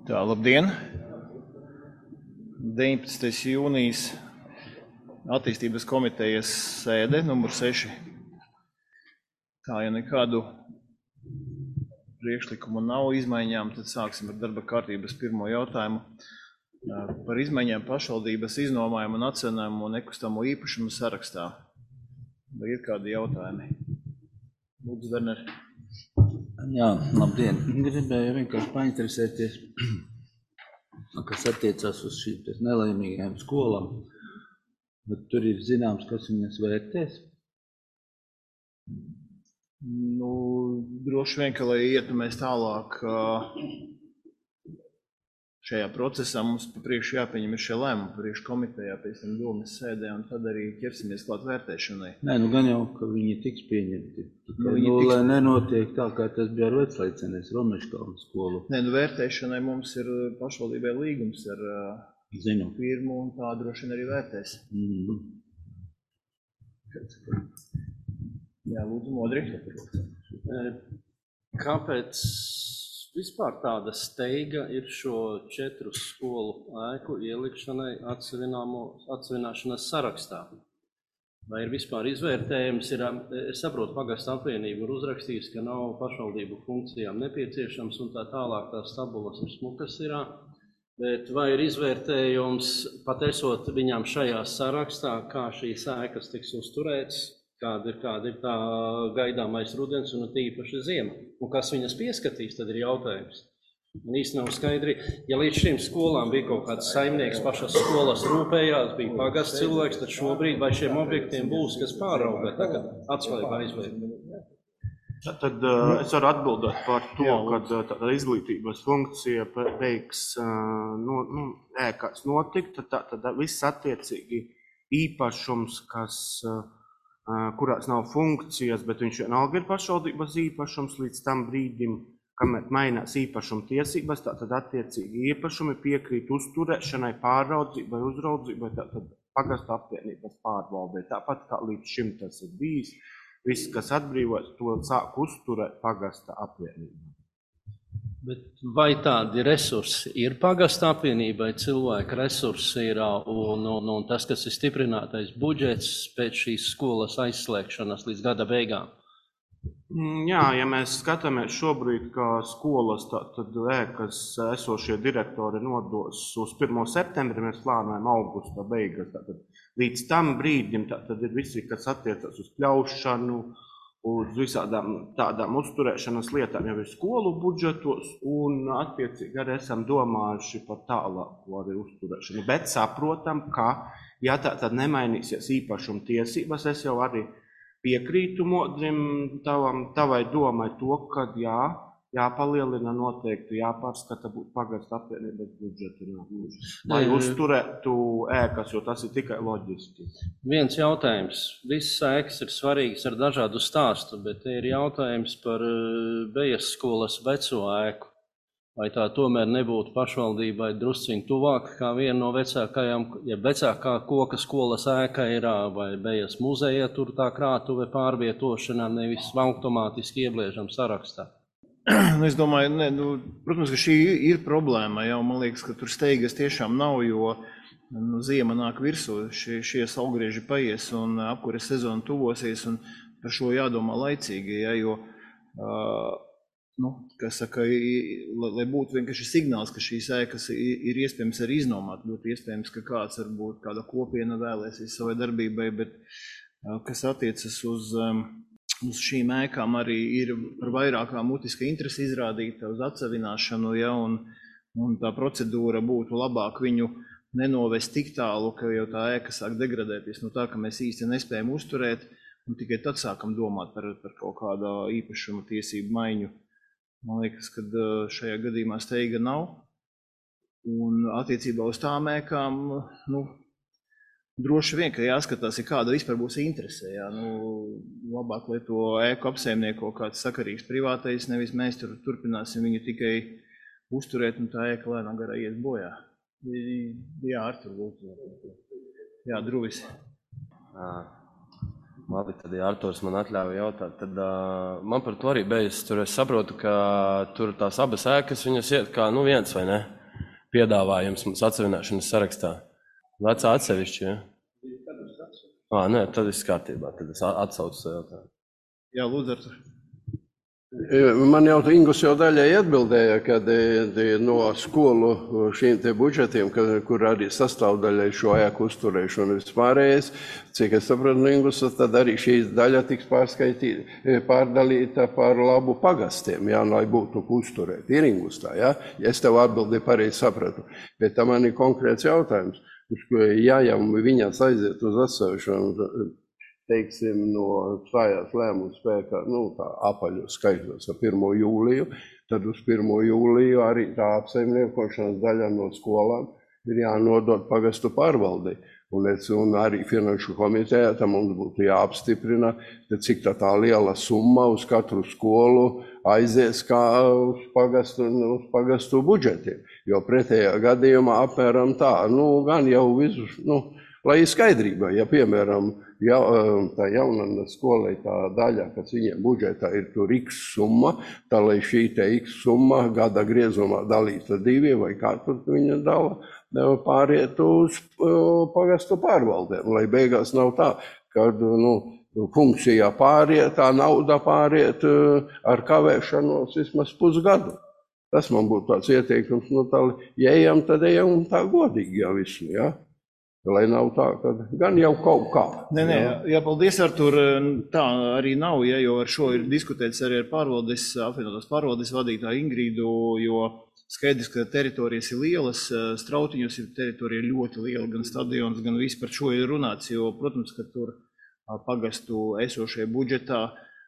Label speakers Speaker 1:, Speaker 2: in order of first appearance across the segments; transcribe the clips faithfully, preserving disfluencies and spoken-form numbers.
Speaker 1: Tā, labdien! deviņpadsmitais jūnijas attīstības komitejas sēde, numur seši. Tā, ja nekādu priekšlikumu nav izmaiņām, tad sāksim ar darba kārtības pirmo jautājumu. Par izmaiņām pašvaldības iznomājumu un atcenājumu nekustamo īpašumu sarakstā. Vai ir kādi jautājumi? Lūdzu, Werner.
Speaker 2: Jā, labdien. Gribēju vienkārši painteresēties, kas attiecās uz šīm nelaimīgajām skolām. Bet tur ir zināms, kas viņas vērtēs?
Speaker 1: Nu, droši vien, ka, lai ietu mēs tālāk šajā procesā, mums pa priekšu jāpieņem ir šie lēmumi priekš komitejā, pēc tam domas sēdē, un tad arī ķersimies klāt vērtēšanai.
Speaker 2: Nē, nu gan jau, ka viņi tiks pieņemti.
Speaker 1: Nu,
Speaker 2: nu, tiks... Lai nenotiek tā, kā tas bija ar Veclaicenes Romeškalnu skolu.
Speaker 1: Nē, nu vērtēšanai mums ir pašvaldībai līgums ar Zinu. firmu, un tā droši vien arī vērtēs.
Speaker 2: Mm-hmm.
Speaker 1: Jā, lūdzu, Modri.
Speaker 3: Kāpēc vispār tāda steiga ir šo četru skolu ēku ielikšanai atsevināšanas sarakstā? Vai ir vispār izvērtējums? Ir, es saprotu, pagastu apvienība ir uzrakstījis, ka nav pašvaldību funkcijām nepieciešams un tā tālāk tās tabulas ir smukas ir. Bet vai ir izvērtējums, pat esot viņām šajā sarakstā, kā šīs ēkas tiks uzturēts? Kāda ir, kāda ir tā gaidāmais rudens un tīpaši ziema. Un kas viņas pieskatīs, tad ir jautājums. Man īsti nav skaidri, ja līdz šīm skolām bija kaut kāds saimnieks, pašas skolas rūpējās, bija pagasts cilvēks, tad šobrīd vai šiem objektiem būs, kas pārauga, tagad atslēga aizvērt.
Speaker 4: Tad uh, es varu atbildēt par to, kad uh, tā izglītības funkcija beigs uh, no, nu, ēkās notikt, tad, tad viss attiecīgi īpašums, kas uh, kurās nav funkcijas, bet viņš vienalga ir pašvaldības īpašums līdz tam brīdim, kamēr mainās īpašuma tiesības, tātad attiecīgi īpašumi piekrīt uzturēšanai, pāraudzībai, uzraudzībai, tātad pagasta apvienības pārvaldē. Tāpat kā līdz šim tas ir bijis, viss, kas atbrīvojas, to sāk uzturēt pagasta apvienībai.
Speaker 3: Bet vai tādi resursi ir pagasta apvienībai, cilvēka resursi ir un, un, un tas, kas ir stiprinātais budžets pēc šīs skolas aizslēgšanas līdz gada beigām?
Speaker 4: Jā, ja mēs skatāmies šobrīd, ka skolas tad ēkas esošie direktori nodos uz pirmo septembri, mēs plānojam augusta beigas. Tātad līdz tam brīdim tātad ir visi, kas attiecas uz pļaušanu, uz visādām tādām uzturēšanas lietām jau ir skolu budžetos un attiecīgi arī esam domājuši par tālāku arī uzturēšanu. Bet saprotam, ka, ja tā tad nemainīsies īpašuma tiesības, es jau arī piekrītu Modrim tavam, tavai domai to, ka jā, jāpalielina noteikti, jāpārskata pagasta apvienības budžetu, lai uzturētu ēkas, jo tas ir tikai loģiski.
Speaker 3: Viens jautājums. Visas ēkas ir svarīgas ar dažādu stāstu, bet ir jautājums par Bejas skolas veco ēku. Vai tā tomēr nebūtu pašvaldībai drusciņ tuvāk, kā viena no vecākajām, ja vecākā koka skolas ēka ir, vai Bejas muzeja tur tā krātuve pārvietošanā, nevis automātiski iebliežam sarakstā?
Speaker 1: Es domāju, ne, nu, protams, ka šī ir problēma, jau man liekas, ka tur steigas tiešām nav, jo nu, ziema nāk virsū, šie, šie saulgrieži paies un apkures sezona tuvosies un par šo jādomā laicīgi, ja, jo, uh, nu, kas saka, lai būtu vienkārši signāls, ka šīs ēkas ir iespējams arī iznomāt, būtu iespējams, ka kāds varbūt kāda kopiena vēlēsies savai darbībai, bet uh, kas attiecas uz um, Uz šīm ēkām arī ir par vairākām mutiska interesi izrādīta uz atsevināšanu, ja, un, un tā procedūra būtu labāk viņu nenovest tik tālu, ka jau tā ēka sāk degradēties no tā, ka mēs īsti nespējam uzturēt, un tikai tad sākam domāt par, par kaut kādā īpašuma tiesību maiņu. Man liekas, ka šajā gadījumā steiga nav, un attiecībā uz tām ēkām, nu, droši vien, ka jāskatās, ja kāda vispār būs interesē. Jā. Nu, labāk, lai to ēku apsaimnieko kāds sakarīgs privātais, nevis mēs tur turpināsim viņu tikai uzturēt un tā ēka lēnām garā iet bojā. Jā, Artur, lūdzu. Jā, Druvis.
Speaker 5: Labi, tad, ja Arturs man atļauj jautāt, tad uh, man par to arī beidzas. Tur es saprotu, ka tur tās abas ēkas, viņas iet kā nu viens, vai ne? piedāvājums mums atsevināšanas sarakstā. Vecā atsevišķi, ja? Ā, nē, tad viss kārtībā, tad es atsaucu savu jautājumu.
Speaker 1: Jā, lūdzu, Artur.
Speaker 6: Man jau Ingus jau daļai atbildēja, ka de, de no skolu šiem te budžetiem, ka, kur arī sastāvdaļai šo ēku uzturēšanu vispārējais, cik es sapratu no Ingusa, tad arī šī daļa tiks pārdalīta par labu pagastiem, jā, lai būtu uzturēt. Ir Ingustā, jā? Es tev atbildi pareizi sapratu. Bet tam man ir konkrēts jautājums, ja jau viņas aiziet uz atsevišķu, teiksim, no stājās lēmumu spēkā, nu, tā apaļu skaitļos ar pirmo jūliju, tad uz pirmo jūliju arī tā apsaimniekošanas daļa no skolām ir jānodot pagastu pārvaldei. Un, es, un arī finanšu komitejā tam mums būtu jāapstiprina, cik tā, tā liela summa uz katru skolu aizies kā uz pagastu, uz pagastu budžetiem. Jo pretējā gadījumā apmēram tā, nu, gan jau visu, nu, lai ir skaidrība, ja, piemēram, ja, tā jaunana skolai tā daļa, kas viņiem budžetā ir tur X summa, tā lai šī te X summa gada griezumā dalīta divi vai kā tur viņa dala, pāriet uz pagastu pārvaldēm, lai beigās nav tā, kad, nu, funkcijā pāriet, tā nauda pāriet ar kavēšanos vismaz pusgadu. Tas man būtu tāds ieteikums, nu, tā, ja ejam, tad ejam tā godīgi jau visu, jā. Ja? Lai nav tā, ka gan jau kaut kā.
Speaker 1: Nē, nē, jā, paldies, Artur, tā arī nav, ja, jo ar šo ir diskutēts arī ar pārvaldes, apvienotās pārvaldes vadītāju Ingrīdu, jo skaidrs, ka teritorijas ir lielas, Strautiņos ir teritorija ļoti liela, gan stadions, gan viss par šo ir runāts, jo, protams, ka tur pagastu esošajā budžetā,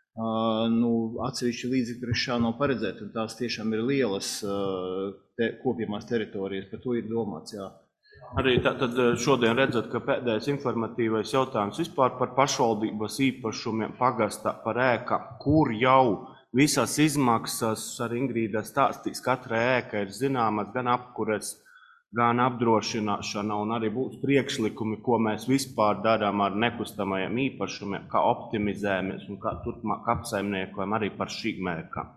Speaker 1: nu, atsevišķi līdzekļi šā nav paredzēti, un tās tiešām ir lielas te, kopjamās teritorijas, par to ir domāts, jā.
Speaker 4: Arī tā, tad šodien redzat, ka pēdējais informatīvais jautājums vispār par pašvaldības īpašumiem pagastā par ēka, kur jau visas izmaksas ar Ingrīdā stāstīs, katra ēka ir zināmas, gan apkures, gan apdrošināšana, un arī būs priekšlikumi, ko mēs vispār darām ar nekustamajiem īpašumiem, kā optimizējamies un kā turpmāk apsaimniekojam arī par šīm ēkām.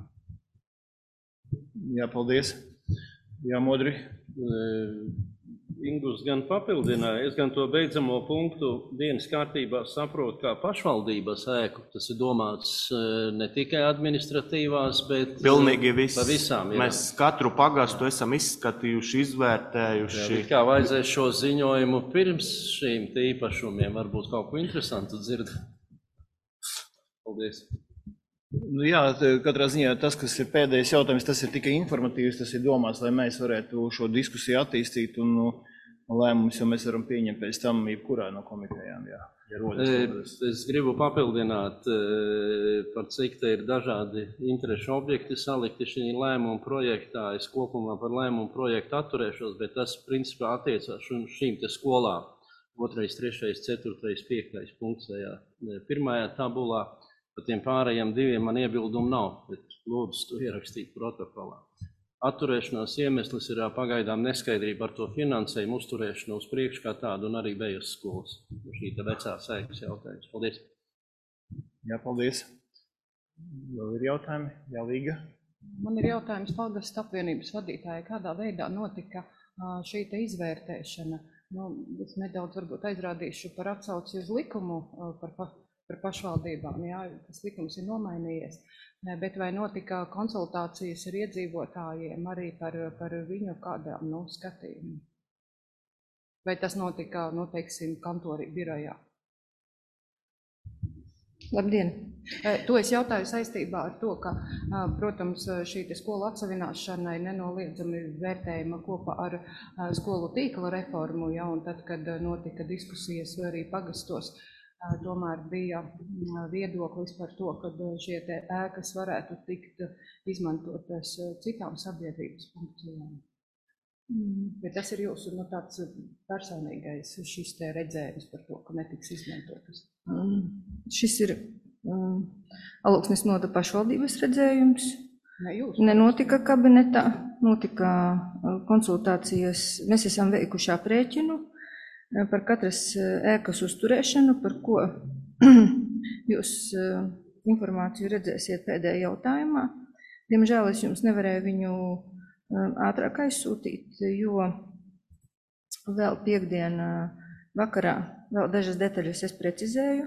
Speaker 1: Jā, paldies. Jā, Modri.
Speaker 3: Ingus gan papildināja, es gan to beidzamo punktu dienas kārtībā saprotu kā pašvaldības ēku. Tas ir domāts ne tikai administratīvās, bet
Speaker 4: pilnīgi viss.
Speaker 3: Pa visām. Jā.
Speaker 4: Mēs katru pagastu esam izskatījuši, izvērtējuši.
Speaker 3: Jā, kā vajadzēs šo ziņojumu pirms šīm īpašumiem, varbūt kaut ko interesantu dzird. Paldies.
Speaker 1: Nu, jā, katrā ziņā tas, kas ir pēdējais jautājums, tas ir tikai informatīvs, tas ir domāts, lai mēs varētu šo diskusiju attīstīt un lēmumus, jo mēs varam pieņemt pēc tam jebkurā no komitejām. Jā, ja rodas,
Speaker 3: es gribu papildināt, par cik te ir dažādi interešu objekti salikti šī lēmuma projektā. Es kopumā par lēmumu projektu atturēšos, bet tas principā attiecās šīm te skolām. Otrais, trešais, ceturtais, piektais punkts tajā pirmajā tabulā. Par tiem pārējiem diviem man iebildumu nav, bet lūdzu to ierakstīt protokolā. Atturēšanās iemesls ir pagaidām neskaidrība ar to finansējumu uzturēšanu uz priekšu kā tādu un arī bejas skolas. Šī te vecā sēkas jautājums. Paldies.
Speaker 1: Jā, paldies. Vēl ir jautājumi? Jā, Līga.
Speaker 7: Man ir jautājums pagastu apvienības vadītāja, kādā veidā notika šī te izvērtēšana. Nu, es nedaudz varbūt aizrādīšu par atsauci uz likumu par pa par pašvaldībām, jā, tas likums ir nomainījies, bet vai notika konsultācijas ar iedzīvotājiem arī par, par viņu kādām, nu, skatījumiem? Vai tas notika, nu, teiksim, kantorī birojā?
Speaker 8: Labdien!
Speaker 7: To es jautāju saistībā ar to, ka, protams, šī te skolu atsavināšana ir nenoliedzami vērtējuma kopā ar skolu tīkla reformu, jā, un tad, kad notika diskusijas arī pagastos, tomēr bija viedoklis par to, ka šie te ēkas varētu tikt izmantotas citām sabiedrības funkcijām. Bet tas ir jūsu nu, tāds personīgais šis te redzējums par to, ka netiks izmantotas.
Speaker 8: Šis ir um, Alūksnes noda pašvaldības redzējums.
Speaker 7: Ne jūs?
Speaker 8: Nenotika kabinetā, notika konsultācijas. Mēs esam veikuši aprēķinu par katras ēkas uzturēšanu, par ko jūs informāciju redzēsiet pēdējā jautājumā. Diemžēl es jums nevarēju viņu ātrāk aizsūtīt, jo vēl piekdien vakarā vēl dažas detaļas es precizēju.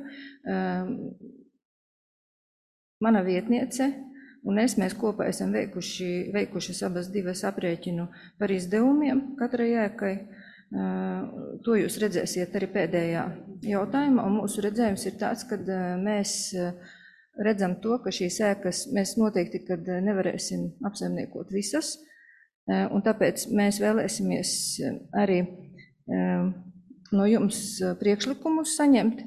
Speaker 8: Mana vietniece un es, mēs kopā esam veikuši, veikušas abas divas aprēķinu par izdevumiem katrai ēkai. To jūs redzēsiet arī pēdējā jautājumā, un mūsu redzējums ir tāds, ka mēs redzam to, ka šīs ēkas mēs noteikti, kad nevarēsim apsaimniekot visas, un tāpēc mēs vēlēsimies arī no jums priekšlikumus saņemt.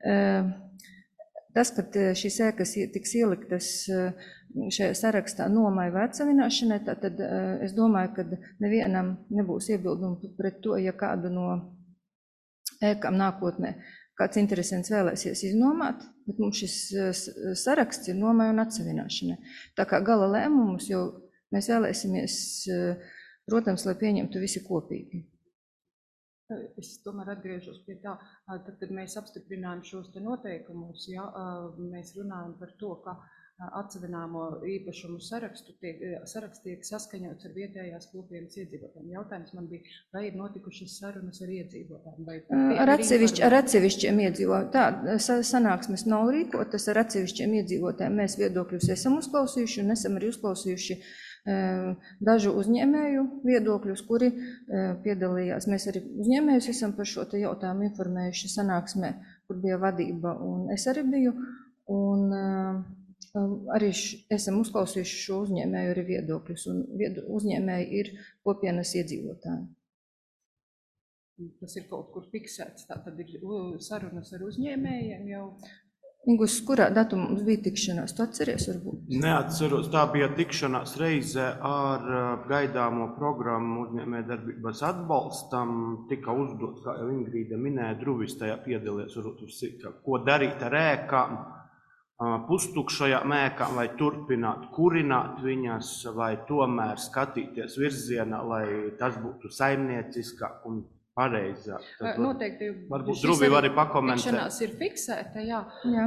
Speaker 8: Tas, ka šīs ēkas tiks ieliktas šajā sarakstā nomai vai atsavināšanai, tad es domāju, ka nevienam nebūs iebildumu pret to, ja kādu no ēkām nākotnē kāds interesants vēlēsies iznomāt, bet mums šis saraksts ir nomai un atsavināšanai. Tā kā gala lēmumus jau mēs vēlēsimies, protams, lai pieņemtu visi kopīgi.
Speaker 7: Es tomēr atgriežos pie tā, tad, kad mēs apstiprinājām šos te noteikumus, ja, mēs runājam par to, ka atsavināmo īpašumu sarakstu tiek, saraksts tiek saskaņots ar vietējās kopienas iedzīvotājiem. Jautājums man bija, vai ir notikušas sarunas ar iedzīvotājiem? Vai
Speaker 8: ar, atsevišķi, ar atsevišķiem iedzīvotājiem. Tā sanāksmes nav rīkotas ar atsevišķiem iedzīvotājiem. Mēs viedokļus esam uzklausījuši un esam arī uzklausījuši dažu uzņēmēju viedokļus, kuri piedalījās. Mēs arī uzņēmējus esam par šo te jautājumu informējuši sanāksmē, kur bija vadība, un es arī biju. Un arī esam uzklausījuši šo uzņēmēju arī viedokļus, un uzņēmēji ir kopienas iedzīvotāji.
Speaker 7: Tas ir kaut kur fiksēts, tā tad ir sarunas ar uzņēmējiem jau.
Speaker 8: Ingus, kurā datumā mums bija tikšanās? Tu atceries varbūt?
Speaker 4: Neatceros, tā bija tikšanās reize ar gaidāmo programmu uzņēmējdarbības atbalstam. Tika uzdots, kā jau Ingrīda minēja, Druvis tajā piedalījās, ko darīt ar ēkām, pustukšajām ēkām, vai turpināt kurināt viņas, vai tomēr skatīties virzienā, lai tas būtu saimnieciskāk un pareizāk. Tad
Speaker 7: noteikti.
Speaker 4: Varbūt Druvi var arī pakomentēt.
Speaker 7: Tikšanās ir fiksēta, jā.
Speaker 8: Jā.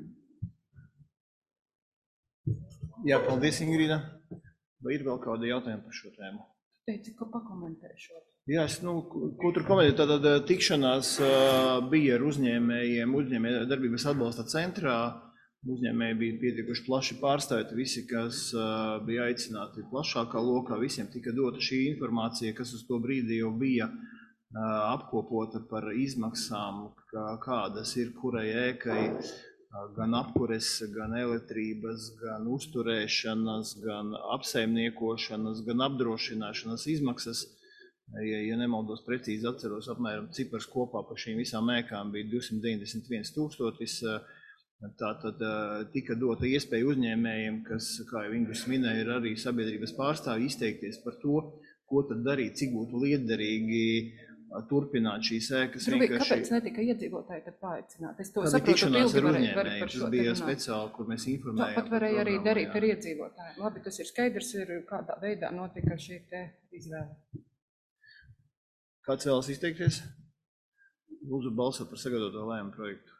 Speaker 1: Jā, paldies, Ingrīda. Vai ir vēl kādi jautājumi par šo tēmu?
Speaker 7: Teici, ka pakomentēšu.
Speaker 1: Jā, es, nu, ko tur komentēju, tātad tikšanās bija ar uzņēmējiem, uzņēmēju darbības atbalsta centrā. Uzņēmēji bija pietiekuši plaši pārstāvēti, visi, kas uh, bija aicināti plašākā lokā, visiem tika dota šī informācija, kas uz to brīdi jau bija uh, apkopota par izmaksām, kā, kādas ir kurai ēkai, uh, gan apkures, gan elektrības, gan uzturēšanas, gan apsaimniekošanas, gan apdrošināšanas izmaksas. Ja, ja nemaldos precīzi atceros, apmēram cipars kopā par šīm visām ēkām bija divsimt deviņdesmit viens tūkstotis. Tā tad tika dota iespēja uzņēmējiem, kas, kā jau Ingus minēja, ir arī sabiedrības pārstāvi, izteikties par to, ko tad darīt, cik būtu lietderīgi turpināt šīs ēkas.
Speaker 7: Druvi, vienkārši... Kāpēc netika iedzīvotāji tad paaicināt? Es to
Speaker 1: tā
Speaker 7: saprotu,
Speaker 1: tikšanās ar
Speaker 7: uzņēmējiem,
Speaker 1: tas bija speciāli, kur mēs informējām.
Speaker 7: Tāpat varēja arī darīt ar iedzīvotājiem. Labi, tas ir skaidrs, ir kādā veidā notika šī te izvēle.
Speaker 1: Kāds vēlas izteikties? Lūdzu balsot par sagatavoto lēmumu projektu.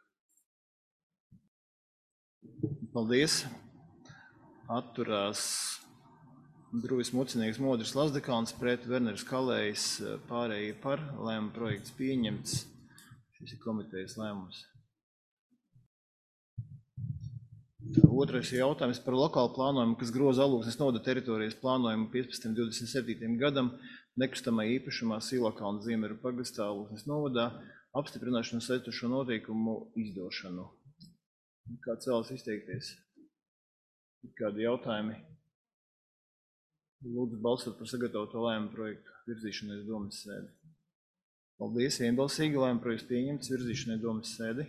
Speaker 1: Paldies. Atturās Druvis Mucinieks, Modris Lazdekāns pret Werners Kalējs, pārējie par. Lēmuma projekts pieņemts. Šis ir komitejas lēmums. Otrais jautājums par lokālu plānojumu, kas groza Alūksnes novada teritorijas plānojumu piecpadsmitajam līdz divdesmit septītajam gadam nekustamā īpašumā Silakāna Ziemeļu pagastā Alūksnes novadā apstiprināšanu saistošo noteikumu izdošanu. Kāds vēlas izteikties? Kādi jautājumi? Lūdzu balsot par sagatavoto lēmumu projektu virzīšanai uz domas sēdi. Paldies, vienbalsīgi lēmumu projekts pieņemts virzīšanai domas sēdi.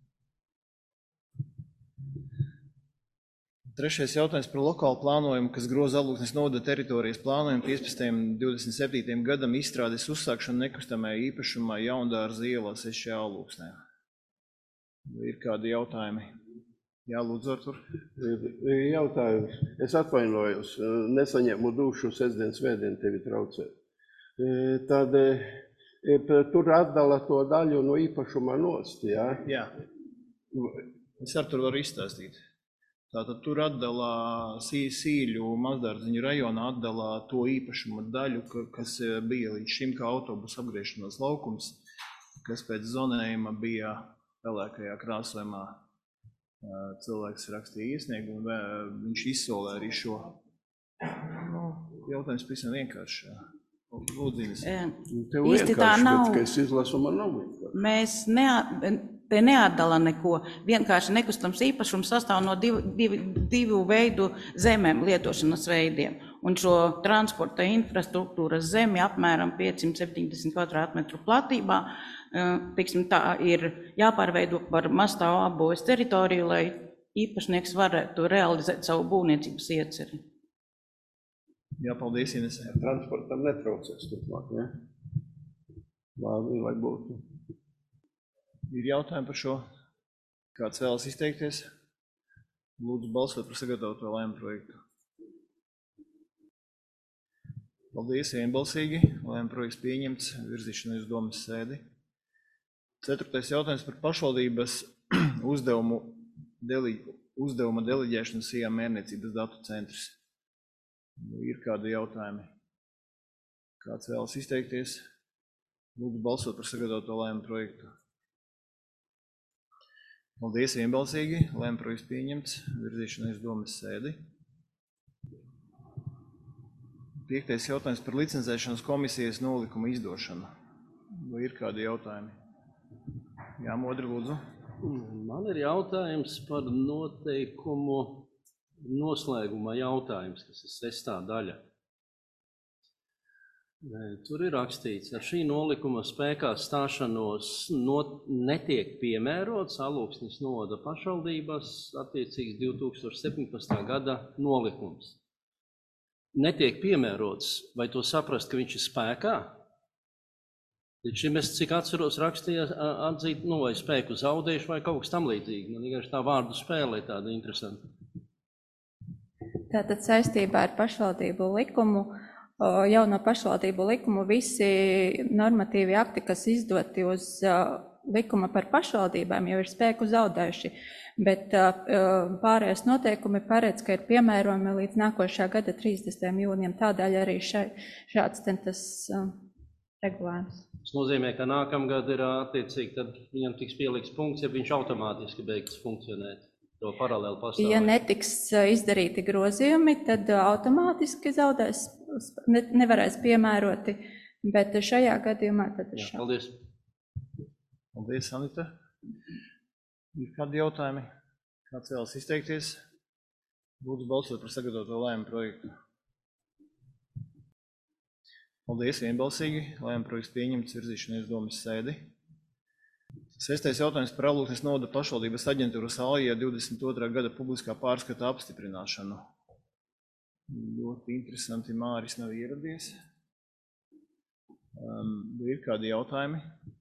Speaker 1: Trešais jautājums par lokālu plānojumu, kas groza Alūksnes novada teritorijas plānojumu piecpadsmitajam līdz divdesmit septītajam gadam izstrādes uzsākšanu nekustamajā īpašumā Jaundārza ielā seši Alūksnē. Ir kādi jautājumi? Jā, lūdzu, Artur.
Speaker 6: Jautājums. Es atvainojos, nesaņēmu dušu sestdien, svētdien tevi traucēt. Tad tur atdala to daļu no īpašuma nost, jā?
Speaker 1: Jā. Es Artur varu izstāstīt. Tātad tur atdalā Sī- Sīļu Mazdārziņu rajonā atdalā to īpašuma daļu, ka- kas bija līdz šim kā autobusu apgriešanās laukums, kas pēc zonējuma bija pelēkajā krāsojumā. Ā, Cilvēks rakstīja iesniegumu, un vē- viņš izsolē arī šo. Nu, jautājums pavisam vienkārši. Lūdzu, Ines.
Speaker 6: Tev
Speaker 9: Īsti tā
Speaker 6: vienkārši,
Speaker 9: nav.
Speaker 6: bet, ka es izlasu, man nav vienkārši.
Speaker 9: Mēs nea, te neatdala neko. Vienkārši nekustams īpašums sastāv no divu, divu, divu veidu zemēm lietošanas veidiem. Un šo transporta infrastruktūras zemi apmēram piecsimt septiņdesmit kvadrātmetru platībā, tiksim, tā ir jāpārveido par mazstāvu apbūves teritoriju, lai īpašnieks varētu realizēt savu būvniecības ieceri.
Speaker 1: Jā, paldies, Ines.
Speaker 6: Transportam netraucēs turpmāk, ja? Labi, lai būtu.
Speaker 1: Ir jautājumi par šo? Kāds vēlas izteikties? Lūdzu balsot par sagatavoto lēmumu projektu. Paldies, vienbalsīgi. Lēmuma projekts pieņemts, virzīšana uz domas sēdi. Ceturtais jautājums par pašvaldības uzdevumu deli, uzdevuma deliģēšanu Sijā mērniecības datu centrs. Ir kādi jautājumi? Kāds vēlas izteikties? Lūdzu balsot par sagatavoto lēmumu projektu. Paldies, vienbalsīgi. Lēmuma projekts pieņemts, virzīšana uz domas sēdi. Piektais jautājums par licencēšanas komisijas nolikumu izdošanu. Vai ir kādi jautājumi? Jā, Modri, lūdzu.
Speaker 3: Man ir jautājums par noteikumu noslēguma jautājums, kas ir sestā daļa. Tur ir rakstīts, ka šī nolikuma spēkā stāšanos not, netiek piemērots Alūksnes novada pašvaldības attiecīgs divi tūkstoši septiņpadsmitā gada nolikums. Netiek piemērots, vai to saprast, ka viņš ir spēkā? Līdz šim es, cik atceros, rakstīja atzīt, nu, vai spēku zaudējuši, vai kaut kas tam līdzīgi. Man vienkārši tā vārdu spēle ir tāda interesanta.
Speaker 8: Tātad saistībā ar pašvaldību likumu, jauno pašvaldību likumu, visi normatīvi akti, kas izdoti uz likuma par pašvaldībām, jau ir spēku zaudējuši. Bet pārējais noteikumi paredz, ka ir piemērojami līdz nākošā gada trīsdesmitajam jūnijam. Tādēļ arī šai, šāds tas regulējums.
Speaker 3: Tas nozīmē, ka nākamgad ir attiecīgi, tad viņam tiks pieliks punkts, ja viņš automātiski beigs funkcionēt. To paralēli pastāvēt.
Speaker 8: Ja netiks izdarīti grozījumi, tad automātiski zaudēs, ne, nevarēs piemēroti, bet šajā gadījumā tad ir šādi.
Speaker 3: Paldies.
Speaker 1: Paldies, Anita. Ir kādi jautājumi? Kāds vēlas izteikties? Lūdzu balsot par sagatavoto lēmumu projektu. Paldies, vienbalsīgi. Lēmuma projekts pieņemts, virzīšana uz domas sēdi. Sestais jautājums par Alūksnes novada pašvaldības aģentūras Alijā divdesmit otrā gada publiskā pārskata apstiprināšanu. Ļoti interesanti, Māris nav ieradies. Um, ir kādi jautājumi?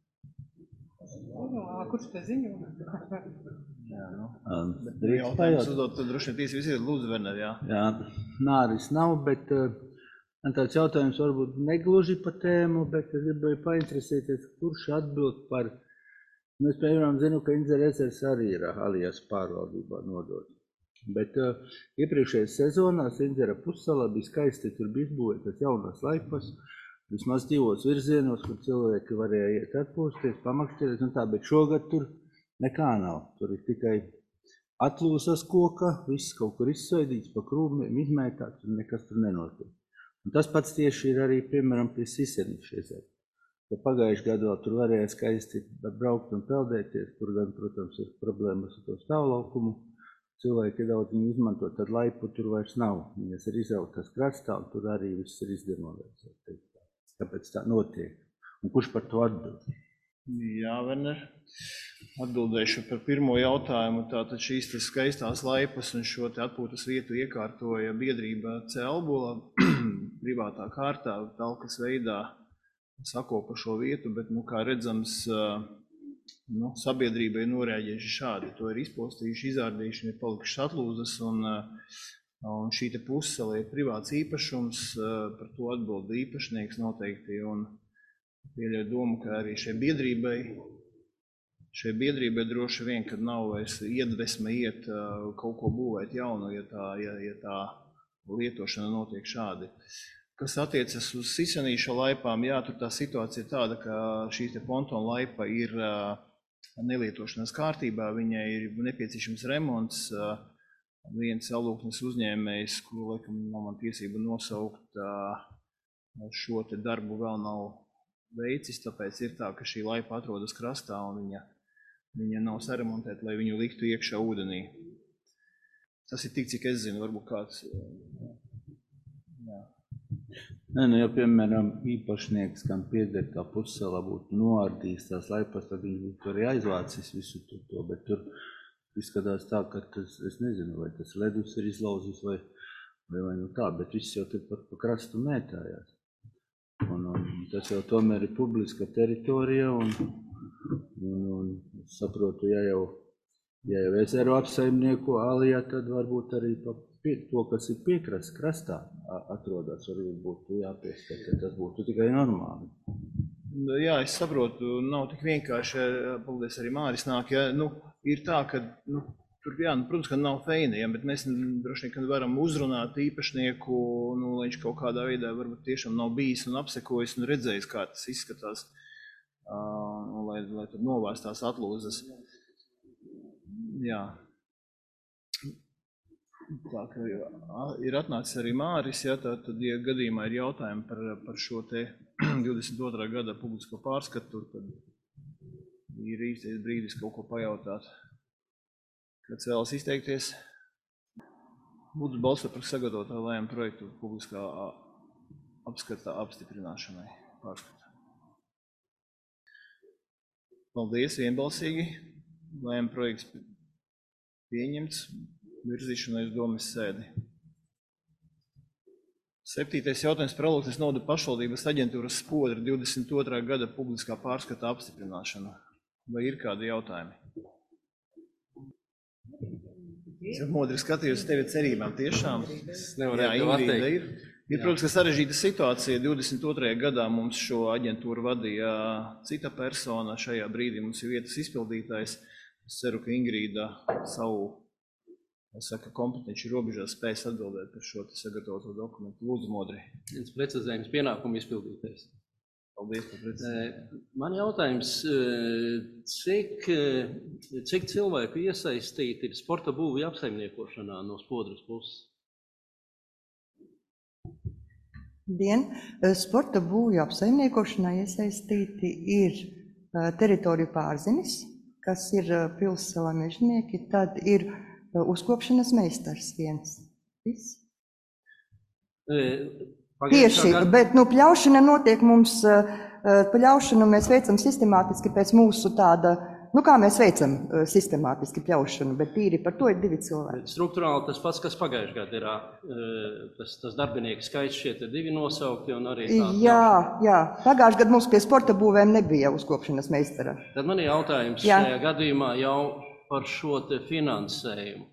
Speaker 7: Kurš te ziņo?
Speaker 1: Jā, nu. Bet
Speaker 2: Drīkst
Speaker 1: jautājums
Speaker 2: pajot.
Speaker 1: uzdot, tad droši vien tiesa visiet. Lūdzu, Werner, jā.
Speaker 2: Jā, Nāris nav, bet uh, man tāds jautājums varbūt negluži pa tēmu, bet es gribēju painteresēties, kurš atbild par. Mēs, piemēram, zinu, ka Indzera ezers arī ir Alijas pārvaldībā nodot. Bet uh, iepriekšējās sezonās Indzera pussalā bija skaisti, tur bija izbūvētas jaunās laipas, vismaz divos virzienos, kur cilvēki varēja iet atpūsties, pamakšķēties un tā, bet šogad tur nekā nav. Tur ir tikai atlūsas koka, viss kaut kur izsvaidīts, pa krūmiem izmētāts un nekas tur nenotiek. Un tas pats tieši ir arī, piemēram, pie Sisenīša ezera. Pagājuši gadu vēl tur varēja skaisti braukt un peldēties, tur gan, protams, ir problēmas ar to stāvlaukumu. Cilvēki daudz viņu izmanto, tad laipu tur vairs nav. Viņas ir izautas krastā un tur arī viss ir izdemolēts. Tāpēc tā notiek. Un kurš par to atbild?
Speaker 1: Jā, Werner. Atbildēšu par pirmo jautājumu. Tātad šīs te skaistās laipas un šo te atpūtas vietu iekārtoja biedrība Celbula privātā kārtā, talkas veidā. Sakopa šo vietu, bet, nu, kā redzams, nu, sabiedrība ir norēģējuši šādi. To ir izpostījuši, izārdījuši, ir palikušas atlūzas, un, un šī te pussala ir privāts īpašums, par to atbild īpašnieks noteikti, un pieļauj domu, ka arī šai biedrībai šai biedrībai droši vien, kad nav vairs iedvesme iet kaut ko būvēt jaunu, ja tā, ja, ja tā lietošana notiek šādi. Kas attiecas uz Sisenīša laipām, jā, tur tā situācija ir tāda, ka šī te pontona laipa ir nelietošanas kārtībā, viņai ir nepieciešams remonts. Viens alūksnes uzņēmējs, kuru laikam nav man tiesība nosaukt, šo te darbu vēl nav veicis, tāpēc ir tā, ka šī laipa atrodas krastā un viņa, viņa nav saremontēta, lai viņu liktu iekšā ūdenī. Tas ir tik, cik es zinu, varbūt kāds. Jā.
Speaker 2: Nē, nu, ja, piemēram, īpašnieks, kam pieder tā pussala būtu noārdījis tās laipas, tad viņš būtu arī aizvācis visu to, to, bet tur izskatās tā, ka tas, es nezinu, vai tas ledus ir izlauzis vai, vai, vai nu tā, bet viss jau tur pat pa krastu mētājās. Un, un tas jau tomēr ir publiska teritorija un, un, un saprotu, ja jau, ja jau ezeru apsaimnieku alijā, tad varbūt arī pa pie, to, kas ir piekras krastā atrodas, varbūt būtu jāpieskata, tas būtu tikai normāli.
Speaker 1: Jā, es saprotu, nav tik vienkārši, paldies arī Māris nāk, ja, nu, ir tā, ka, nu, tur, jā, nu, protams, ka nav feina, ja, bet mēs droši vien varam uzrunāt īpašnieku, nu, lai viņš kaut kādā veidā varbūt tiešām nav bijis un apsekojis un redzējis, kā tas izskatās, uh, lai, lai tad novērst tās atlūzas. Jā. Tā, ka ir atnācis arī Māris, ja, tā, tad, ja gadījumā ir jautājumi par, par šo te divdesmit otrā gada publisko pārskatu, tad ir īstais brīdis kaut ko pajautāt. Kāds vēlas izteikties? Lūdzu balsot par sagatavotā lēmuma projektu publiskā apskata apstiprināšanai. Pārskata. Paldies, vienbalsīgi. Lēmuma projekts pieņemts. Virzīšanai uz domes sēdi. Septītais jautājums par Alūksnes novada pašvaldības aģentūras Spodra divdesmit otrā gada publiskā pārskata apstiprināšanu. Vai ir kādi jautājumi? Es jau modri skatījos tevi cerībām tiešām. Jā, Ingrīda ir. Ir, protams, ka sarežģīta situācija. divdesmit otrajā gadā mums šo aģentūru vadīja cita persona. Šajā brīdī mums ir vietas izpildītājs. Es ceru, ka Ingrīda savu Es saku, kompetenci robežās spējas atbildēt par šo sagatavoto dokumentu. Lūdzu, Modri.
Speaker 3: Viens precizējums pienākumu izpildītais.
Speaker 1: Paldies par precizējumu.
Speaker 3: Man jautājums, cik, cik cilvēku iesaistīti ir sporta būvju apsaimniekošanā no Spodras puses?
Speaker 10: Dien, sporta būvju apsaimniekošanā iesaistīti ir teritoriju pārzinis, kas ir Pilssalā mežnieki, tad ir uzkopšanas meistars viens. Viss. Tieši, bet nu, pļaušana notiek mums, pļaušanu mēs veicam sistemātiski pēc mūsu tāda, nu kā mēs veicam sistemātiski pļaušanu, bet tīri par to ir divi cilvēki.
Speaker 3: Struktūrāli tas pats, kas pagājušajā gadā ir, tas, tas darbinieku skaits šeit ir divi nosaukti un arī tā.
Speaker 10: Jā, jā, pagājušajā gadā mums pie sporta būvēm nebija uzkopšanas meistara.
Speaker 3: Tad man ir jautājums jā. Šajā gadījumā jau par šo te finansējumu.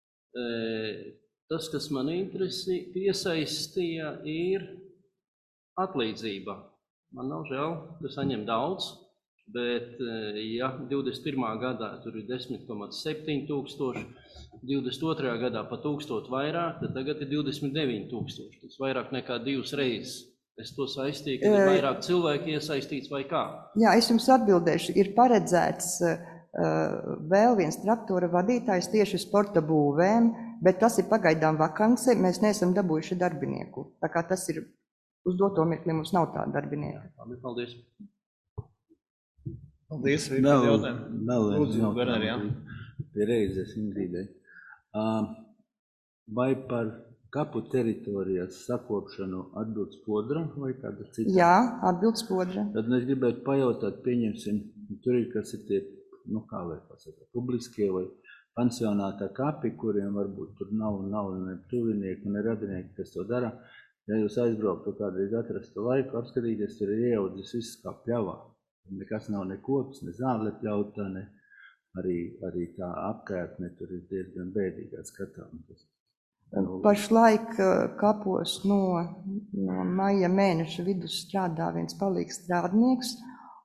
Speaker 3: Tas, kas man interesē, piesaistīja, ir atlīdzība. Man nav žēl, ka saņem daudz, bet ja divdesmit pirmā gadā tur ir desmit komats septiņi tūkstoši, divdesmit otrajā gadā pa tūkstot vairāk, tad tagad ir divdesmit deviņi tūkstoši. Tas vairāk nekā divas reizes. Es to saistīju, ka ir vairāk cilvēki iesaistīts vai kā?
Speaker 10: Jā, es jums atbildēšu. Ir paredzēts vēl viens traktora vadītājs tieši sporta būvēm, bet tas ir pagaidām vakance, mēs neesam dabūjuši darbinieku. Tā kā tas ir uz doto mirkli, mums nav tāda darbinieka.
Speaker 3: Paldies.
Speaker 1: Paldies, vai
Speaker 2: vēl,
Speaker 1: jautājumu?
Speaker 2: Vēl
Speaker 1: Lūdzu, Bernār, jā.
Speaker 2: Pie reizes Ingrīdai. Vai par kapu teritorijas sakopšanu atbild Spodra vai kāda cita?
Speaker 10: Jā, atbild Spodra.
Speaker 2: Tad es gribētu pajautāt, pieņemsim, tur ir, kas ir tie, nu kā vai pasaka, publiskie vai pansionātā kapi, kuriem varbūt tur nav, nav ne tuvinieki, ne radinieki, kas to dara. Ja jūs aizbrauktu kādreiz atrastu laiku, apskatīties, tur ir ieaudzis viss kā pļavā. Nekas nav ne kops, ne zāle pļautā, ne arī, arī tā apkārtne, tur ir diezgan bēdīgā skatām.
Speaker 10: Pašlaik kapos no, no maija mēneša vidus strādā viens palīgs strādnieks,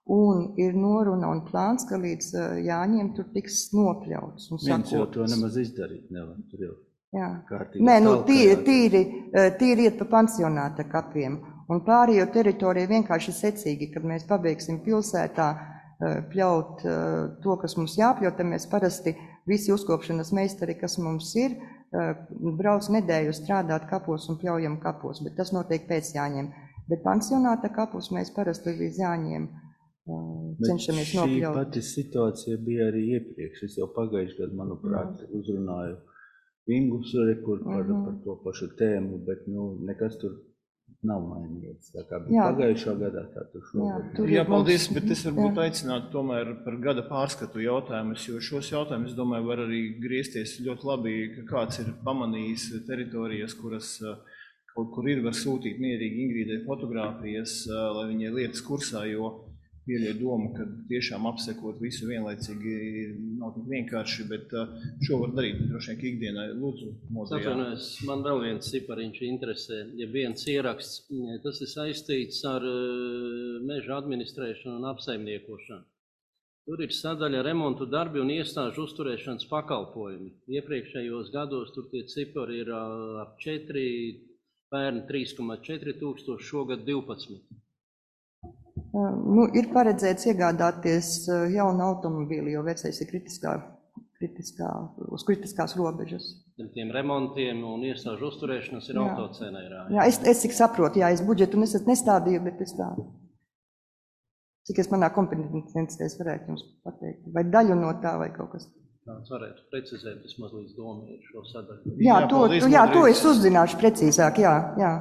Speaker 10: un ir noruna un plāns, ka līdz uh, Jāņiem tur tiks nopļauts. Un
Speaker 2: Viens jau
Speaker 10: sakots.
Speaker 2: to nemaz izdarīt nevar. Tur jau
Speaker 10: Jā.
Speaker 2: kārtīgi
Speaker 10: Nē, nu,
Speaker 2: talka
Speaker 10: tīri,
Speaker 2: jāiet.
Speaker 10: tīri, uh, tīri iet pa pansionāta kapiem. Un pārējo teritoriju vienkārši secīgi, kad mēs pabeigsim pilsētā uh, pļaut uh, to, kas mums jāpļaut, tad mēs parasti visi uzkopšanas meistari, kas mums ir, brauc nedēļu strādāt kapos un pļaujam kapos, bet tas notiek pēc Jāņiem. Bet pansionāta kapus mēs parasti līdz Jāņiem cenšamies
Speaker 2: šī
Speaker 10: nopļaut.
Speaker 2: pati situācija bija arī iepriekš. Es jau pagājuši gadu, manuprāt, uzrunāju Vingus, kur par,
Speaker 10: Mhm.
Speaker 2: par to pašu tēmu, bet nu, nekas tur nav mainījies. Tā kā bija
Speaker 10: Jā.
Speaker 2: pagājušā gadā, tā tur
Speaker 10: Jā,
Speaker 2: šogad.
Speaker 10: tur
Speaker 1: Jā,
Speaker 10: ir
Speaker 1: paldies,
Speaker 10: mums-
Speaker 1: bet es varbūt
Speaker 10: Jā.
Speaker 1: aicinātu tomēr par gada pārskatu jautājumus, jo šos jautājumus, es domāju, var arī griezties ļoti labi, ka kāds ir pamanījis teritorijas, kuras uh, kaut kur ir, var sūtīt mierīgi Ingrīdai fotogrāfijas, uh, lai viņai lietas kursā, jo pieļauj domu, ka tiešām apsekot visu vienlaicīgi nav tik vienkārši, bet uh, šo var darīt droši vien, ka ikdienā. Lūdzu, Mozijā.
Speaker 3: Atvainojos, man vēl viens cipariņš interesē. Ja viens ieraksts, tas ir saistīts ar uh, meža administrēšanu un apsaimniekošanu. Tur ir sadaļa remontu darbi un iestāžu uzturēšanas pakalpojumi. Iepriekšējos gados tur tie cipari ir uh, ap četri, pērn trīs komats četri tūkstoši, šogad divpadsmit.
Speaker 10: Uh, Nu, ir paredzēts iegādāties uh, jaunu automobīli, jo vecais ir kritiskā, kritiskā, uz kritiskās robežas.
Speaker 3: Tiem remontiem un iestāžu uzturēšanas ir
Speaker 10: Jā.
Speaker 3: autocenē rāja.
Speaker 10: Jā, es, es cik saprotu, jā, es budžetu nesat nestādīju, bet es tā, cik es manā kompetencijas varētu jums pateikt, vai daļu no tā, vai kaut kas.
Speaker 3: Tāds varētu precizēt, vismaz līdz domu ir šo sadaļu.
Speaker 10: Jā,
Speaker 1: Jā,
Speaker 10: to,
Speaker 1: paldies,
Speaker 10: to, jā, to
Speaker 1: Marija.
Speaker 10: es uzzināšu precīzāk, jā, jā.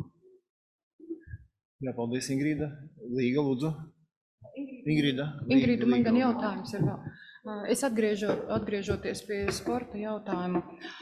Speaker 1: Jā, paldies, Ingrīda. Līga, lūdzu. Ingrīda.
Speaker 7: Ingrīda, man gan
Speaker 1: Līga.
Speaker 7: jautājums ir vēl. Es atgriežo, atgriežoties pie sporta jautājuma.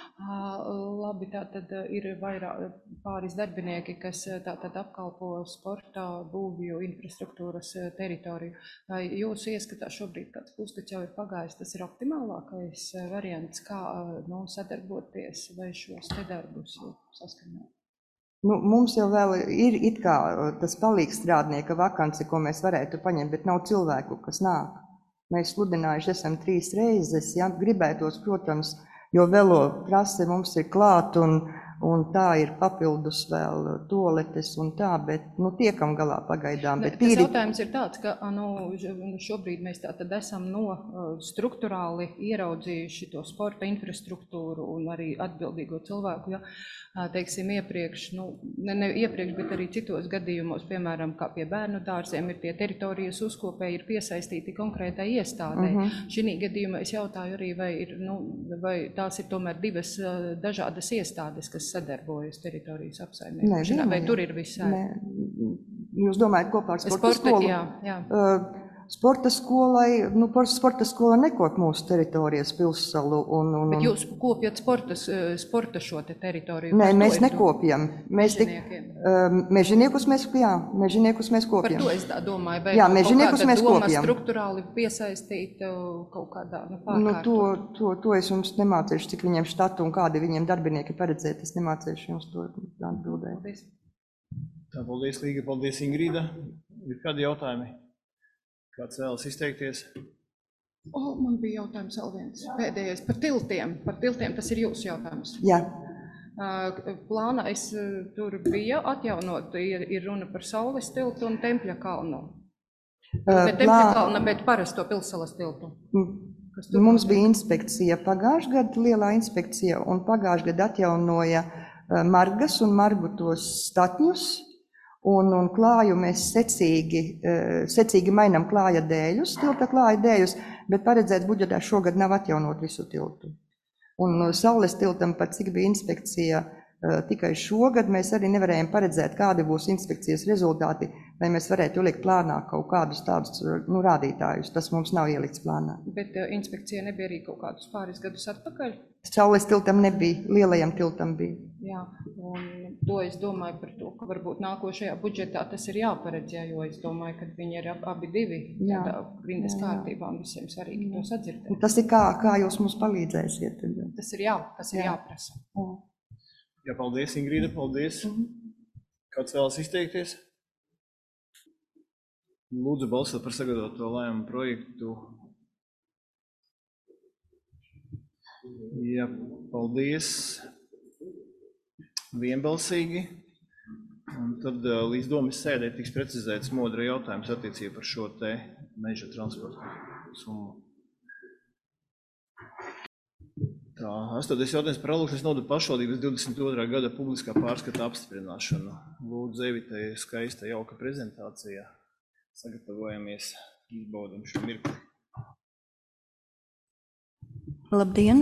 Speaker 7: Labi, tā tad ir vairāk pāris darbinieki, kas tā tad apkalpo sporta būvju infrastruktūras teritoriju. Vai jūsu ieskatā šobrīd kāds puskats jau ir pagājis, tas ir optimālākais variants, kā nu, sadarboties vai šos te darbus saskanāt?
Speaker 10: Nu, mums jau vēl ir it kā tas palīgs strādnieka vakanci, ko mēs varētu paņemt, bet nav cilvēku, kas nāk. Mēs sludinājuši esam trīs reizes, ja gribētos, protams, jo velo prase mums ir klāt un, un tā ir papildus vēl toaletes un tā, bet nu, tiekam galā pagaidām.
Speaker 7: Ne,
Speaker 10: Bet
Speaker 7: tas
Speaker 10: tīri,
Speaker 7: jautājums ir tāds, ka nu, šobrīd mēs tā tad esam no struktūrāli ieraudzījuši to sporta infrastruktūru un arī atbildīgo cilvēku, ja, teiksim, iepriekš, nu, ne, ne iepriekš, bet arī citos gadījumos, piemēram, kā pie bērnu dārziem, ir tie teritorijas uzkopēji, ir piesaistīti konkrētai iestādē.
Speaker 10: Uh -huh.
Speaker 7: Šī gadījumā es jautāju arī, vai, ir, nu, vai tās ir tomēr divas uh, dažādas iestādes, kas sadarbojas teritorijas apsaimniekošanā, vai
Speaker 10: viena,
Speaker 7: tur ir visai?
Speaker 10: ne, jūs domājat kopā ar sporta skolu?
Speaker 7: Jā, jā.
Speaker 10: Uh, Sporta skolai, nu, sporta skola nekop mūsu teritorijas pilssalu. Un, un,
Speaker 7: Bet
Speaker 10: un...
Speaker 7: jūs kopjat sporta, sporta šo te teritoriju?
Speaker 10: Nē,
Speaker 7: Par
Speaker 10: mēs
Speaker 7: to es
Speaker 10: nekopjam. Mēs tik,
Speaker 7: Mežiniekiem.
Speaker 10: uh, mežiniekus mēs, jā, mežiniekus mēs
Speaker 7: Par
Speaker 10: kopjam.
Speaker 7: to es tā domāju, vai
Speaker 10: Jā,
Speaker 7: kaut
Speaker 10: mežiniekus
Speaker 7: kāda
Speaker 10: mēs
Speaker 7: doma
Speaker 10: kopjam.
Speaker 7: struktūrāli piesaistīt uh, kaut kādā, nu,
Speaker 10: Nu, to,
Speaker 7: pārkārtot.
Speaker 10: to, to es jums nemācīšu, cik viņiem štatu un kādi viņiem darbinieki paredzēt. Es nemācīšu jums to atbildēt.
Speaker 7: Paldies.
Speaker 1: Tā, paldies, Līga, paldies, Ingrīda. Ir kādi jautājumi? Kāds vēlas izteikties?
Speaker 7: O, man bija jautājums vēl viens, pēdējais par tiltiem. Par tiltiem tas ir jūsu jautājums.
Speaker 10: Jā,
Speaker 7: Uh, Plānā es uh, tur bija atjaunot, ir, ir runa par Saules tiltu un Tempļa kalnu.
Speaker 10: Uh,
Speaker 7: Bet Tempļa
Speaker 10: plā-
Speaker 7: kalna, bet parasto pilsēlas tiltu. Kas tur
Speaker 10: mums
Speaker 7: notiek?
Speaker 10: bija inspekcija pagājušajā gadā, lielā inspekcija, un pagājušajā gadā atjaunoja uh, margas un margu tos statņus. Un, un klāju mēs secīgi, uh, secīgi mainām klāja dēļus, tilta klāja dēļus, bet paredzēts budžetā šogad nav atjaunot visu tiltu. Un uh, Saules tiltam, pat cik bija inspekcija uh, tikai šogad, mēs arī nevarējām paredzēt, kādi būs inspekcijas rezultāti, lai mēs varētu ielikt plānā kaut kādus tādus uh, nu, rādītājus. Tas mums nav ielikts plānā.
Speaker 7: Bet uh, inspekcija nebija arī kaut kādus pāris gadus atpakaļ.
Speaker 10: Saules tiltam nebija, lielajam tiltam bija.
Speaker 7: Jā, un to es domāju par to, ka varbūt nākošajā budžetā tas ir jāparedz, jā, jo es domāju, ka viņi ir ab, abi divi
Speaker 10: Jā.
Speaker 7: tādā rindas
Speaker 10: Jā.
Speaker 7: kārtībā un visiem svarīgi to
Speaker 10: Un
Speaker 7: sadzirdēt.
Speaker 10: tas ir kā, kā jūs mums palīdzēsiet.
Speaker 7: Tas ir jā, tas ir
Speaker 10: Jā.
Speaker 7: jāprasa.
Speaker 1: Jā, paldies, Ingrīda, paldies. Kāds vēlas izteikties? Lūdzu balsot par sagatavoto lēmumu projektu. Jā, paldies. Vienbalsīgi. Un tad līdz domas sēdē tiks precizēts modra jautājums attiecībā par šo te meža transportu summu. Tā, astotais jautājums par Alūksnes novadā pašvaldības divdesmit otrā gada publiskā pārskata apstiprināšanu. Lūdzu, Evitai skaista jauka prezentācijā. Sagatavojamies, izbaudam šo mirkli.
Speaker 8: Labdien!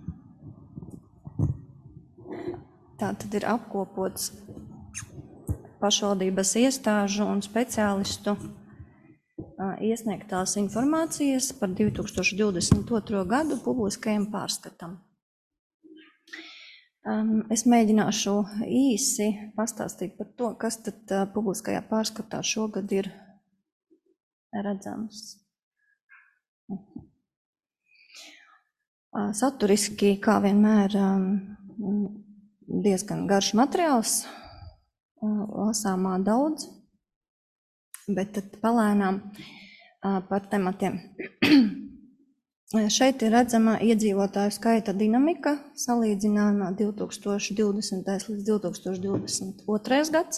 Speaker 8: Tā tad ir apkopots pašvaldības iestāžu un speciālistu iesniegtās informācijas par divi tūkstoši divdesmit otro gadu publiskajam pārskatam. Es mēģināšu īsi pastāstīt par to, kas tad publiskajā pārskatā šogad ir redzams. Saturiski, kā vienmēr, diezgan garš materiāls, lasāmā daudz, bet tad palēnām par tematiem. Šeit ir redzama iedzīvotāju skaita dinamika salīdzinājumā divi tūkstoši divdesmitais līdz divi tūkstoši divdesmit otrais gads.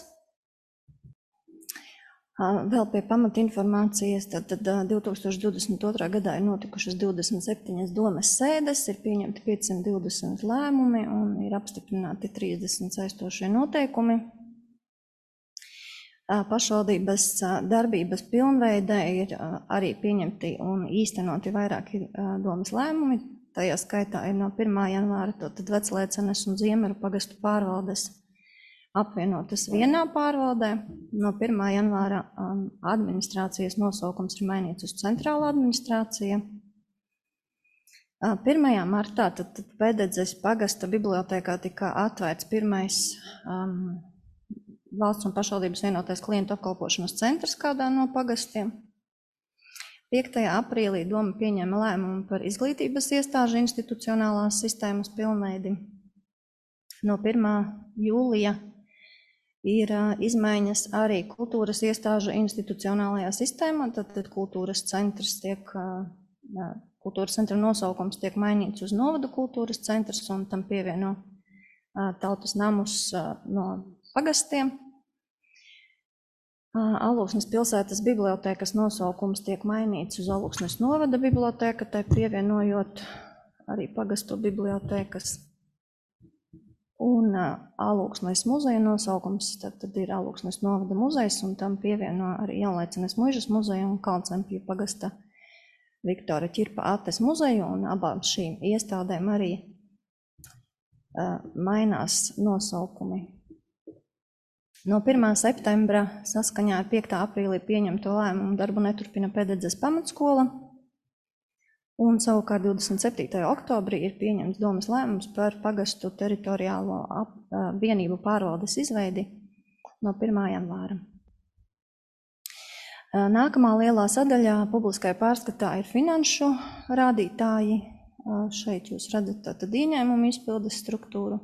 Speaker 8: Vēl pie pamata informācijas, tad, tad divi tūkstoši divdesmit otrā gadā ir notikušas divdesmit septiņas domes sēdes, ir pieņemti piecsimt divdesmit lēmumi un ir apstiprināti trīsdesmit saistošie noteikumi. Pašvaldības darbības pilnveidē ir arī pieņemti un īstenoti vairāki domas lēmumi. Tajā skaitā ir no pirmā janvāra tad Veclēcenes un Ziemeru pagastu pārvaldes apvienotas vienā pārvaldē. No pirmā janvāra administrācijas nosaukums ir mainīts uz centrāla administrācija. pirmajā martā tad, tad Vededzes pagasta bibliotēkā tika atvērts pirmais um, valsts un pašvaldības vienotais klientu apkalpošanas centrs kādā no pagastiem. piektajā aprīlī doma pieņēma lēmumu par izglītības iestāžu institucionālās sistēmas pilnveidi. No pirmā jūlija ir uh, izmaiņas arī kultūras iestāžu institucionālajā sistēmā, tad, tad kultūras centrs tiek, uh, kultūras centra nosaukums tiek mainīts uz novada kultūras centrs un tam pievieno uh, tautas namus uh, no pagastiem. Alūksnes pilsētas bibliotēkas nosaukums tiek mainīts uz Alūksnes novada bibliotēka, tai pievienojot arī pagastu bibliotēkas. Un Alūksnes muzeja nosaukums tad, tad ir Alūksnes novada muzejs, un tam pievieno arī Jaunlaicinas muižas muzeja un Kalncempju pagasta Viktora Ķirpa Ates muzeju, un abām šīm iestādēm arī uh, mainās nosaukumi. No pirmā septembra saskaņā ar piektā aprīlī pieņemto lēmumu darbu neturpina Pededzes pamatskola, un savukārt divdesmit septītajā oktobrī ir pieņemts domas lēmums par pagastu teritoriālo ap, vienību pārvaldes izveidi no pirmā janvāra. Nākamā lielā sadaļā publiskajā pārskatā ir finanšu rādītāji. Šeit jūs redzat tātad ieņēmumu izpildes struktūru.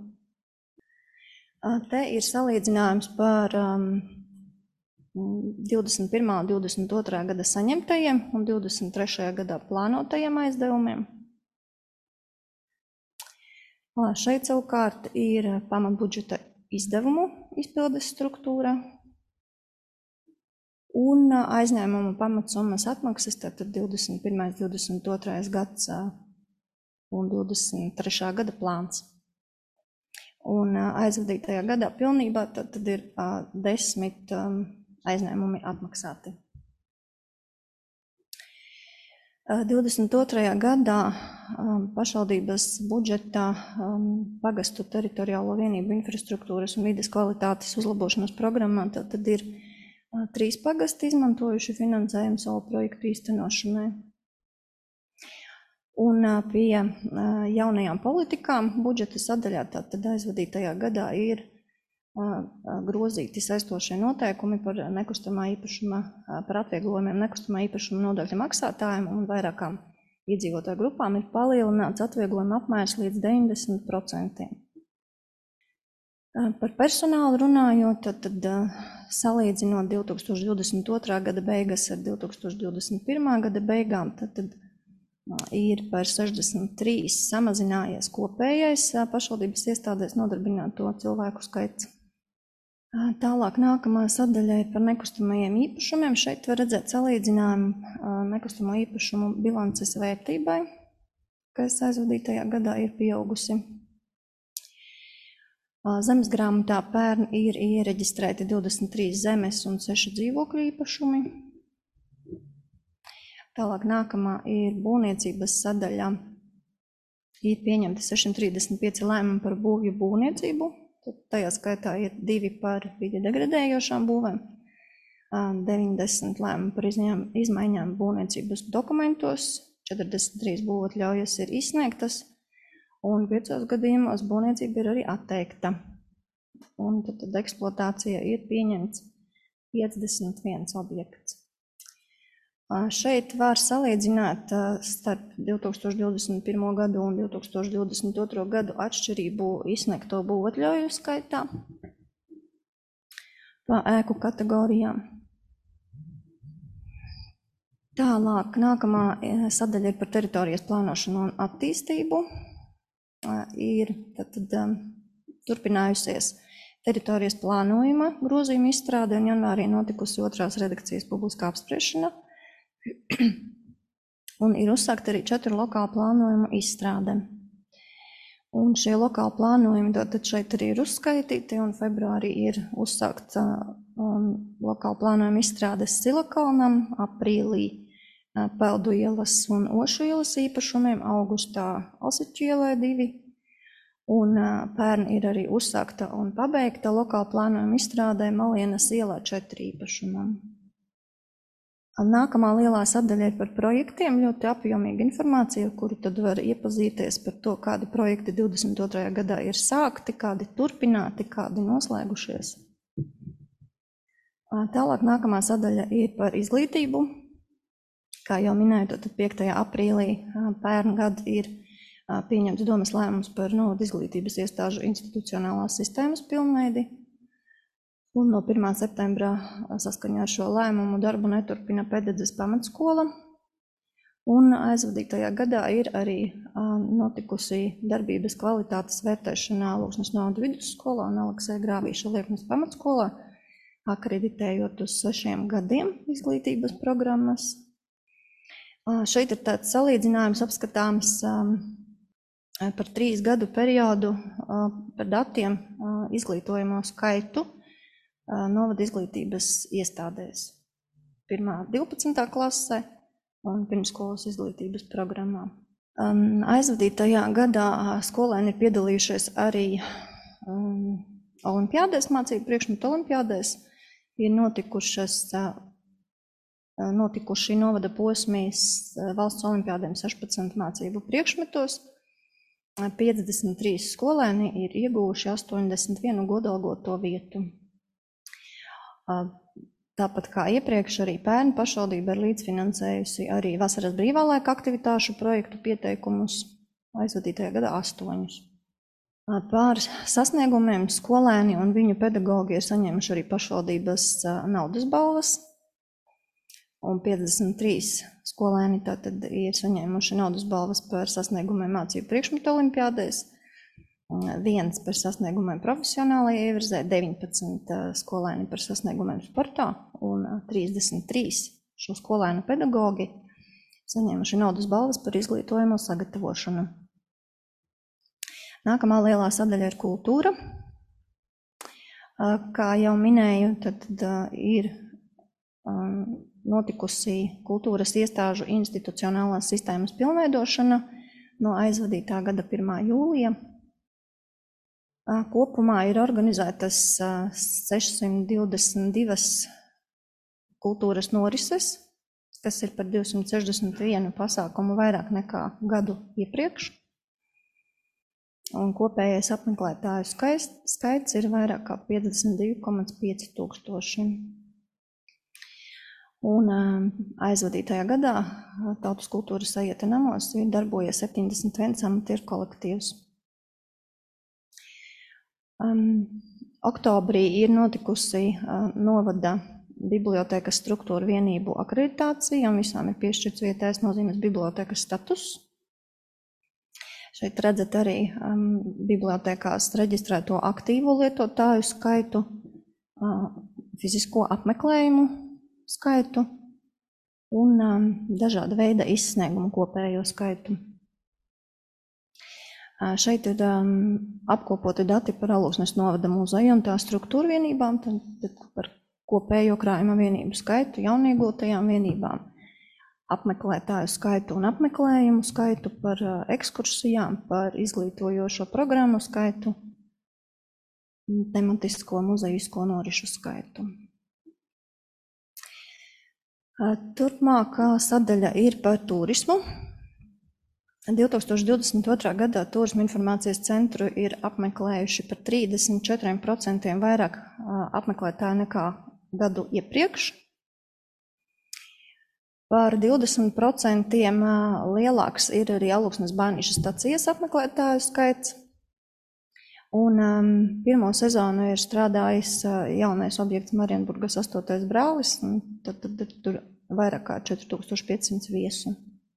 Speaker 8: Te ir salīdzinājums par um, divdesmit pirmā un divdesmit otrā gada saņemtajiem un divdesmit trešajā gadā plānotajiem aizdevumiem. Šeit savukārt ir pamatbudžeta izdevumu izpildes struktūra un aizņēmumu pamatsummas atmaksas, tātad divdesmit pirmais, divdesmit otrais gads un divdesmit trešā gada plāns. Un aizvadītajā gadā pilnībā tad, tad ir uh, desmit um, aizņēmumi atmaksāti. Uh, divdesmit otrajā gadā um, pašvaldības budžetā um, pagastu teritoriālo vienību infrastruktūras un vides kvalitātes uzlabošanas programmā tad, tad ir uh, trīs pagasti izmantojuši finansējumu savu projektu īstenošanai. Un pie jaunajām politikām budžeta sadaļā tātad aizvadītajā gadā ir grozīti saistošie noteikumi par nekustamā īpašuma, par atvieglojumiem nekustamā īpašuma nodokļu maksātājiem, un vairākām iedzīvotāju grupām ir palielināts atvieglojuma apmērs līdz deviņdesmit procentiem. Par personālu runājot, tad, tad salīdzinot divi tūkstoši divdesmit otrā gada beigas ar divi tūkstoši divdesmit pirmā gada beigām, tad, tad ir par sešdesmit trīs samazinājies kopējais pašvaldības iestādēs nodarbināto cilvēku skaits. Tālāk nākamā sadaļa ir par nekustamajiem īpašumiem. Šeit var redzēt salīdzinājumu nekustamo īpašumu bilances vērtībai, kas aizvadītajā gadā ir pieaugusi. Zemesgrāmatā pērn ir iereģistrēti divdesmit trīs zemes un seši dzīvokļu īpašumi. Tālāk nākamā ir būvniecības sadaļā. Ir pieņemti sešsimt trīsdesmit pieci lēmumi par būvju būvniecību. Tajā skaitā ir divi par vidi degradējošām būvēm, deviņdesmit lēmumi par izmaiņām būvniecības dokumentos, četrdesmit trīs būvatļaujas ir izsniegtas, un piecos gadījumos būvniecība ir arī atteikta. Un tad, tad eksploatācija ir pieņemts piecdesmit viens objekts. Šeit var salīdzināt starp divi tūkstoši divdesmit pirmo gadu un divi tūkstoši divdesmit otro gadu atšķirību izsniegto būvatļauju skaitā pa ēku kategorijām. Tālāk nākamā sadaļa ir par teritorijas plānošanu un attīstību. Ir tad, tad, turpinājusies teritorijas plānojuma grozījuma izstrāde un janvārī notikusi otrās redakcijas publiskā apspriešana. Un ir uzsākta arī četru lokālu plānojumu izstrāde. Un šie lokāli plānojumi tad šeit arī ir uzskaitīti, un februārī ir uzsākta um, lokālu plānojumu izstrādes Silakalnam, aprīlī uh, Peldu ielas un Ošu ielas īpašumiem, augustā Alsiķu ielai divi, un uh, pērn ir arī uzsākta un pabeigta lokālu plānojumu izstrādē Malienas ielā četri īpašumam. Nākamā lielā sadaļa ir par projektiem, ļoti apjomīga informācija, kuru tad var iepazīties par to, kādi projekti divdesmit otrajā gadā ir sākti, kādi turpināti, kādi noslēgušies. Tālāk nākamā sadaļa ir par izglītību. Kā jau minēju, tad piektajā aprīlī pērn gadu ir pieņemts domas lēmums par novadu izglītības iestāžu institucionālās sistēmas pilnveidi. Un no pirmā septembrā saskaņā ar šo lēmumu darbu neturpina Pededzes pamatskola. Un aizvadītajā gadā ir arī notikusi darbības kvalitātes vērtēšana Lūksnes novada vidusskolā un Aleksēja Grāvīša Liepnes pamatskolā, akreditējot uz sešiem gadiem izglītības programmas. Šeit ir tāds salīdzinājums apskatāms par trīs gadu periodu par datiem izglītojamo skaitu novada izglītības iestādēs. Pirmā divpadsmitā klasē un pirmsskolas izglītības programmā. Aizvadītajā gadā skolēni ir piedalījušies arī um, olimpiādēs, mācību priekšmetu olimpiādēs. Ir notikušas, notikuši novada posmīs valsts olimpiādēm sešpadsmit mācību priekšmetos. piecdesmit trīs skolēni ir ieguvuši astoņdesmit vienu godalgoto vietu. Tāpat kā iepriekš, arī pērn pašvaldība ir līdzfinansējusi arī vasaras brīvā laika aktivitāšu projektu pieteikumus aizvadītajā gadā astoņus. Pār sasniegumiem skolēni un viņu pedagogi ir saņēmuši arī pašvaldības naudas balvas, un piecdesmit trīs skolēni tātad ir saņēmuši naudas balvas par sasniegumiem mācību priekšmetu olimpiādēs, viens par sasniegumiem profesionālajā ievirzē, deviņpadsmit skolēni par sasniegumiem sportā un trīsdesmit trīs šo skolēnu pedagogi saņēmuši naudas balvas par izglītojumu sagatavošanu. Nākamā lielā sadaļa ir kultūra. Kā jau minēju, tad, tad ir notikusi kultūras iestāžu institucionālās sistēmas pilnveidošana no aizvadītā gada pirmā jūlija. Kopumā ir organizētas sešsimt divdesmit divas kultūras norises, kas ir par divsimt sešdesmit vienu pasākumu vairāk nekā gadu iepriekš. Un kopējais apmeklētāju skaits, skaits ir vairāk kā piecdesmit divi komats pieci tūkstoši. Un aizvadītajā gadā Tautas kultūras sajieta namos ir darbojies septiņdesmit viens amatieru kolektīvs. Um, oktobrī ir notikusi uh, novada bibliotēkas struktūra vienību akreditācija, un visām ir piešķirts vietējais nozīmes bibliotēkas status. Šeit redzat arī um, bibliotēkās reģistrēto aktīvo lietotāju skaitu, uh, fizisko apmeklējumu skaitu un um, dažāda veida izsniegumu kopējo skaitu. Uh, šeit ir um, apkopoti dati par Alūksnes novada muzeju un tā struktūra vienībām, tad, tad par kopējo krājuma vienību skaitu, jauniegūtajām vienībām, apmeklētāju skaitu un apmeklējumu skaitu, par ekskursijām, par izglītojošo programmu skaitu, tematisko muzejisko norišu skaitu. Turpmākā sadaļa ir par turismu. divi tūkstoši divdesmit otrā gadā Turisma informācijas centru ir apmeklējuši par trīsdesmit četriem procentiem vairāk apmeklētāju nekā gadu iepriekš. Par divdesmit procentiem lielāks ir arī Alūksnes Bāniša stacijas apmeklētāju skaits. Un um, pirmo sezonu ir strādājis uh, jaunais objekts Marienburgas astotais brālis, un tad, tad, tad tur vairāk kā četri tūkstoši pieci simti viesu.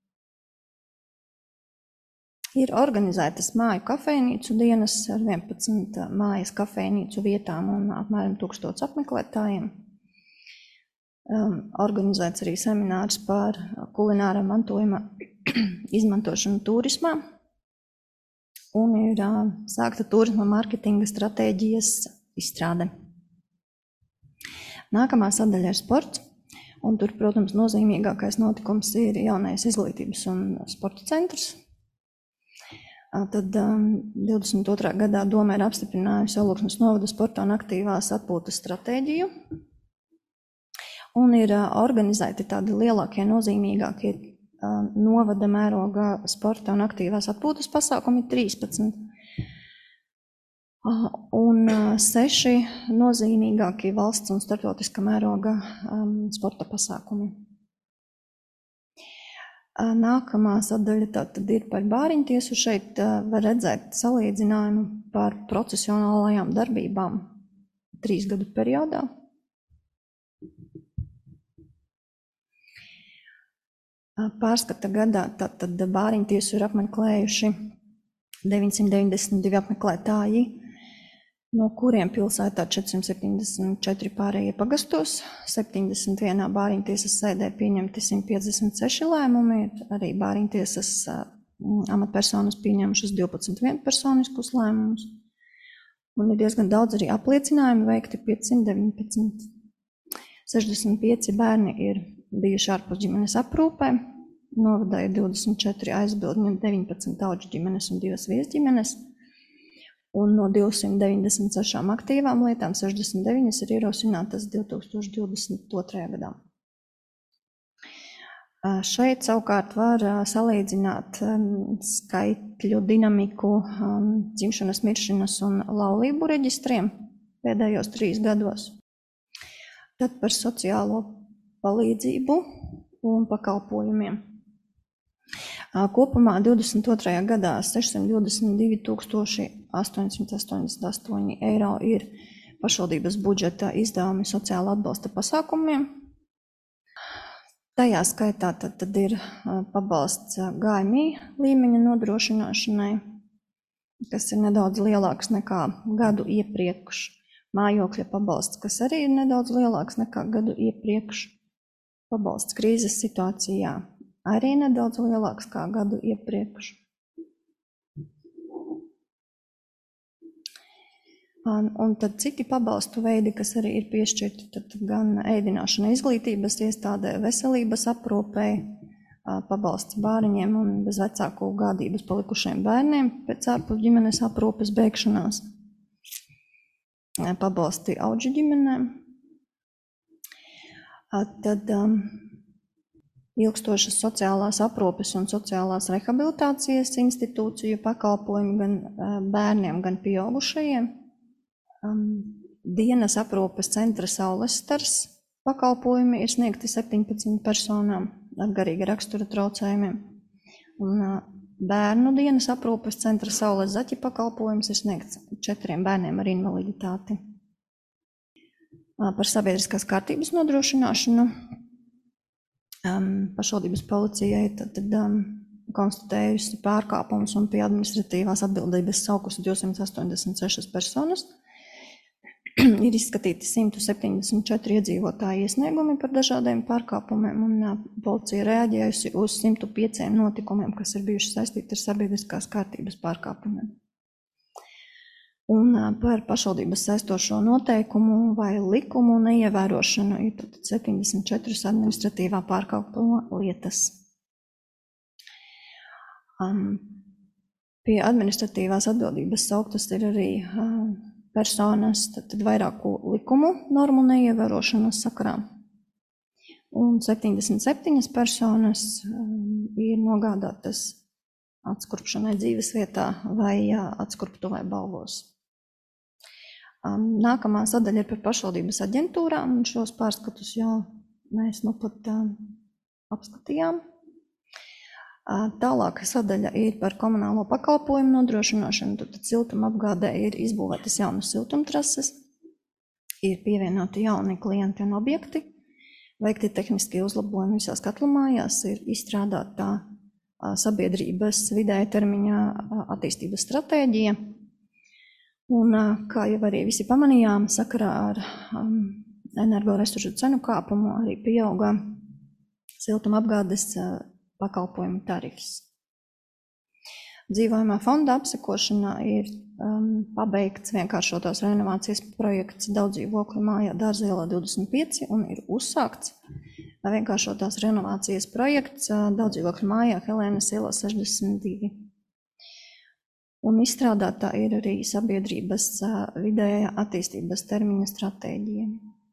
Speaker 8: Ir organizētas māju kafejnīcu dienas ar vienpadsmit mājas kafejnīcu vietām un apmēram tūkstots apmeklētājiem. Um, organizēts arī seminārs par kulinārā mantojuma izmantošanu turismā. Un ir uh, sākta turisma marketinga stratēģijas izstrāde. Nākamā sadaļa ir sports, un tur, protams, nozīmīgākais notikums ir jaunais izglītības un sporta centrs. Uh, tad um, divdesmit otrā gadā Doma ir apstiprinājusi Alūksnes novada sporta un aktīvās atpūtas stratēģiju, un ir uh, organizēti tādi lielākie, nozīmīgākie novada mēroga sporta un aktīvās atpūtas pasākumi trīspadsmit. Un seši nozīmīgākie valsts un starptautiska mēroga sporta pasākumi. Nākamā sadaļa tātad ir par bāriņtiesu. Šeit var redzēt salīdzinājumu par procesionālajām darbībām trīs gadu periodā. Pārskata gadā tātad bāriņtiesu ir apmeklējuši deviņsimt deviņdesmit divi apmeklētāji, no kuriem pilsētā četrsimt septiņdesmit četri pārējie pagastos, septiņdesmit vienā bāriņtiesas sēdē pieņemti simt piecdesmit seši lēmumi, arī bāriņtiesas amatpersonas pieņemšas divpadsmit vienpersoniskus lēmumus, un ir diezgan daudz arī apliecinājumi veikti piecsimt deviņpadsmit. sešdesmit pieci bērni ir bijuši ārpus ģimenes aprūpē, novadā ir divdesmit četri aizbildņi, deviņpadsmit auģu ģimenes un divas viesģimenes, un no divsimt deviņdesmit sešām aktīvām lietām sešdesmit deviņas ir ierosinātas divi tūkstoši divdesmit otrajā gadā. Šeit savukārt var salīdzināt skaitļu dinamiku dzimšanas, miršanas un laulību reģistriem pēdējos trīs gados. Tad par sociālo palīdzību un pakalpojumiem. Kopumā divdesmit otrajā gadā sešsimt divdesmit divi tūkstoši astoņsimt astoņdesmit astoņi eiro ir pašvaldības budžeta izdevumi sociāla atbalsta pasākumiem. Tajā skaitā tad, tad ir pabalsts G M I līmeņa nodrošināšanai, kas ir nedaudz lielāks nekā gadu iepriekš. Mājokļa pabalsts, kas arī ir nedaudz lielāks nekā gadu iepriekš. Pabalsts krīzes situācijā arī nedaudz lielāks kā gadu iepriekš. Un, un tad citi pabalstu veidi, kas arī ir piešķirti, tad gan ēdināšana izglītības iestādē, veselības aprūpei, pabalsts bāriņiem un bez vecāku gādības palikušiem bērniem pēc ārpus ģimenes aprūpes beigšanās, pabalsti auģu ģimenēm. Tad um, ilgstošas sociālās aprūpes un sociālās rehabilitācijas institūciju pakalpojumi gan uh, bērniem, gan pieaugušajiem. Um, dienas aprūpes centra Saules stars pakalpojumi ir sniegti septiņpadsmit personām ar garīga rakstura traucējumiem. Un uh, bērnu dienas aprūpes centra Saules Zaķa pakalpojums ir sniegts četriem bērniem ar invaliditāti. Par sabiedriskās kārtības nodrošināšanu pašvaldības policijai tad, tad um, konstatējusi pārkāpumus un pie administratīvās atbildības saukusi divsimt astoņdesmit sešas personas. Ir izskatīti simt septiņdesmit četri iedzīvotāji iesniegumi par dažādiem pārkāpumiem, un uh, policija reaģējusi uz simt pieciem notikumiem, kas ir bijuši saistīti ar sabiedriskās kārtības pārkāpumiem. Un uh, par pašvaldības saistošo noteikumu vai likumu neievērošanu ir tad septiņdesmit četras administratīvā pārkāpuma lietas. Um, pie administratīvās atbildības sauktas ir arī uh, personas tad, tad vairāku likumu normu neievērošanas sakarā. Un septiņdesmit septiņas personas um, ir nogādātas atskurpšanai dzīves vietā vai uh, atskurptuvē Balvos. Um, nākamā sadaļa ir par pašvaldības aģentūrām, un šos pārskatus jau mēs nu pat uh, apskatījām. Tālāka sadaļa ir par komunālo pakalpojumu nodrošināšanu. Tad siltuma apgādē ir izbūvētas jaunas siltumtrases, ir pievienoti jauni klienti un objekti, veikti tehniskie uzlabojumi visās katlamājās, ir izstrādāta sabiedrības vidēja termiņā attīstības stratēģija. Un, kā jau arī visi pamanījām, sakarā ar um, energoresursu cenu kāpumu arī pieauga siltuma apgādes pakalpojumu tarifs. Dzīvojamā fonda apsekošanā ir um, pabeigts vienkāršotās renovācijas projekts daudzdzīvokļu mājā Dārzielā divdesmit pieci un ir uzsākts vienkāršotās renovācijas projekts daudzdzīvokļu mājā Helēnas ielā sešdesmit divi. Un izstrādātā ir arī sabiedrības vidējā attīstības termiņa stratēģija.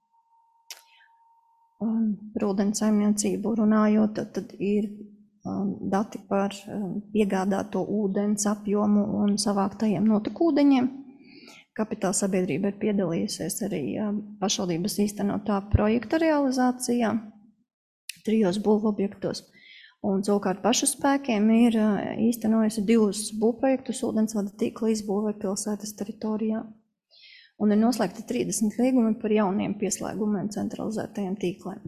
Speaker 8: Par ūdens saimniecību runājot, tad, tad ir um, dati par um, piegādāto ūdens apjomu un savāktajiem notekūdeņiem. Kapitāla sabiedrība ir piedalījusies arī um, pašvaldības īstenotā projekta realizācijā trijos būvobjektos. Un savukārt pašu spēkiem ir uh, īstenojusi divus būvprojektus ūdensvada tīkla izbūvē pilsētas teritorijā. Un ir noslēgti trīsdesmit līgumi par jauniem pieslēgumiem centralizētajiem tīkliem.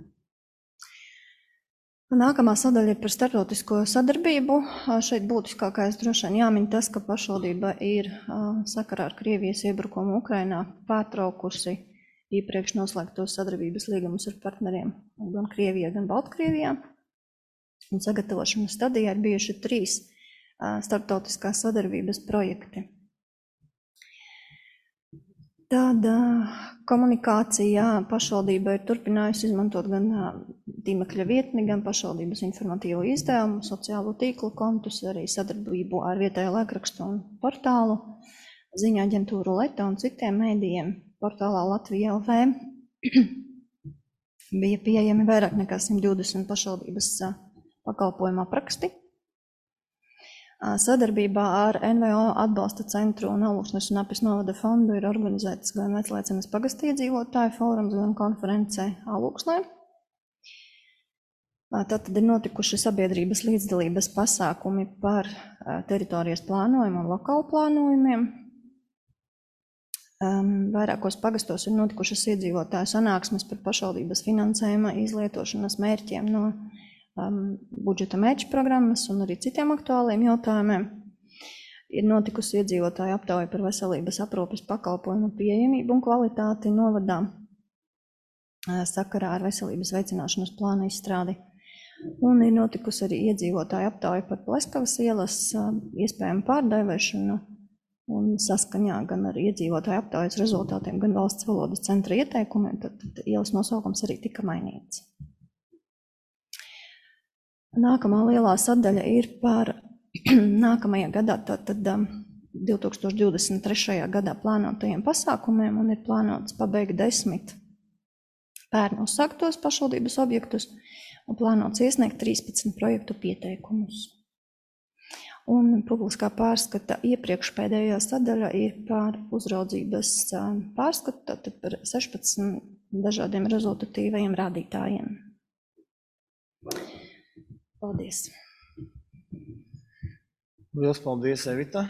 Speaker 8: Nākamā sadaļa ir par starptautisko sadarbību. Šeit būtiskākais droši vien jāmin tas, ka pašvaldība ir sakarā ar Krievijas iebrukumu Ukrainā pārtraukusi iepriekš noslēgtos sadarbības līgumus ar partneriem gan Krievijā, gan Baltkrievijā. Un sagatavošanas stadijā ir bijuši trīs starptautiskās sadarbības projekti. Tāda komunikācija pašvaldība ir turpinājusi izmantot gan tīmekļa vietni, gan pašvaldības informatīvo izdevumu, sociālo tīklu kontus, arī sadarbību ar vietējo laikrakstu un portālu, ziņu aģentūru Leta un citiem mēdījiem. Portālā Latvija L V bija pieejami vairāk nekā simt divdesmit pašvaldības pakalpojumu apraksti. Sadarbībā ar N V O atbalsta centru un Alūksnes un Apis novada fondu ir organizētas gan Veclēcenes pagasta iedzīvotāju fórums, gan konference Alūksnē. Tātad ir notikuši sabiedrības līdzdalības pasākumi par teritorijas plānojumu un lokālu plānojumiem. Vairākos pagastos ir notikušas iedzīvotāju sanāksmes par pašvaldības finansējuma izlietošanas mērķiem no Um, budžeta mērķu programmas un arī citiem aktuāliem jautājumiem. Ir notikusi iedzīvotāju aptauja par veselības aprūpes pakalpojumu pieejamību un kvalitāti novadā sakarā ar veselības veicināšanas plāna izstrādi. Un ir notikusi arī iedzīvotāju aptauja par Pleskavas ielas iespējamu pārdaivēšanu un saskaņā gan ar iedzīvotāju aptaujas rezultātiem, gan valsts valodas centra ieteikumiem, tad, tad ielas nosaukums arī tika mainīts. Nākamā lielā sadaļa ir par nākamajā gadā, tātad divi tūkstoši divdesmit trešajā gadā plānotajiem pasākumiem, un ir plānots pabeigt desmit pērn uzsāktos pašvaldības objektus un plānots iesniegt trīspadsmit projektu pieteikumus. Un publiskā pārskata iepriekšpēdējā sadaļa ir par uzraudzības pārskatu, tātad par sešpadsmit dažādiem rezultatīvajiem rādītājiem. Paldies!
Speaker 1: Lielas paldies, Evita.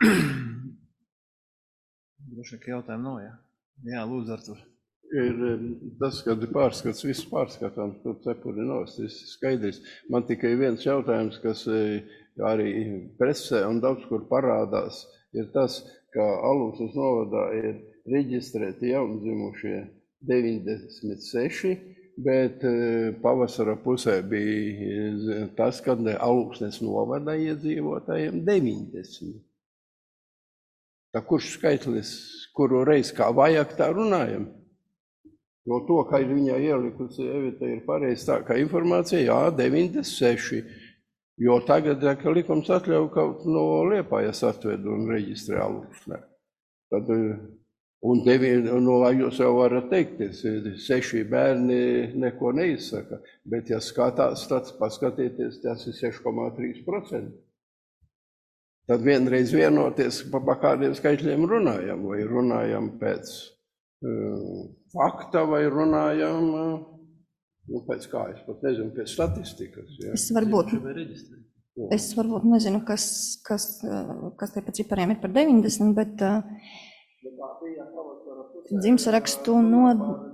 Speaker 1: Droši, ka jautājumu nav, jā. Jā, lūdzu, Artur.
Speaker 6: Ir tas, kad ir pārskats, viss pārskatām, tur cepuri nost, viss skaidrs. Man tikai viens jautājums, kas arī presē un daudz kur parādās, ir tas, ka Alūksnes novadā ir reģistrēti jaundzimušie deviņdesmit seši, bet pavasara pusē bija tas, kad Alūksnes novadā iedzīvotājiem deviņdesmit. Tā kurš skaitlis, kuru reiz kā vajag, tā runājam? Jo to, ka ir viņā ielikusi Evita, ir pareizi tā, ka informācija, jā, deviņdesmit seši, jo tagad, ka likums atļauj kaut no Liepājas atved un reģistrē Alūksnē. Tad, un devi, no, jūs jau varat teikt, seši bērni neko neizsaka, bet ja skatās, tad paskatieties, tas ir seši komā trīs procenti. Tad vienreiz vienoties, pa, pa kādiem skaitļiem runājam, vai runājam pēc uh, fakta, vai runājam, nu, pēc kā, es pat nezinu, pēc statistikas. Ja?
Speaker 8: Es varbūt, es varbūt nezinu, kas, kas, kas te pēc cipariem ir par deviņdesmit, bet uh, dzimtsarakstu no...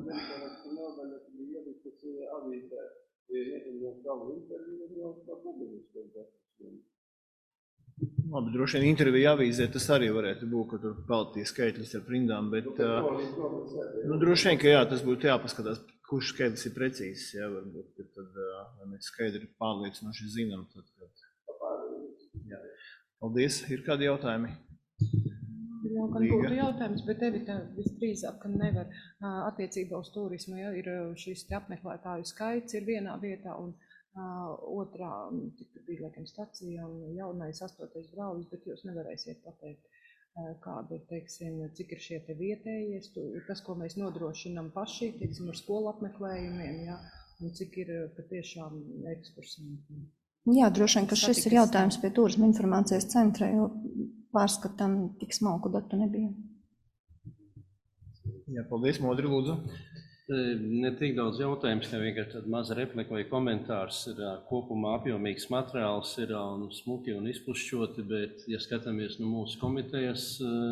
Speaker 1: Labi, droši vien intervija avīzē tas arī varētu būt, ka tur paliktīs skaitlis ar prindām, bet nu, droši vien, ka jā, tas būtu jāpaskatās, kurš skaitlis ir precīzs, jā, varbūt, tad, ja mēs skaidri pārliecinoši zinām, tad, tad, jā. Paldies, ir kādi jautājumi?
Speaker 7: Jā, gan būtu jautājums, bet Evita visdrīzāk, ka nevar attiecībā uz turismu, ja ir šis te apmeklētāju skaits ir vienā vietā un Uh, otrā, tik bija laikam stacija un jaunais astotais braulis, bet jūs nevarēsiet pateikt, uh, kāda ir, teiksim, cik ir šie te vietējies, tas, ko mēs nodrošinām paši, teiksim, ar skolu apmeklējumiem, ja, un cik ir patiešām ekskursantiem.
Speaker 8: Jā, droši vien, ka šis ir jautājums pie turisma informācijas centra, jo pārskatām tik smalku datu nebija.
Speaker 1: Jā, paldies, Modri, lūdzu.
Speaker 3: Ne tik daudz jautājums, kā vienkārši tāda maza replika vai komentārs. Ir kopumā apjomīgs materiāls, ir un smuki un izpušķoti, bet, ja skatāmies no mūsu komitejas,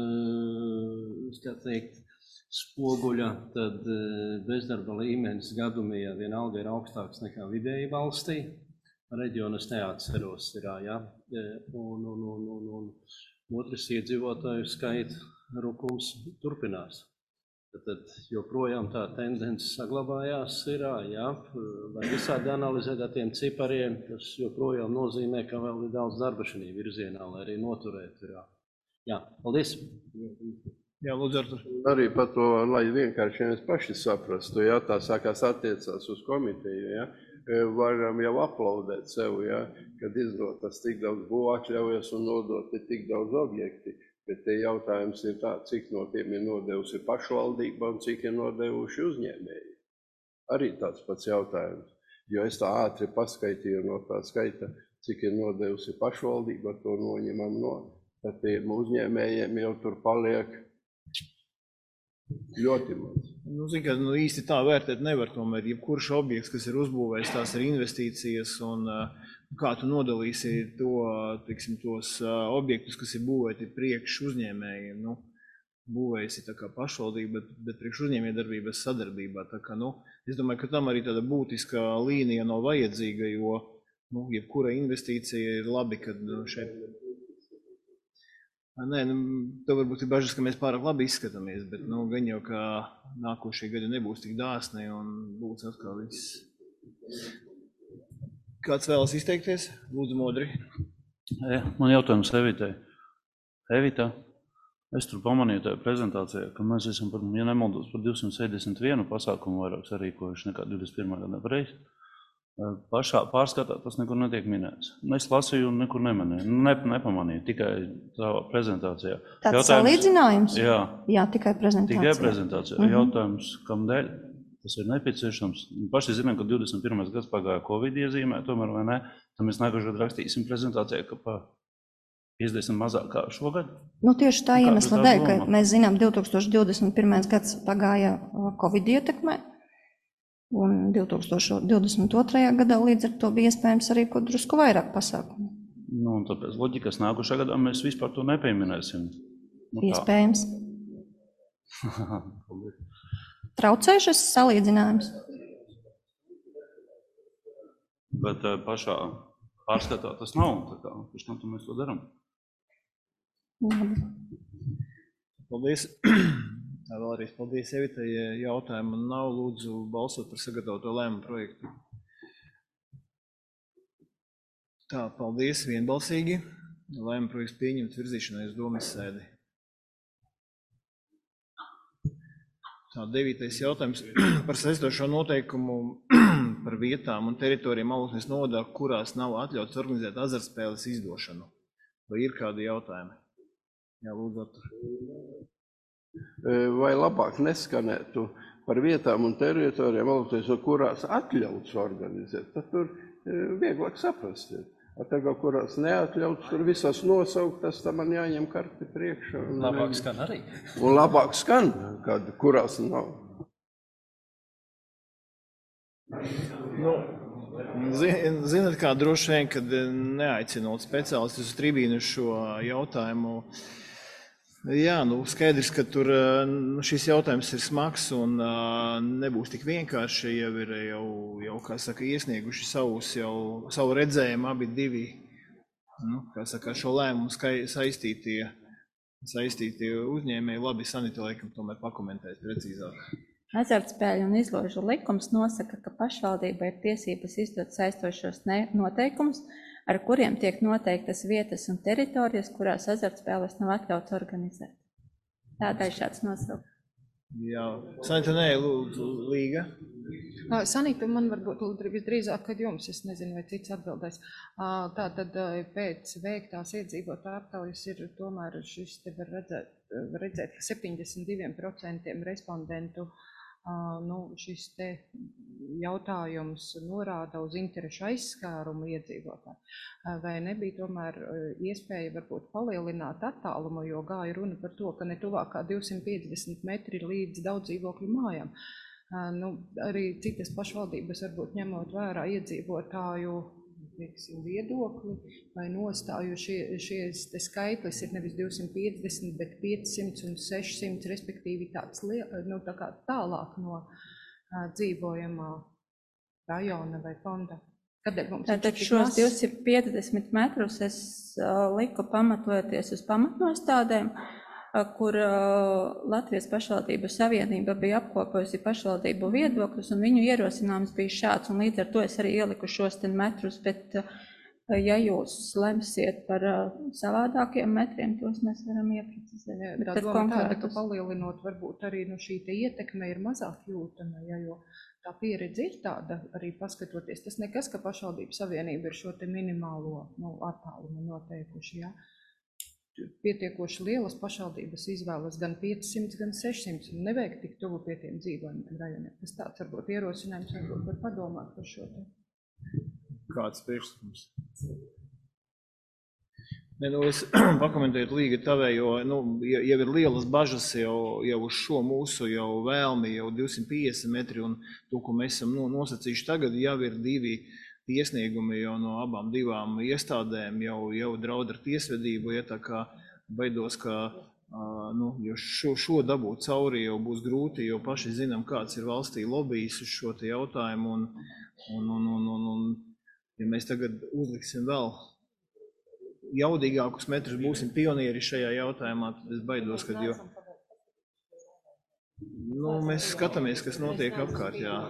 Speaker 3: kā teikt, spoguļa, tad bezdarba līmenis gadumijā vienalga ir augstāks nekā vidēji valstī. Reģionas neatceros ir, jā, un, un, un, un, un otrs iedzīvotāju skaita rukums turpinās. Tad joprojām tā tendence saglabājās, ir, jā, vai visādi analizēt ar tiem cipariem, tas joprojām nozīmē, ka vēl ir daudz darba šajā virzienā, lai arī noturētu. Ir. Jā, paldies!
Speaker 1: Jā, lūdzu, Artur.
Speaker 6: Arī par to, lai vienkārši mēs paši saprastu, ja tā sākās attiecās uz komiteju, ja, varam jau aplaudēt sev, ja, kad izdotas tik daudz būvākļaujas un nodoti tik daudz objekti. Bet te jautājums ir tā, cik no tiem ir nodevusi pašvaldība un cik ir nodevuši uzņēmēji. Arī tāds pats jautājums. Jo es tā ātri paskaitīju no tā skaita, cik ir nodevusi pašvaldība, to noņemam no. Tad tiem uzņēmējiem jau tur paliek ļoti maz.
Speaker 1: Nu, zin, ka, nu, īsti tā vērtēt nevar tomēr. Jebkurš objekts, kas ir uzbūvējis, tās ir investīcijas un kā tu nodalīsi to, teiksim, tos objektus, kas ir būvēti priekš uzņēmējiem. Nu, būvējis ir tā kā pašvaldība, bet, bet priekš uzņēmēja darbības sadarbībā. Tā kā, nu, es domāju, ka tam arī tāda būtiska līnija nav vajadzīga, jo nu, jebkura investīcija ir labi, kad nu, šeit... Nē, nu, tev varbūt ir bažas, ka mēs pārāk labi izskatāmies, bet nu, gan jau, ka nākošie gadi nebūs tik dāsni un būs atkal viss. Kāds vēlas izteikties? Lūdzu, Modri.
Speaker 11: Ja, man jautājums Evitai. Evita, es tur pamanīju tajā prezentācijā, ka mēs esam, par, ja nemaldos, par divsimt sešdesmit vienu pasākumu vairāk sarīkojuši nekā divdesmit pirmā gadā pareizi. Pašā pārskatā tas nekur netiek minēts. Es lasīju un nekur nemanīju, ne, nepamanīju, tikai savā prezentācijā.
Speaker 8: Tāds jautājums, salīdzinājums?
Speaker 11: Jā.
Speaker 8: Jā, tikai prezentācijā.
Speaker 11: Tikai prezentācijā. Mm-hmm. Jautājums, kam dēļ tas ir nepieciešams. Paši zinām, ka divdesmit pirmais gads pagāja Covid iezīmē, tomēr vai ne, tad mēs nākošajā rakstīsim prezentācijā, ka pa piecdesmit mazāk kā šogad.
Speaker 8: Nu, tieši tā iemesla dēļ, ka mēs zinām, divi tūkstoši divdesmit pirmais gads pagāja Covid ietekmē. Un divi tūkstoši divdesmit otrajā gadā līdz ar to bija iespējams arī ko drusku vairāk pasākumu.
Speaker 11: Nu, un tāpēc loģikas nākušā gadā mēs vispār to nepieminēsim. Nu, tā.
Speaker 8: Iespējams. Traucē šis salīdzinājums?
Speaker 11: Bet eh, pašā pārskatā tas nav. Tā kā, pēc tam mēs to darām.
Speaker 8: Labi.
Speaker 1: Paldies. Vēlreiz paldies Evitai. Jautājumu nav. Lūdzu balsot par sagatavoto lēmumu projektu. Tā, paldies vienbalsīgi. Lēmumu projekts pieņemts virzīšanai uz domas sēdi. Tā, devītais jautājums par saistošo noteikumu par vietām un teritorijām Alūksnes novadā, kurās nav atļauts organizēt azartspēles izdošanu. Vai ir kādi jautājumi? Jā, lūdzu, Artur.
Speaker 6: Vai labāk neskanētu par vietām un teritorijām Alūksnes, kurās atļauts organizēt? Tad tur vieglāk saprast. Tagad, kurās neatļauts, tur visās nosauktas, tad man jāņem karti priekšā. Un,
Speaker 3: labāk skan arī.
Speaker 6: Un labāk skan, kad kurās nav.
Speaker 1: Nu, zināt, kā droši vien, kad neaicinot speciālistus uz tribīnu šo jautājumu, jā, nu, skaidrs, ka tur šis jautājums ir smags un nebūs tik vienkārši, jau ir jau, jau kā saka, iesnieguši savus, jau, savu redzējumu abi divi, nu, kā saka, šo lēmumu skai, saistītie, saistītie uzņēmēji. Labi, Sanita laikam tomēr pakomentēs precīzāk.
Speaker 12: Azartspēļu un izložu likums nosaka, ka pašvaldībai ir tiesības izdot saistošos noteikumus, ar kuriem tiek noteiktas vietas un teritorijas, kurās azartspēles nav atļauts organizēt. Tādēļ šāds nosaukums.
Speaker 1: Jā, Sanita, nē, lūdzu, Līga.
Speaker 7: Sanita, man varbūt visdrīzāk, kad jums, es nezinu, vai cits atbildēs. Tātad pēc veiktās iedzīvotāju aptaujas ir tomēr šis te var redzēt, redzēt ka septiņdesmit divi procenti respondentu nu, šis te jautājums norāda uz interešu aizskārumu iedzīvotāju. Vai nebija tomēr iespēja varbūt palielināt attālumu, jo gāja runa par to, ka ne tuvākā divsimt piecdesmit metri līdz daudz dzīvokļu mājām. Nu, arī citas pašvaldības varbūt ņemot vērā iedzīvotāju teiksim, viedokli vai nostāju, šie, šies te skaitlis ir nevis divsimt piecdesmit, bet piecsimt un sešsimt, respektīvi tāds nu, tā kā tālāk no uh, dzīvojamā rajona vai fonda.
Speaker 12: Tātad šos divsimt piecdesmit metrus es uh, liku pamatojoties uz pamatnostādēm, uh, kur uh, Latvijas pašvaldību savienība bija apkopojusi pašvaldību viedokļus, un viņu ierosinājums bija šāds, un līdz ar to es arī ieliku šos ten metrus, bet uh, ja jūs lemsiet par uh, savādākiem metriem, tos mēs varam ieprecizēt.
Speaker 7: Tā doma tāda, ka palielinot varbūt arī no šī te ietekme ir mazāk jūtama, ja, jo tā pieredze ir tāda, arī paskatoties. Tas nekas, ka pašvaldību savienība ir šo te minimālo nu, attālumu noteikuši. Ja. Pietiekoši lielas pašvaldības izvēlas gan piecsimt, gan sešsimt, un nevajag tik tuvu pie tiem dzīvojumiem rajoniem. Tas tāds varbūt ierosinājums, varbūt var padomāt par šo te.
Speaker 1: Kāds priekšlikums? Ne, nu, es pakomentēju Līga tavē, jo nu, jau ir lielas bažas jau, jau uz šo mūsu jau vēlmi, jau divsimt piecdesmit metri, un to, ko mēs esam nu, nosacījuši tagad, jau ir divi iesniegumi jau no abām divām iestādēm, jau, jau draud ar tiesvedību, ja tā kā baidos, ka uh, nu, jo šo, šo dabūt cauri jau būs grūti, jo paši zinām, kāds ir valstī lobijs uz šo te jautājumu, un, un, un, un, un, un ja mēs tagad uzliksim vēl jaudīgākus metrus, būsim pionieri šajā jautājumā, tad es baidos, kad jo... Nu, mēs skatāmies, kas notiek apkārt, jā.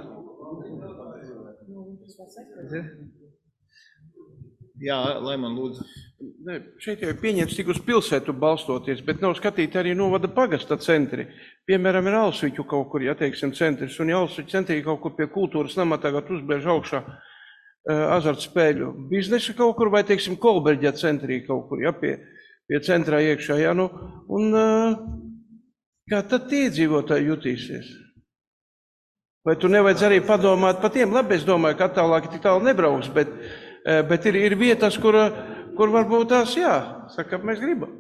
Speaker 1: Jā, lai man lūdzu.
Speaker 13: Ne, šeit jau ir pieņemts tik uz pilsētu balstoties, bet nav skatīti arī novada pagasta centri. Piemēram, ir Alsviķu kaut kur, ja teiksim, centrs, un ja Alsviķu centrī kaut kur pie kultūras namā tagad uzbēž augšā azartspēļu biznesa kaut kur, vai, teiksim, Kolberģa centrī kaut kur, ja, pie, pie centrā iekšā, ja, nu, un kā tad tie dzīvotāji jutīsies? Vai tu nevajadz arī padomāt par tiem? Labi, es domāju, ka attālāk tik tālu nebrauks, bet, bet ir, ir vietas, kur, kur varbūt tās, jā, saka, mēs gribam.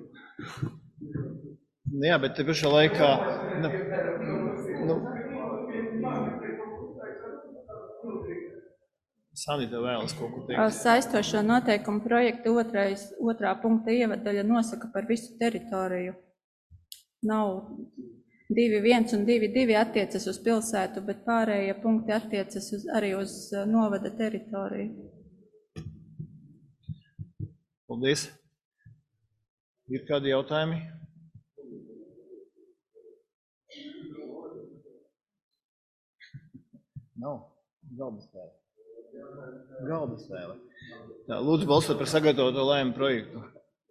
Speaker 1: Jā, bet te pašā laikā, nu, nu, Sanita vēlas kaut ko teikt.
Speaker 12: Saistošo noteikumu projektu otrais, otrā punkta ievadaļa nosaka par visu teritoriju. Nav divi viens un divi divi attiecas uz pilsētu, bet pārējie punkti attiecas uz, arī uz novada teritoriju.
Speaker 1: Paldies. Ir kādi jautājumi? Nav. Galda spēle. Galda spēle. Tā, lūdzu balsot par sagatavoto lēmumu projektu.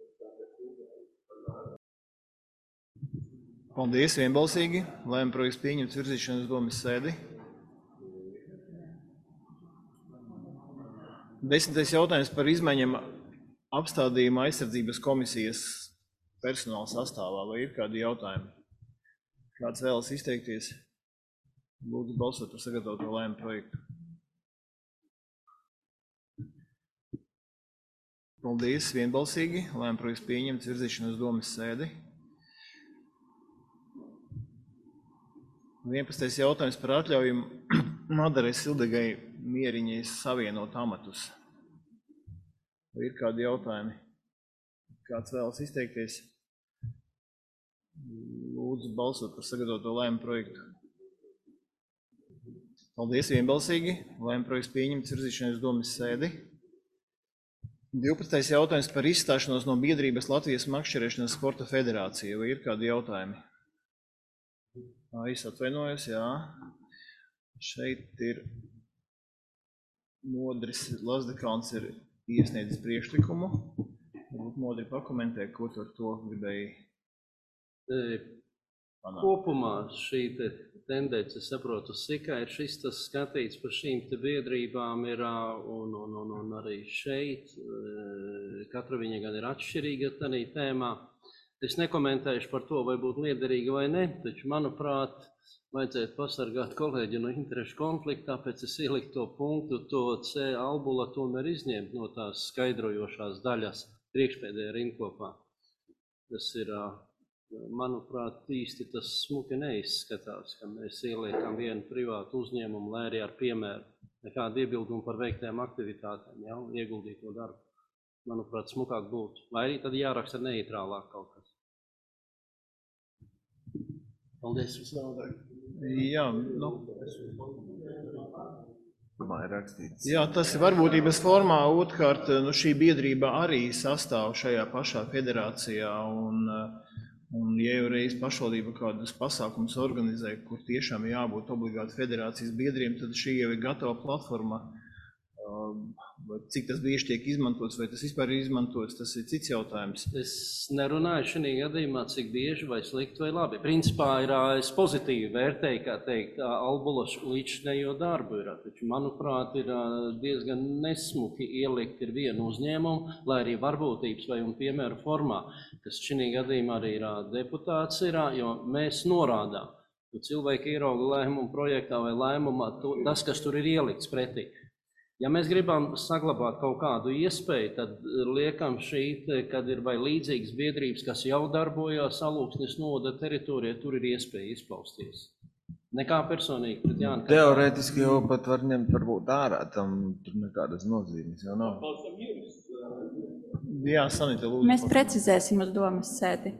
Speaker 1: Paldies, vienbalsīgi. Lēmuma projekts pieņemts virzīšanas domas sēdi. Desmitais jautājums par izmaiņām apstādījuma aizsardzības komisijas personāla sastāvā. Vai ir kādi jautājumi? Kāds vēlas izteikties? Lūdzu balsot par sagatavoto lēmumu projektu. Paldies, vienbalsīgi. Lēmuma projekts pieņemts virzīšanas domas sēdi. vienpadsmitais jautājums par atļaujumu Madarai Sildegai Mieriņai savienot amatus. Vai ir kādi jautājumi? Kāds vēlas izteikties? Lūdzu balsot par sagatavoto lēmumu projektu. Paldies, vienbalsīgi. Lēmuma projekts pieņemts virzīšanas domas sēdi. divpadsmitais jautājums par izstāšanos no biedrības Latvijas makšķerēšanas sporta federācija. Vai ir kādi jautājumi? Es atvainojos, jā. Šeit ir Modris Lazdekāns ir iesniedzis priekšlikumu. Varbūt Modri pakomentē, ko tu ar to gribēji panākt.
Speaker 3: Kopumā šī te tendence, saprotu, sikā ir šis tas skatīts par šīm te biedrībām ir, un, un, un, un arī šeit, katra viņa gan ir atšķirīga tādā tēmā. Es nekomentēšu par to, vai būtu liederīga vai ne, taču, manuprāt, vajadzētu pasargāt kolēģi no interešu konflikta, tāpēc es ieliku to punktu, to C albula tomēr izņemt no tās skaidrojošās daļas priekšpēdējā rindkopā. Tas ir, manuprāt, īsti tas smuki neizskatās, ka mēs ieliekam vienu privātu uzņēmumu, lai arī ar piemēru nekādu iebildumu par veiktām aktivitātēm, ja, ieguldīto darbu. Manuprāt, smukāk būtu. Vai arī tad jāraksta neitrālāk kaut kas. Paldies.
Speaker 1: Jā, nu.
Speaker 14: Ir rakstīts.
Speaker 1: Jā, tas ir varbūtības formā. Otrkārt, nu, šī biedrība arī sastāv šajā pašā federācijā. Un, un ja jau reiz pašvaldība kādus pasākumus organizē, kur tiešām jābūt obligāti federācijas biedriem, tad šī jau ir gatava platforma. Cik tas bieži tiek izmantots, vai tas vispār ir izmantots, tas ir cits jautājums.
Speaker 3: Es nerunāju šajā gadījumā, cik bieži vai slikti vai labi. Principā ir, es pozitīvi vērtēju, kā teikt, Albulas līdzinējo darbu ir. Taču, manuprāt, ir diezgan nesmuki ielikt ir vienu uzņēmumu, lai arī varbūtības vai un piemēru formā, kas šajā gadījumā arī ir deputāts ir, jo mēs norādām, ka cilvēki ierauga lēmumu projektā vai lēmumā to, tas, kas tur ir ielikts pretī. Ja mēs gribam saglabāt kaut kādu iespēju, tad liekam šī, kad ir vai līdzīgas biedrības, kas jau darbojās Alūksnes novada teritorijā, tur ir iespēja izplausties. Nekā personīgi pret Jāni.
Speaker 14: Teorētiski jau pat var ņemt varbūt ārā, tam tur nekādas nozīmes jau nav.
Speaker 1: Jā, Sanita, lūdzu.
Speaker 12: Mēs precizēsim uz domas sēdi.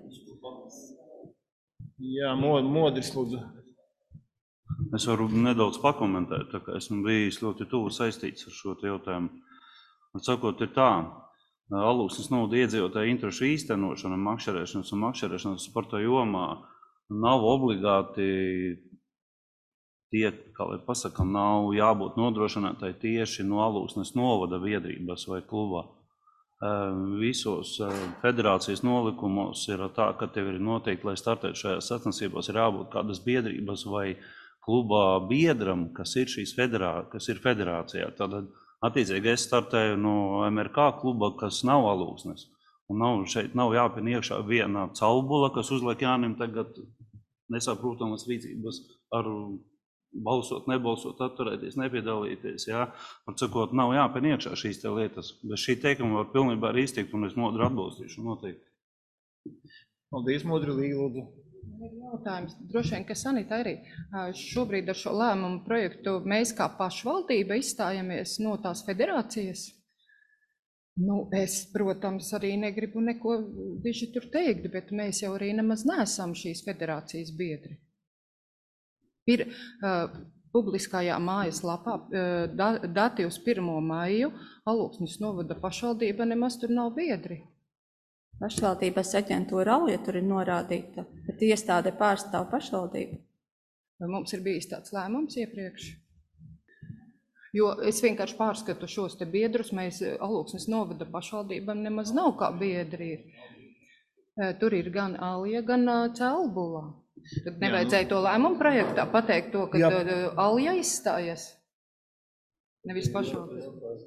Speaker 1: Jā, Modris, lūdzu.
Speaker 11: Es varu nedaudz pakomentēt, tā kā esmu bijis ļoti tuvu saistīts ar šo jautājumu. Atsakot, ir tā, Alūksnes novada iedzīvotāju interešu īstenošana makšķerēšanas un makšķerēšanas sporta jomā nav obligāti tie, kā lai pasakam, nav jābūt nodrošinātai tieši no Alūksnes novada biedrības vai klubā. Visos federācijas nolikumos ir tā, ka tev ir noteikti, lai startētu šajās sacensībās, ir jābūt kādas biedrības vai klubā biedram, kas ir šīs federā, kas ir federācijā. Tātad, attiecīgi, es startēju no M R K kluba, kas nav Alūksnes. Un nav, šeit nav jāpien iekšā viena caubula, kas uzliek Jānim tagad nesaprotamas rīcības ar balsot, nebalsot, atturēties, nepiedalīties. Jā. Par cikot, nav jāpien iekšā šīs te lietas. Bez šī teikuma var pilnībā arī iztikt, un es Modri atbalstīšu noteikti.
Speaker 1: Paldies, Modri, Līga, lūdzu.
Speaker 7: Jautājums. Droši vien, ka Sanita arī šobrīd ar šo lēmumu projektu mēs kā pašvaldība izstājamies no tās federācijas. Nu, es, protams, arī negribu neko diži tur teikt, bet mēs jau arī nemaz neesam šīs federācijas biedri. Ir uh, publiskajā mājaslapā uh, da, dati uz pirmo maiju, Alūksnes novada pašvaldība nemaz tur nav biedri.
Speaker 12: Pašvaldības aģentūra Alja tur ir norādīta, bet iestāde pārstāv pašvaldību.
Speaker 7: Mums ir bijis tāds lēmums iepriekš. Jo es vienkārši pārskatu šos te biedrus, mēs Alūksnes novada pašvaldībām nemaz nav kā biedri ir. Tur ir gan Alja, gan Celbulā. Tad nevajadzēja to lēmumu projektā pateikt to, ka Jā. Alja izstājas. Nevis pašvaldības.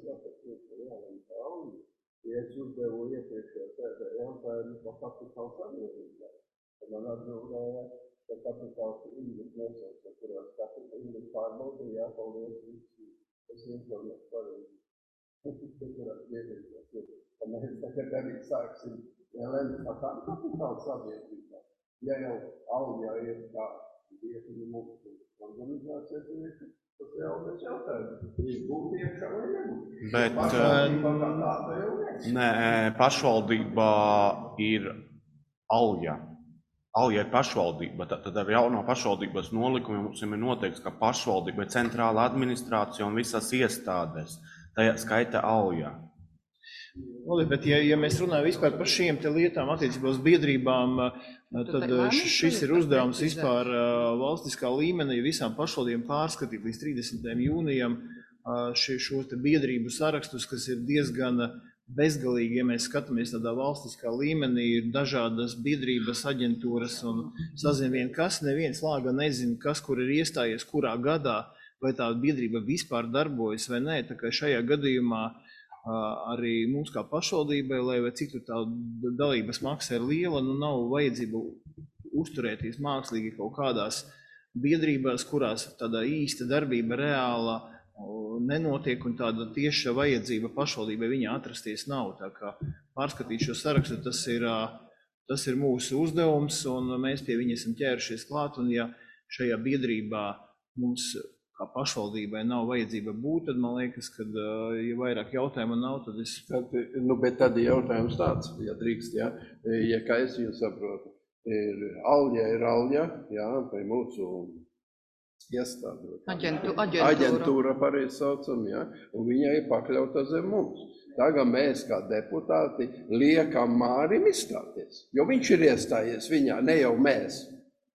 Speaker 6: Ja es uzdevu iepriekšējā sēdē jautājumu par kapitāla sabiedrībā, tad man atbildēja, ka kapitāls indeks nesauca, kurās kapitāla indeks pārbaudīja, jāpaldies visi, es informēšu pareizi. Kurās biedrībās ir. Un mēs tagad arī sāksim lemt par tām kapitāla sabiedrībā. Ja jau Aljā ir kā biedri mūsu organizācijas vienkārši, tas jau mēs jautājums. Būtu iekšā vai nebūtu?
Speaker 4: Bet nē, pašvaldība ir Alja. Alja ir pašvaldība. Tad ar jauno pašvaldības nolikumu mums ir noteikts, ka pašvaldība ir centrāla administrācija un visas iestādes. Tajā skaita Alja.
Speaker 1: Oli, bet ja, ja mēs runājam vispār par šiem te lietām attiecībā uz biedrībām, tad šis ir uzdevums vispār valstiskā līmenī visām pašvaldībām pārskatīt līdz trīsdesmitajam jūnijam šos te biedrību sarakstus, kas ir diezgan bezgalīgi, ja mēs skatāmies tādā valstiskā līmenī, ir dažādas biedrības aģentūras un sazin vien kas, neviens lāga nezina, kas kur ir iestājies, kurā gadā, vai tā biedrība vispār darbojas vai nē, tā kā šajā gadījumā arī mums kā pašvaldībai, lai vai cik tur tā dalības maksa ir liela, nu nav vajadzība uzturēties mākslīgi kaut kādās biedrībās, kurās tāda īsta darbība reāla nenotiek un tāda tieša vajadzība pašvaldībai viņā atrasties nav. Tā kā pārskatīt šo sarakstu, tas ir, tas ir mūsu uzdevums un mēs pie viņa esam ķērušies klāt un ja šajā biedrībā mums kā pašvaldībai nav vajadzība būt, tad man liekas, ka, ja vairāk jautājumu nav, tad es...
Speaker 6: Tad, nu, bet tad jautājums tāds, ja drīkst, ja, ja kā es jūs saprotu, ir Alja, ir Alja, jā, vai mūsu iestāde.
Speaker 7: Aģentu, aģentūra.
Speaker 6: Aģentūra pareizi saucam, jā, un viņai ir pakļauta zem mums. Tagad mēs kā deputāti liekam Mārim izstāties, jo viņš ir iestājies viņā, ne jau mēs.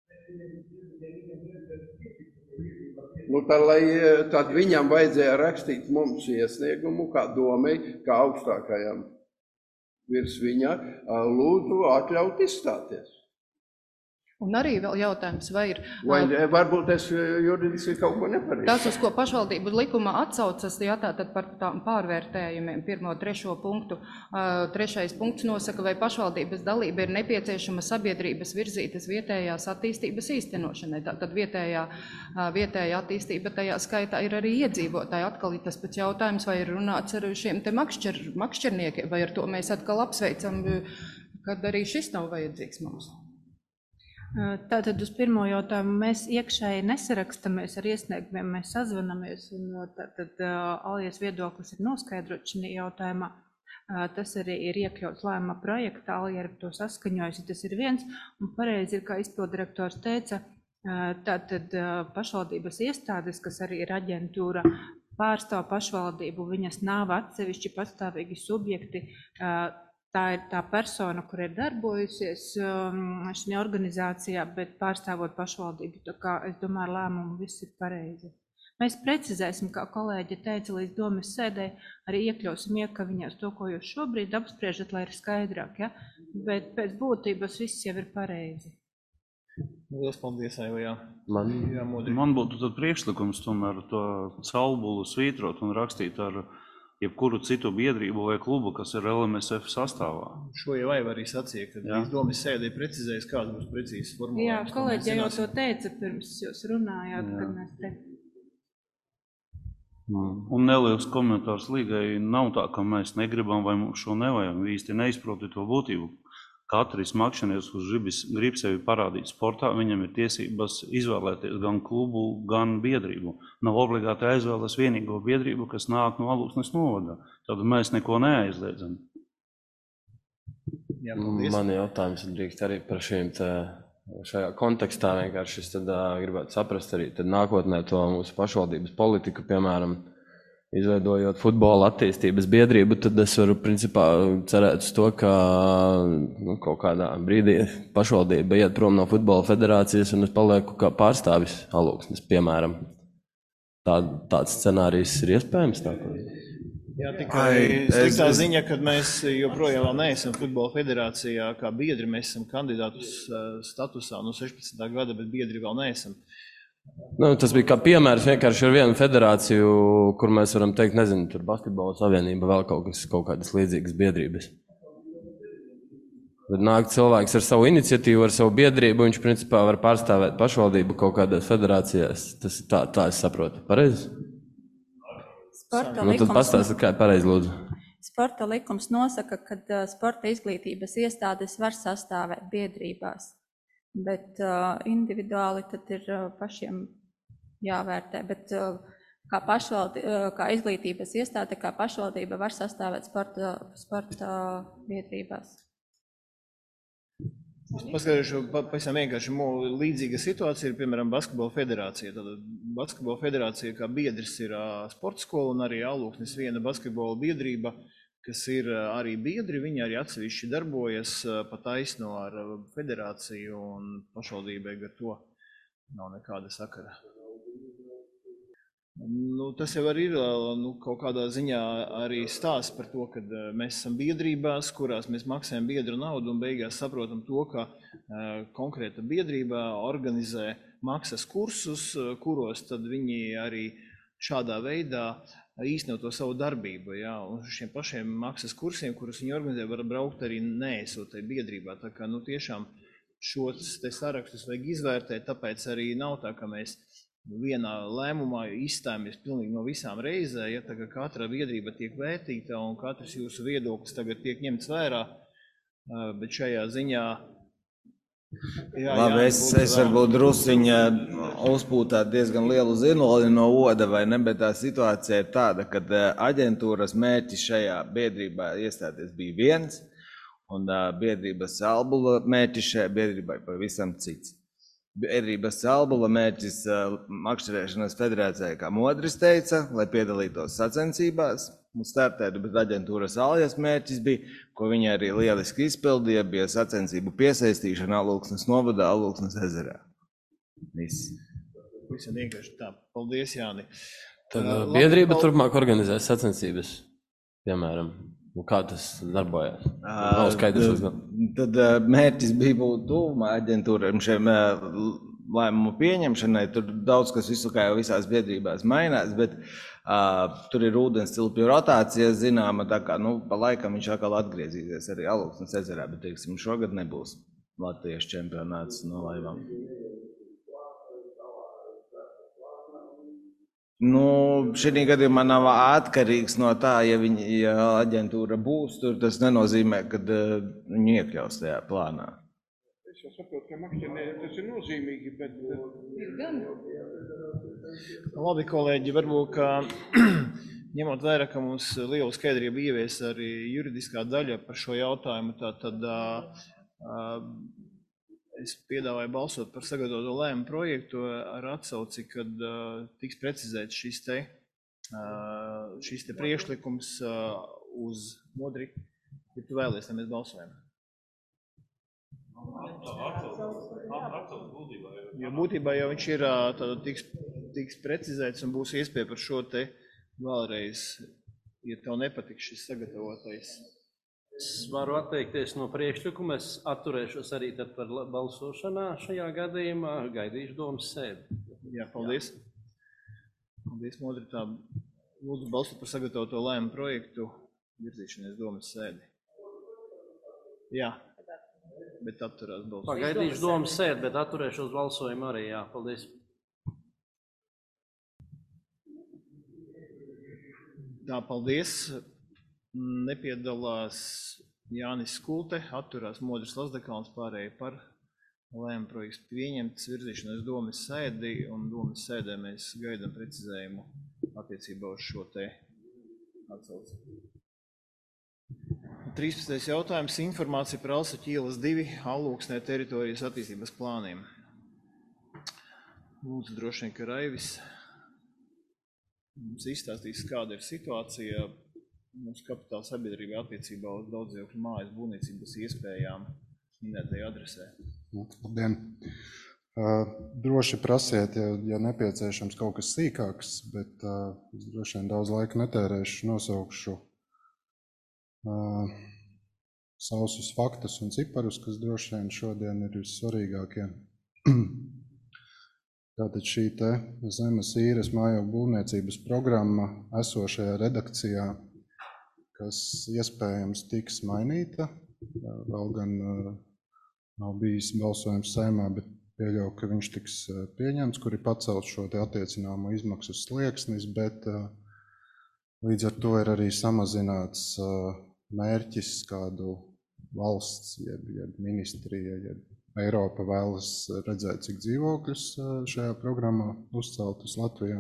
Speaker 6: Nu, tad, lai, tad viņam vajadzēja rakstīt mums iesniegumu, kā domai, kā augstākajam virs viņa, lūdzu atļaut izstāties.
Speaker 7: Un arī vēl jautājums, vai ir...
Speaker 6: Vai varbūt es juridiski kaut ko nepareizi.
Speaker 7: Tas, uz ko pašvaldību likumā atsaucas, jā, tātad par tām pārvērtējumiem, pirmo, trešo punktu. Trešais punkts nosaka, vai pašvaldības dalība ir nepieciešama sabiedrības virzītas vietējās attīstības īstenošanai. Tātad vietējā, vietējā attīstība tajā skaitā ir arī iedzīvotāji. Atkal ir tas pats jautājums, vai ir runāts ar šiem te makšķer, makšķerniekiem, vai ar to mēs atkal apsveicam, kad arī šis nav vajadzīgs mums.
Speaker 15: Tātad uz pirmo jautājumu mēs iekšēji nesarakstamies ar iesniegumiem, mēs sazvanamies un tātad Aljas viedoklis ir noskaidrots šajā jautājumā. Tas arī ir iekļauts lēmuma projektā, Alja ir to saskaņojusi, tas ir viens. Un pareizi ir, kā izpildirektors teica, tātad pašvaldības iestādes, kas arī ir aģentūra, pārstāv pašvaldību, viņas nav atsevišķi pastāvīgi subjekti. Tā ir tā persona, kur ir darbojusies šajā organizācijā, bet pārstāvot pašvaldību. Tā kā es domāju, lēmumu viss ir pareizi. Mēs precizēsim, kā kolēģi teica, līdz domas sēdē, arī iekļausim iekaviņās to, ko jūs šobrīd apspriežat, lai ir skaidrāk, ja? Bet pēc būtības viss jau ir pareizi.
Speaker 1: Lielas paldies, Aiva, jā.
Speaker 11: Man, jā, man būtu tad priekšlikums tomēr to Celbulu svītrot un rakstīt ar jebkuru citu biedrību vai klubu, kas ir L M S F sastāvā.
Speaker 1: Šo jau Aiva arī sacīja, kad līdz domas sēdē precizēs, kāds būs precīzs formulējums.
Speaker 15: Jā, kolēģi jau to teica pirms jūs runājāt, jā. Kad mēs te...
Speaker 11: Un neliels komentārs līgai nav tā, ka mēs negribam vai mums šo nevajag. Īsti neizproti to būtību. Katrs makšķernieks, kurš grib, grib sevi parādīt sportā, viņam ir tiesības izvēlēties gan klubu, gan biedrību. Nav obligāti aizvēlēties vienīgo biedrību, kas nāk no Alūksnes novada. Tad mēs neko neaizliedzam.
Speaker 1: Jā,
Speaker 5: man jautājums drīkst arī par šīm te, šajā kontekstā vienkārši es tad uh, gribētu saprast arī tad nākotnē to mūsu pašvaldības politiku, piemēram, izveidojot futbola attīstības biedrību, tad es varu principā cerēt uz to, ka nu, kaut kādā brīdī pašvaldība iet prom no futbola federācijas un es palieku kā pārstāvis Alūksnes, piemēram. Tā, tāds scenārijs ir iespējams? Tā,
Speaker 1: Jā, tikai sliktā ziņa, kad mēs joprojām neesam futbola federācijā kā biedri, mēs esam kandidātus statusā no sešpadsmitā gada, bet biedri vēl neesam.
Speaker 5: Nu, tas bija kā piemērs vienkārši ar vienu federāciju, kur mēs varam teikt, nezinu, tur basketbola savienība, vēl kaut kas, kaut kādas līdzīgas biedrības. Bet nāk cilvēks ar savu iniciatīvu, ar savu biedrību, viņš principā var pārstāvēt pašvaldību kaut kādās federācijās. Tas tā, tā es saprotu. Pareizi?
Speaker 12: Sporta
Speaker 5: nu, tad pastāsti, kā ir pareizi, lūdzu.
Speaker 12: Sporta likums nosaka, ka uh, sporta izglītības iestādes var sastāvēt biedrībās, bet uh, individuāli tad ir uh, pašiem jāvērtē. Bet uh, kā, pašvaldi, uh, kā izglītības iestāde, kā pašvaldība var sastāvēt sporta, sporta biedrībās.
Speaker 1: Es paskatīšu, pavisam vienkārši līdzīga situācija ir, piemēram, basketbola federācija. Tātad basketbola federācija kā biedrs ir sporta skola un arī Alūksnes viena basketbola biedrība, kas ir arī biedri. Viņi arī atsevišķi darbojas pa taisno ar federāciju un pašvaldībai, ar to nav nekāda sakara. Nu, tas jau arī ir nu, kaut kādā ziņā arī stāsts par to, ka mēs esam biedrībās, kurās mēs maksājam biedru naudu un beigās saprotam to, ka uh, konkrēta biedrība organizē maksas kursus, kuros tad viņi arī šādā veidā īstenot to savu darbību. Jā, un šiem pašiem maksas kursiem, kurus viņi organizē, var braukt arī neesot tai biedrībā. Tā kā nu, tiešām šos te sarakstus vajag izvērtēt, tāpēc arī nav tā, ka mēs vienā lēmumā izstājamies pilnīgi no visām reizē, ja tā kā katra biedrība tiek vērtīta un katrs jūsu viedoklis tagad tiek ņemts vērā, bet šajā ziņā... Jā,
Speaker 14: Labi,
Speaker 1: jā,
Speaker 14: es, es varbūt drusiņa uzpūtāt diezgan lielu zinoli no oda, vai ne, bet tā situācija ir tāda, ka aģentūras mērķis šajā biedrībā iestāties bija viens, un biedrības Albula mērķis šajā biedrībai pavisam cits. Biedrības Albula mērķis makšķerēšanas federācijai, kā Modris teica, lai piedalītos sacensībās un startētu, bet aģentūras Aljas mērķis bija, ko viņi arī lieliski izpildīja, bija sacensību piesaistīšana Alūksnes novadā, Alūksnes ezerā. Viss.
Speaker 1: Visam vienkārši tā. Paldies, Jāni.
Speaker 5: Tad uh, biedrība pal... turpmāk organizē sacensības, piemēram. Kā tas darbojās? Nav skaidrs.
Speaker 14: Tad, tad mērķis bija būt tuvumā aģentūram šiem lēmumu pieņemšanai. Tur daudz kas visu kā jau visās biedrībās mainās, bet uh, tur ir ūdens cilpju rotācija zināma, tā kā, nu, pa laikam viņš atkal atgriezīsies arī Alūksnes ezerā, bet, teiksim, šogad nebūs Latvijas čempionāts no laivām. Nu, šī gadījumā nav atkarīgs no tā, ja, viņi, ja aģentūra būs tur, tas nenozīmē, ka uh, viņi iekļaus tajā plānā.
Speaker 13: Es jau saprotu, ka makšķernieki tas ir nozīmīgi, bet...
Speaker 1: Labi, kolēģi, varbūt, ka ņemot vērā, ka mums lielu skaidrību ievies arī juridiskā daļa par šo jautājumu, tā tad uh, uh, es piedāvāju balsot par sagatavoto lēmumu projektu ar atsauci, kad uh, tiks precizēts šis te, uh, šis te priekšlikums uh, uz Modri, ja tu vēlies, lai mēs balsojam. Jo būtībā jau viņš ir, tad tiks, tiks precizēts un būs iespēja par šo te vēlreiz, ja tev nepatiks šis sagatavotais.
Speaker 3: Es varu atteikties no priekšlikuma, es atturēšos arī tad par balsošanā šajā gadījumā, gaidīšu domas sēdi.
Speaker 1: Jā, paldies. Paldies, Modri, tā lūdzu balsot par sagatavoto lēmumu projektu virzīšanās domas sēdi. Jā, bet atturās balsojumu.
Speaker 3: Pagaidīšu domas sēdi, bet atturēšos balsojumu arī, jā, paldies.
Speaker 1: Tā, paldies. Nepiedalās Jānis Skulte, atturās Modris Lazdekāns, pārējie par. Lēma projekts pieņemts virzīšanos domas sēdī, un domas sēdē mēs gaidām precizējumu attiecībā uz šo te atsauci. trīspadsmitais jautājums - informācija par Alsaķu ielas divi Alūksnē teritorijas attīstības plāniem. Lūdzu, droši vien, ka Raivis mums izstāstīs, kāda ir situācija mūsu kapitāla sabiedrībā attiecībā uz daudzdzīvokļu mājas būvniecības iespējām minētajā adresē.
Speaker 16: Labdien! Uh, droši prasiet, ja, ja nepieciešams kaut kas sīkāks, bet uh, es droši vien daudz laika netērēšu, nosaukšu uh, sausus faktus un ciparus, kas droši vien šodien ir vissvarīgākie. Tātad šī te zemes īres mājokļu būvniecības programma esošajā redakcijā, kas iespējams tiks mainīta, vēl gan uh, nav bijis balsojums Saeimā, bet pieļauju, ka viņš tiks pieņemts, kur ir pacelts šo te attiecināmo izmaksu slieksnis, bet līdz ar to ir arī samazināts mērķis, kādu valsts, jeb, jeb ministrija, jeb Eiropa vēlas redzēt, cik dzīvokļus šajā programmā uzceltus Latvijā.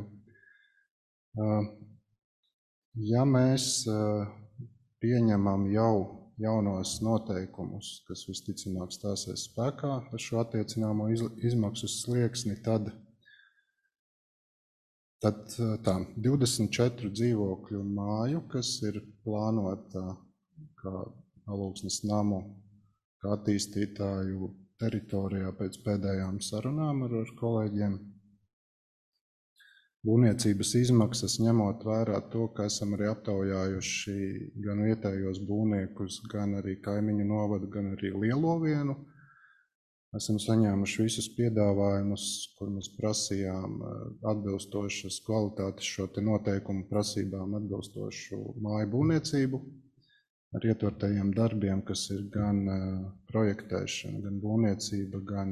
Speaker 16: Ja mēs pieņemam jau jaunos noteikumus, kas visticamāk stāsies spēkā ar šo attiecināmo izmaksu slieksni, tad, tad tā, divdesmit četru dzīvokļu māju, kas ir plānota kā Alūksnes namu, kā attīstītāju teritorijā pēc pēdējām sarunām ar, ar kolēģiem. Būvniecības izmaksas, ņemot vērā to, ka esam arī aptaujājuši gan vietējos būvniekus, gan arī kaimiņu novadu, gan arī Lielovienu. Esam saņēmuši visus piedāvājumus, kur mēs prasījām atbilstošas kvalitātes šo te noteikumu prasībām atbilstošu māju būvniecību ar ietvertajiem darbiem, kas ir gan projektēšana, gan būvniecība, gan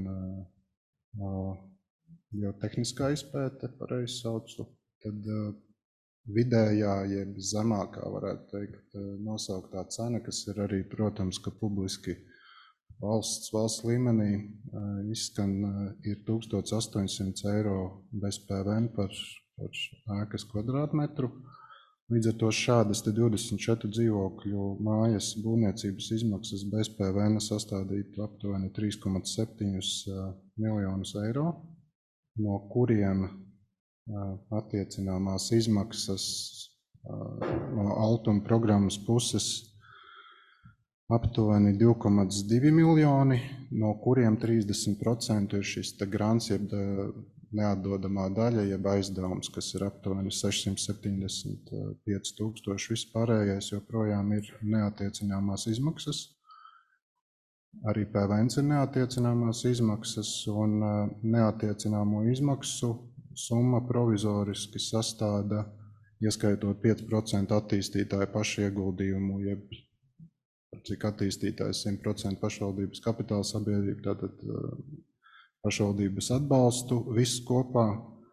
Speaker 16: jo tehniskā izpēte, pareizi saucu, tad uh, vidējā, jeb zemākā, varētu teikt, nosauktā cena, kas ir arī, protams, ka publiski valsts, valsts līmenī uh, izskan, uh, ir tūkstoš astoņsimt eiro bez P V N par, par ēkas kvadrātmetru. Līdz ar to šādas te divdesmit četru dzīvokļu mājas būvniecības izmaksas bez P V N sastādītu aptuveni trīs komats septiņi miljonus eiro, no kuriem attiecināmās izmaksas no Altuma programmas puses aptuveni divi komats divi miljoni, no kuriem trīsdesmit procenti ir šis te grants, jeb neatdodamā daļa, jeb aizdevums, kas ir aptuveni sešsimt septiņdesmit pieci tūkstoši. Vispārējais joprojām ir neattiecināmās izmaksas. Arī P V N ir neattiecināmās izmaksas, un neattiecināmo izmaksu summa provizoriski sastāda, ieskaitot pieci procenti attīstītāju pašu ieguldījumu, jeb cik attīstītājs simt procenti pašvaldības kapitāla sabiedrība, tātad pašvaldības atbalstu, viss kopā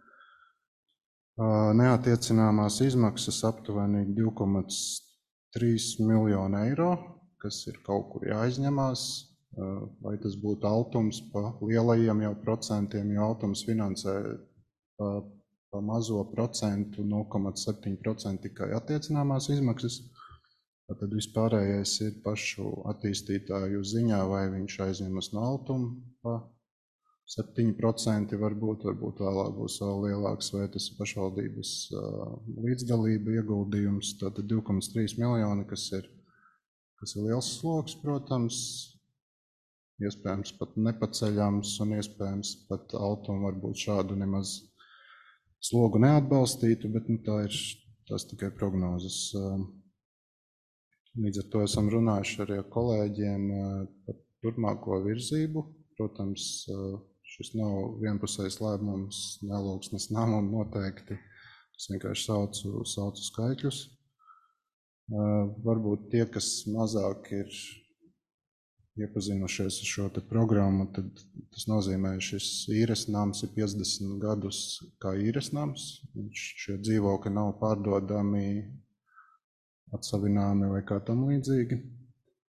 Speaker 16: neattiecināmās izmaksas aptuveni divi komats trīs miljoni eiro, kas ir kaut kur jāizņemās, vai tas būtu Altums pa lielajiem jau procentiem, jo Altums finansē pa, pa mazo procentu nulle komats septiņi procenti tikai attiecināmās izmaksas. Tad vispārējais ir pašu attīstītāju ziņā, vai viņš aizņemas no Altuma pa septiņi procenti varbūt, varbūt vēlāk būs vēl lielāks, vai tas ir pašvaldības līdzdalība ieguldījums, tātad divi komats trīs miljoni, kas ir, kas ir liels sloks, protams, iespējams pat nepaceļams un iespējams pat Altuma varbūt šādu nemaz slogu neatbalstītu, bet nu, tā ir tās tikai prognozes. Līdz ar to esam runājuši arī ar kolēģiem par turpmāko virzību. Protams, šis nav vienpusējs lēmums, ne Alūksnes namam noteikti. Es vienkārši saucu, saucu skaitļus. Varbūt tie, kas mazāk ir iepazinušies ar šo te programmu, tad tas nozīmē, ka šis īres nams ir piecdesmit gadus kā īres nams. Šie dzīvokļi nav pārdodami, atsavināmi vai kā tam līdzīgi.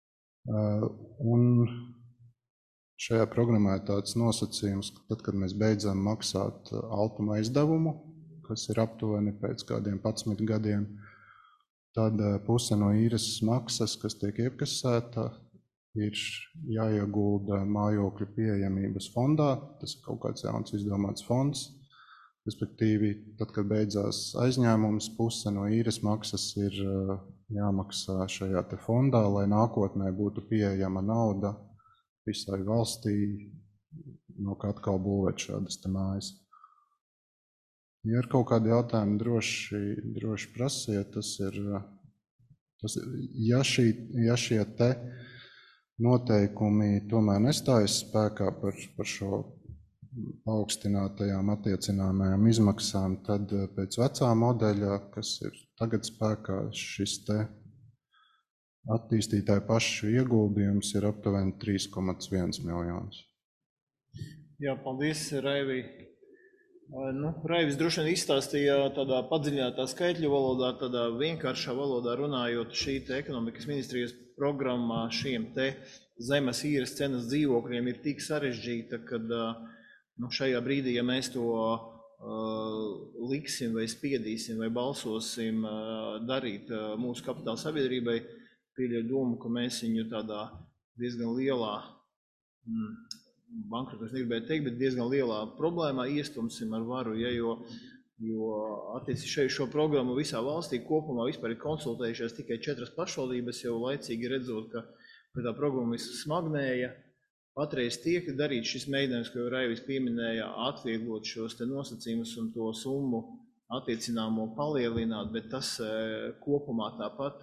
Speaker 16: Un šajā programmā ir tāds nosacījums, ka tad, kad mēs beidzam maksāt altuma aizdevumu, kas ir aptuveni pēc kādiem padsmit gadiem, tad puse no īres maksas, kas tiek iekasēta, ir jāiegulda mājokļu pieejamības fondā. Tas ir kaut kāds jauns izdomāts fonds. Respektīvi, tad, kad beidzās aizņēmums, puse no īres maksas ir jāmaksā šajā te fondā, lai nākotnē būtu pieejama nauda visai valstī, no kā atkal būvēt šādas te mājas. Ja ir kaut kādi jautājumi, droši, droši prasiet, tas ir, tas, ja, šī, ja šie te noteikumi tomēr nestājas spēkā par, par šo paaugstinātajām attiecināmajām izmaksām, tad pēc vecā modeļa, kas ir tagad spēkā, šis te attīstītāju pašu ieguldījums ir aptuveni trīs komats viens miljonus.
Speaker 1: Jā, paldies, Raivi. Nu, Raivis droši vien izstāstīja tādā padziļinātā skaitļu valodā, tādā vienkāršā valodā runājot, šī te ekonomikas ministrijas programmā šiem te zemes īres cenas dzīvokļiem ir tik sarežģīta, kad nu, šajā brīdī, ja mēs to uh, liksim vai spiedīsim vai balsosim uh, darīt uh, mūsu kapitāla sabiedrībai, pieļauj domu, ka mēs viņu tādā diezgan lielā, mm, bankrotu es negribēju teikt, bet diezgan lielā problēmā iestumsim ar varu, ja, jo, jo attiecīgi šeit šo programmu visā valstī kopumā vispār ir konsultējušies tikai četras pašvaldības, jau laicīgi redzot, ka, ka tā programma vismagnēja. Patreiz tiek darīt šis mēģinājums, ko Raivis pieminēja, atvieglot šos te nosacījumus un to summu attiecināmo palielināt, bet tas kopumā tāpat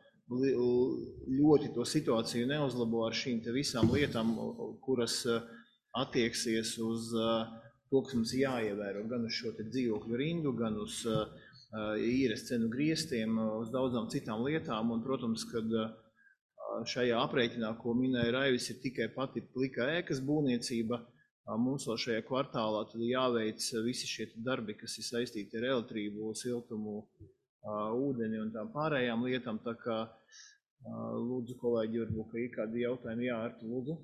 Speaker 1: ļoti to situāciju neuzlabo ar šīm te visām lietām, kuras attieksies uz to, kas mums jāievēro, gan uz šo te dzīvokļu rindu, gan uz īres cenu griestiem, uz daudzām citām lietām, un, protams, kad šajā aprēķinā, ko minēja Raivis, ir tikai pati plika ēkas būvniecība. Mums vēl šajā kvartālā tad jāveic visi šie darbi, kas ir saistīti ar elektrību, siltumu, ūdeni un tām pārējām lietām. Tā kā lūdzu, kolēģi, varbūt, ka ir kādi jautājumi. Jā, Artu, lūdzu.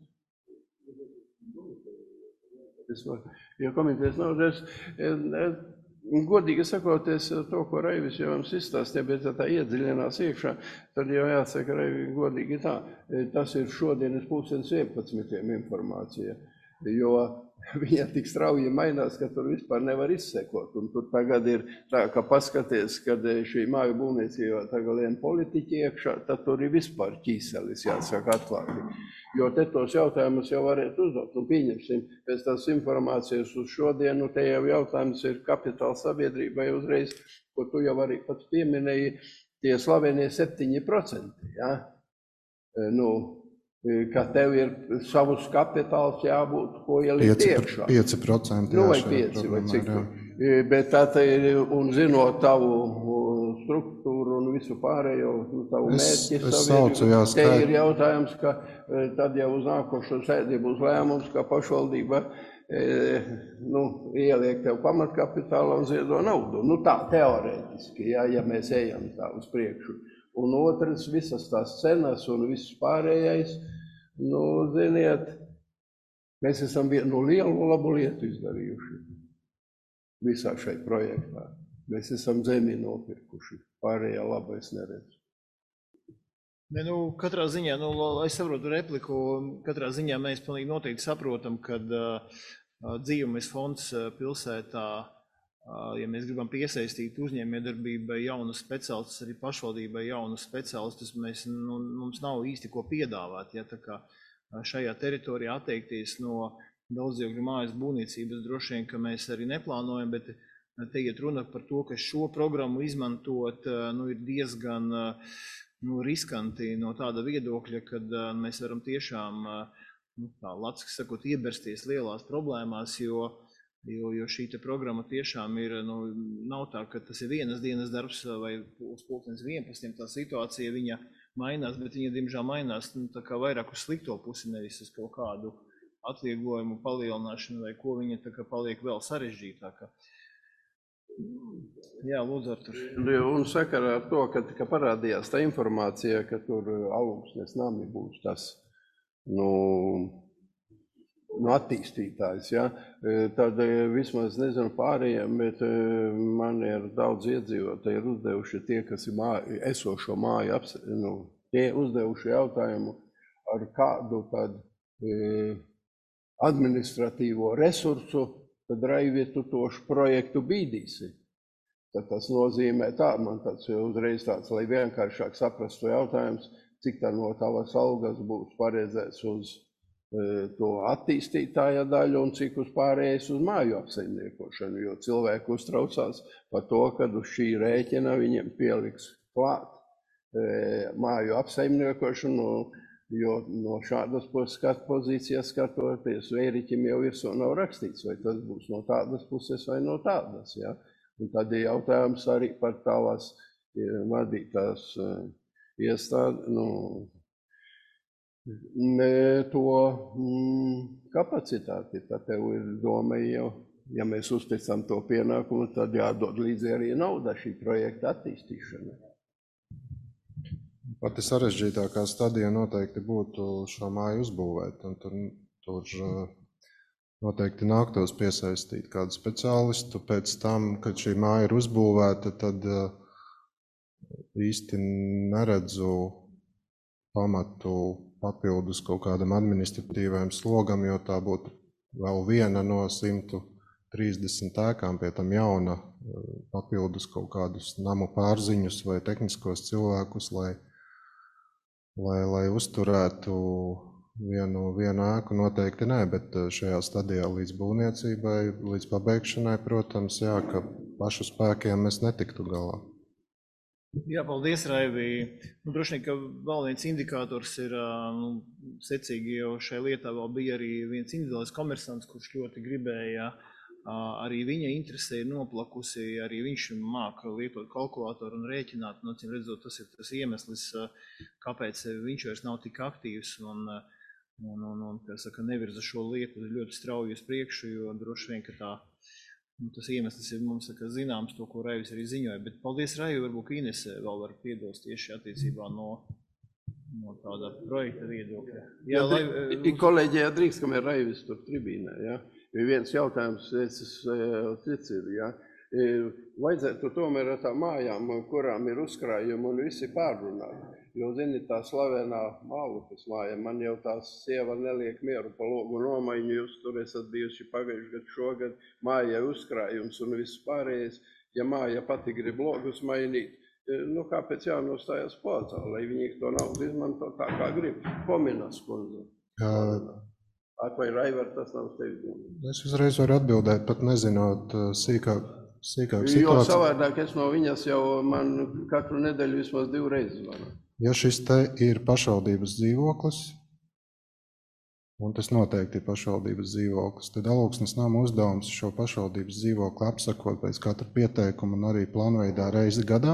Speaker 6: Es varu, jo komentēs nav, es, es, godīgi sakoties to, ko Raivis jau mums izstāstīja, bet tā iedziļinās iekšā, tad jau jāsaka, Raivi, godīgi tā, tas ir šodienas pulkstenis vienpadsmitiem informācija, jo viņa tik strauji mainās, ka tur vispār nevar izsekot. Un tur tagad ir tā, ka paskaties, kad šī māju būvniecībā tagad lien politiķi iekšā, tad tur ir vispār ķīselis, jāsaka atklāti. Jo te tos jautājumus jau varētu uzdot. Un pieņemsim, pēc tās informācijas uz šodienu, te jau jautājums ir kapitāla sabiedrībai uzreiz, ko tu jau arī pats pieminēji, tie slavenie septiņi procenti, ja? Nu, ka tev ir savus kapitāls jābūt, ko ielikt iekšā.
Speaker 16: pieci procenti.
Speaker 6: Nu, vai pieci, vai cik tur. Bet tā ir, un zinot tavu struktūru un visu pārējo, tavu mērķi sabiedrību, te ir jautājums, ka tad jau uz nākošo sēdi būs lēmums, ka pašvaldība nu, ieliek tev pamatkapitālā un ziedo naudu. Nu tā, teorētiski, ja, ja mēs ejam tā uz priekšu. Un otrs, visas tās cenas un viss pārējais, nu, ziniet, mēs esam vienu lielu labu lietu izdarījuši visā šai projektā. Mēs esam zemi nopirkuši, pārējā laba es neredzu.
Speaker 1: Ne, nu, katrā ziņā, nu, lai saprotu repliku, katrā ziņā mēs pilnīgi noteikti saprotam, kad uh, dzīvumies fonds pilsētā, ja mēs gribam piesaistīt uzņēmējdarbībai jaunus speciālistus, arī pašvaldībai jaunus speciālistus, mēs, nu, mums nav īsti ko piedāvāt. Ja, tā kā šajā teritorijā atteikties no daudzdzīvokļu mājas būvniecības droši vien, ka mēs arī neplānojam, bet te iet runa par to, ka šo programmu izmantot nu, ir diezgan nu, riskanti no tāda viedokļa, kad mēs varam tiešām, nu, tā latski sakot, iebersties lielās problēmās, jo Jo, jo šī te programma tiešām ir, nu, nav tā, ka tas ir vienas dienas darbs vai uz pulkstenes vienpadsmitiem, tā situācija viņa mainās, bet viņa, diemžēl, mainās nu, tā kā vairāk uz slikto pusi, nevis uz kaut kādu atvieglojumu palielināšanu vai ko viņa tā kā paliek vēl sarežģītāka. Jā, lūdzu, Artur.
Speaker 6: Un sakarā ar to, ka, ka parādījās tā informācija, ka tur Augstnes nami būs tas, nu, nu attīstītājs, ja? Tad vismaz nezinu pārējiem, bet man ir daudz iedzīvotāji ir uzdevuši tie, kas ir māju, esošo māju, aps, nu, tie uzdevuši jautājumu, ar kādu tad e, administratīvo resursu, tad Raivietu tošu projektu bīdīsi. Tad tas nozīmē tā, man tāds uzreiz tāds, lai vienkāršāk saprastu jautājums, cik tā no tavas algas būs paredzēts uz e, to attīstītāja daļu un cik uz pārējais uz māju apsaimniekošanu, jo cilvēki uztraucās par to, kad uz šī rēķina viņiem pieliks klāt e, māju apsaimniekošanu, jo no šādas skat, pozīcijas skatoties, Vēriķim jau virsū nav rakstīts, vai tas būs no tādas puses vai no tādas, ja? Un tad ir jautājums arī par tavas vadītās iestādi, nu, ne to mm, kapacitāti. Tad tev ir doma jau, ja mēs uzticam to pienākumu, tad jādod līdzi arī nauda šī projekta attīstīšanai.
Speaker 16: Pati sarežģītākā stadija noteikti būtu šo māju uzbūvēt, un tur, tur noteikti nāktos piesaistīt kādu speciālistu. Pēc tam, kad šī māja ir uzbūvēta, tad īsti neredzu pamatu papildus kaut kādam administratīvajam slogam, jo tā būtu vēl viena no simtu trīsdesmit ēkām, pie tam jauna, papildus kaut kādus namu pārziņus vai tehniskos cilvēkus, lai, lai, lai uzturētu Vienu, vienu ēku noteikti nē, bet šajā stadijā līdz būvniecībai, līdz pabeigšanai, protams, jā, ka pašu spēkiem mēs netiktu galā.
Speaker 1: Jā, paldies, Raivi. Nu, droši vien, ka vēl viens indikators ir, nu, secīgi jau šai lietā vēl bija arī viens individuāls komersants, kurš ļoti gribēja, arī viņa interese ir noplakusi, arī viņš māka lietot kalkulātoru un rēķināt, un acīm redzot, tas ir tas iemesls, kāpēc viņš vairs nav tik aktīvs un Un, un, un kā saka, nevirza šo lietu ļoti strauji uz priekšu, jo droši vien, ka tā, nu, tas iemesls ir mums saka, zināms, to, ko Raivis arī ziņoja. Bet paldies, Raivi, varbūt Inese vēl var piebilst tieši attiecībā no, no tāda projekta viedokļa.
Speaker 6: Jā, lai, i kolēģijā drīkst, kam ir Raivis tur tribīnē, ja? Ir viens jautājums, es cicīju, ja? Vajadzētu tomēr ar tā mājām, kurām ir uzkrājumi un visi pārrunāti. Jo, zini, tā slavenā Mālukas māja, man jau tās sieva neliek mieru pa logu nomaiņu, jūs tur esat bijuši pagājuši gadu šogad, māja uzkrājums un viss pārējais. Ja māja pati grib logus mainīt, nu kāpēc jānostājas plācā, lai viņi to naudu izmanto tā, kā grib. Pominas, kundze. Vai Raivar, tas nav tevi domāt?
Speaker 16: Es uzreiz varu atbildēt, pat nezinot sīkāk. Sīkāk situācija.
Speaker 6: Jo savādāk es no viņas jau man katru nedēļu vismaz divreiz zvanu.
Speaker 16: Ja šis te ir pašvaldības dzīvoklis, un tas noteikti ir pašvaldības dzīvoklis, tad Alūksnes nama uzdevums šo pašvaldības dzīvokli apsakot pēc katra pieteikuma un arī plānveidā reizi gadā.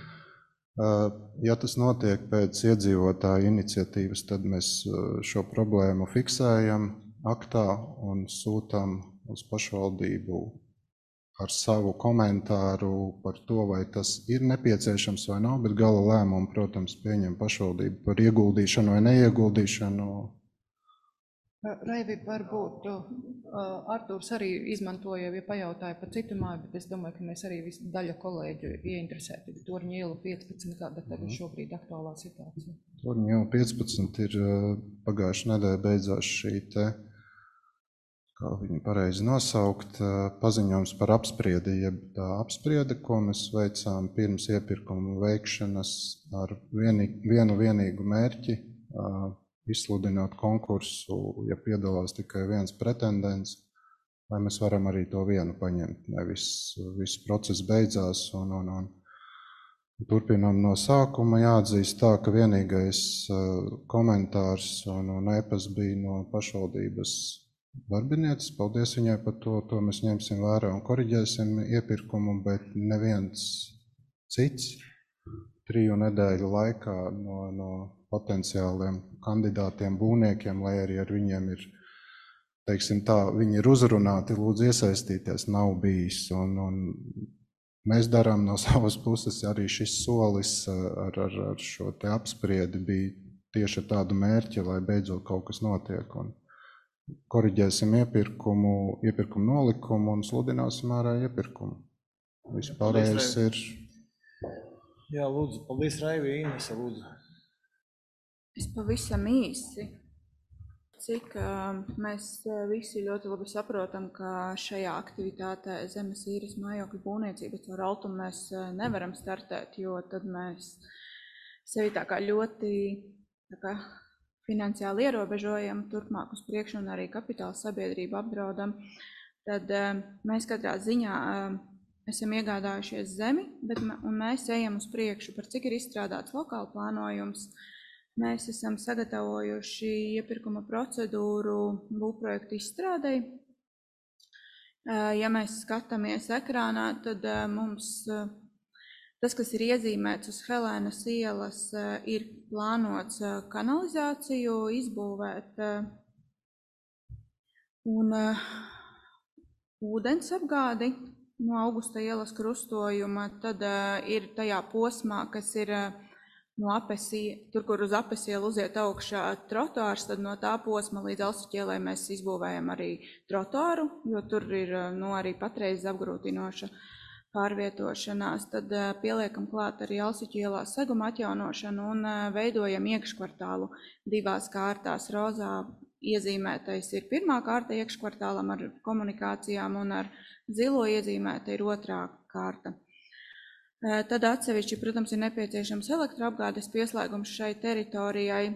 Speaker 16: Ja tas notiek pēc iedzīvotāju iniciatīvas, tad mēs šo problēmu fiksējam aktā un sūtam uz pašvaldību ar savu komentāru par to, vai tas ir nepieciešams vai nav, bet gala lēmumu, protams, pieņem pašvaldību par ieguldīšanu vai neieguldīšanu.
Speaker 7: Raivi, varbūt Artūrs arī izmantoja, ja pajautāja par citu māju, bet es domāju, ka mēs arī daļa kolēģu ieinteresēti. Torņa iela piecpadsmit, kāda tad ir šobrīd aktuālā situācija? Torņa
Speaker 16: iela piecpadsmit ir pagājušā nedēļa beidzās šī te, kā viņu pareizi nosaukt, paziņojums par apspriedi, jeb tā apspriede, ko mēs veicām pirms iepirkuma veikšanas ar vieni, vienu vienīgu mērķi, izsludināt konkursu, ja piedalās tikai viens pretendents, lai mēs varam arī to vienu paņemt. Nevis viss process beidzās un, un, un turpinām no sākuma. Jāatzīst tā, ka vienīgais komentārs un, un e-pasts bija no pašvaldības darbinieces. Paldies viņai par to, to mēs ņemsim vērā un koriģēsim iepirkumu, bet neviens cits triju nedēļu laikā no, no potenciāliem kandidātiem, būvniekiem, lai arī ar viņiem ir, teiksim tā, viņi ir uzrunāti, lūdzu iesaistīties, nav bijis. Un, un mēs darām no savas puses arī šis solis ar, ar, ar šo te apspriedi bija tieši ar tādu mērķi, lai beidzot kaut kas notiek. Un koriģēsim iepirkumu, iepirkumu nolikumu un sludināsim ārā iepirkumu. Vispārējais ir...
Speaker 1: Jā, lūdzu, paldies, Raivi, Inese, lūdzu.
Speaker 17: Es pavisam īsi. Cik uh, mēs visi ļoti labi saprotam, ka šajā aktivitātē zemes īres mājokļu būvniecība caur Altumu mēs nevaram startēt, jo tad mēs sevi tā kā ļoti tā kā finansiāli ierobežojam turpmāk uz priekšu un arī kapitāla sabiedrību apdraudam. Tad uh, mēs katrā ziņā uh, esam iegādājušies zemi, bet, un mēs ejam uz priekšu, par cik ir izstrādāts lokāli plānojums. Mēs esam sagatavojuši iepirkuma procedūru būvprojektu izstrādei. Ja mēs skatāmies ekrānā, tad mums tas, kas ir iezīmēts uz Helēnas ielas, ir plānots kanalizāciju izbūvēt un ūdens apgādi no Augusta ielas krustojuma. Tad ir tajā posmā, kas ir no apesija, tur, kur uz apesielu uziet augšā trotuārs, tad no tā posma līdz Alsuķielai mēs izbūvējam arī trotuāru, jo tur ir nu, arī patreiz apgrūtinoša pārvietošanās. Tad pieliekam klāt arī Alsuķielā seguma atjaunošanu un veidojam iekškvartālu divās kārtās. Rozā iezīmētais ir pirmā kārta iekškvartālam ar komunikācijām un ar zilo iezīmēta ir otrā kārta. Tad atsevišķi, protams, ir nepieciešams elektroapgādes pieslēgums šai teritorijai.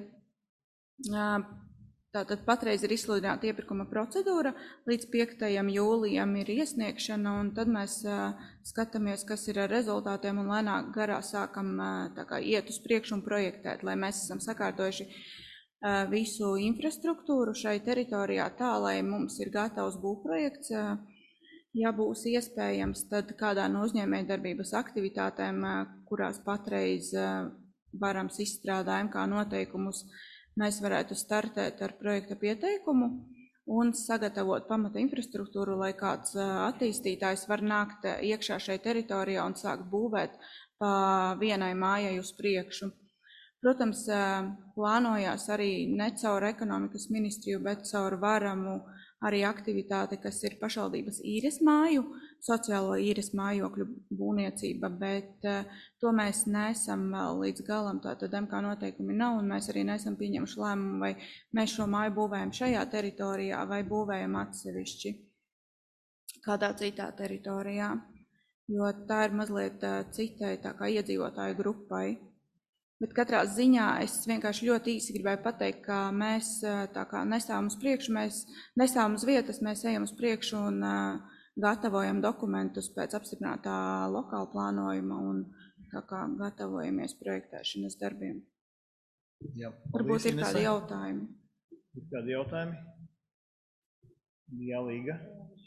Speaker 17: Tātad patreiz ir izsludināta iepirkuma procedūra, līdz piektajam jūlijam ir iesniegšana, un tad mēs skatāmies, kas ir ar rezultātiem, un lēnāk garā sākam tā kā iet uz priekšu un projektēt, lai mēs esam sakārtojuši visu infrastruktūru šai teritorijā tā, lai mums ir gatavs būvprojekts. Ja būs iespējams, tad kādā no uzņēmējdarbības aktivitātēm, kurās patreiz varams izstrādājam kā noteikumus, mēs varētu startēt ar projekta pieteikumu un sagatavot pamata infrastruktūru, lai kāds attīstītājs var nākt iekšā šai teritorijā un sākt būvēt pa vienai mājai uz priekšu. Protams, plānojās arī ne caur ekonomikas ministriju, bet caur varamu arī aktivitāte, kas ir pašvaldības īres māju, sociālo īres mājokļu būvniecība, bet to mēs neesam vēl līdz galam, tātad M K noteikumi nav, un mēs arī neesam pieņemuši lēmumu, vai mēs šo māju būvējam šajā teritorijā, vai būvējam atsevišķi kādā citā teritorijā, jo tā ir mazliet citai tā kā iedzīvotāju grupai. Bet katrā ziņā es vienkārši ļoti īsi gribēju pateikt, ka mēs tā kā nestāvam uz priekšu, mēs nestāvam uz vietas, mēs ejam uz priekšu un uh, gatavojam dokumentus pēc apstiprinātā lokāla plānojuma un tā kā gatavojamies projektēšanas darbiem.
Speaker 1: Jā,
Speaker 17: varbūt ir kādi jautājumi.
Speaker 1: Ir kādi jautājumi? Jā, Līga.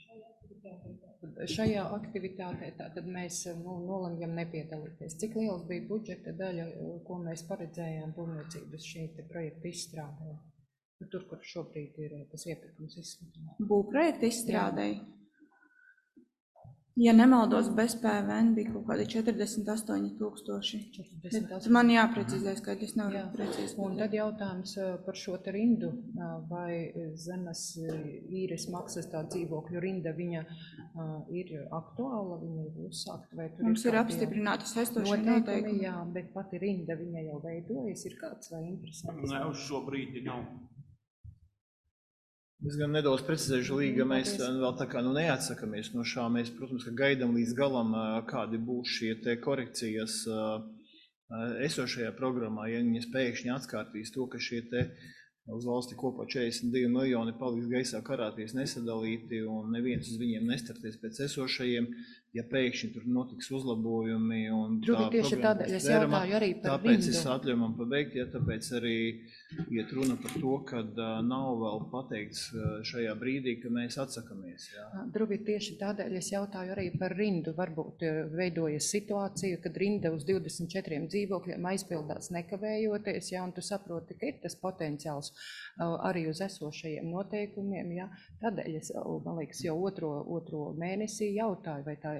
Speaker 7: Šajā aktivitātē tātad mēs nu, nolemjam nepiedalīties. Cik liels bija budžeta daļa, ko mēs paredzējām būvniecības šī projekta izstrādē? Tur, kur šobrīd ir tas iepirkums izsludināts.
Speaker 17: Būvprojekta izstrādē? Ja nemaldos, bez P V N bija kaut kādi četrdesmit astoņi tūkstoši. Man jāprecizē, ka es nevaru precīzi.
Speaker 7: Un tad jautājums par šo te rindu, vai zemes īres maksas tā dzīvokļu rinda, viņa ir aktuāla, viņa ir uzsākta, vai tur
Speaker 17: mums ir, ir apstiprināta saistošie noteikumi?
Speaker 7: Jā, bet pati rinda viņa jau veidojas, ir kāds vai interesants?
Speaker 4: Nē, uz šo brīdi nav.
Speaker 1: Es gan nedaudz precizēšu, Līga, mēs vēl tā kā nu neatsakamies no šā. Mēs, protams, ka gaidām līdz galam, kādi būs šie te korekcijas esošajā programmā, ja viņas pēkšņi atkārtīs to, ka šie te uz valsti kopā četrdesmit divi miljoni paliks gaisā karāties nesadalīti un neviens uz viņiem nestarties pēc esošajiem, ja pēkšņi tur notiks uzlabojumi un
Speaker 7: Drugi, tā tieši tādēļ es jautāju arī par
Speaker 1: tāpēc
Speaker 7: rindu.
Speaker 1: Es atļaujam pabeigt, ja tāpēc arī iet runa par to, ka nav vēl pateikts šajā brīdī, ka mēs atsakamies. Jā.
Speaker 7: Drugi, tieši tādēļ es jautāju arī par rindu. Varbūt veidojas situācija, kad rinda uz divdesmit četriem dzīvokļiem aizpildās nekavējoties, ja, un tu saproti, ka ir tas potenciāls arī uz esošajiem noteikumiem. Ja. Tādēļ es, man liekas, jau otro, otro mēnesī jautāju, vai tā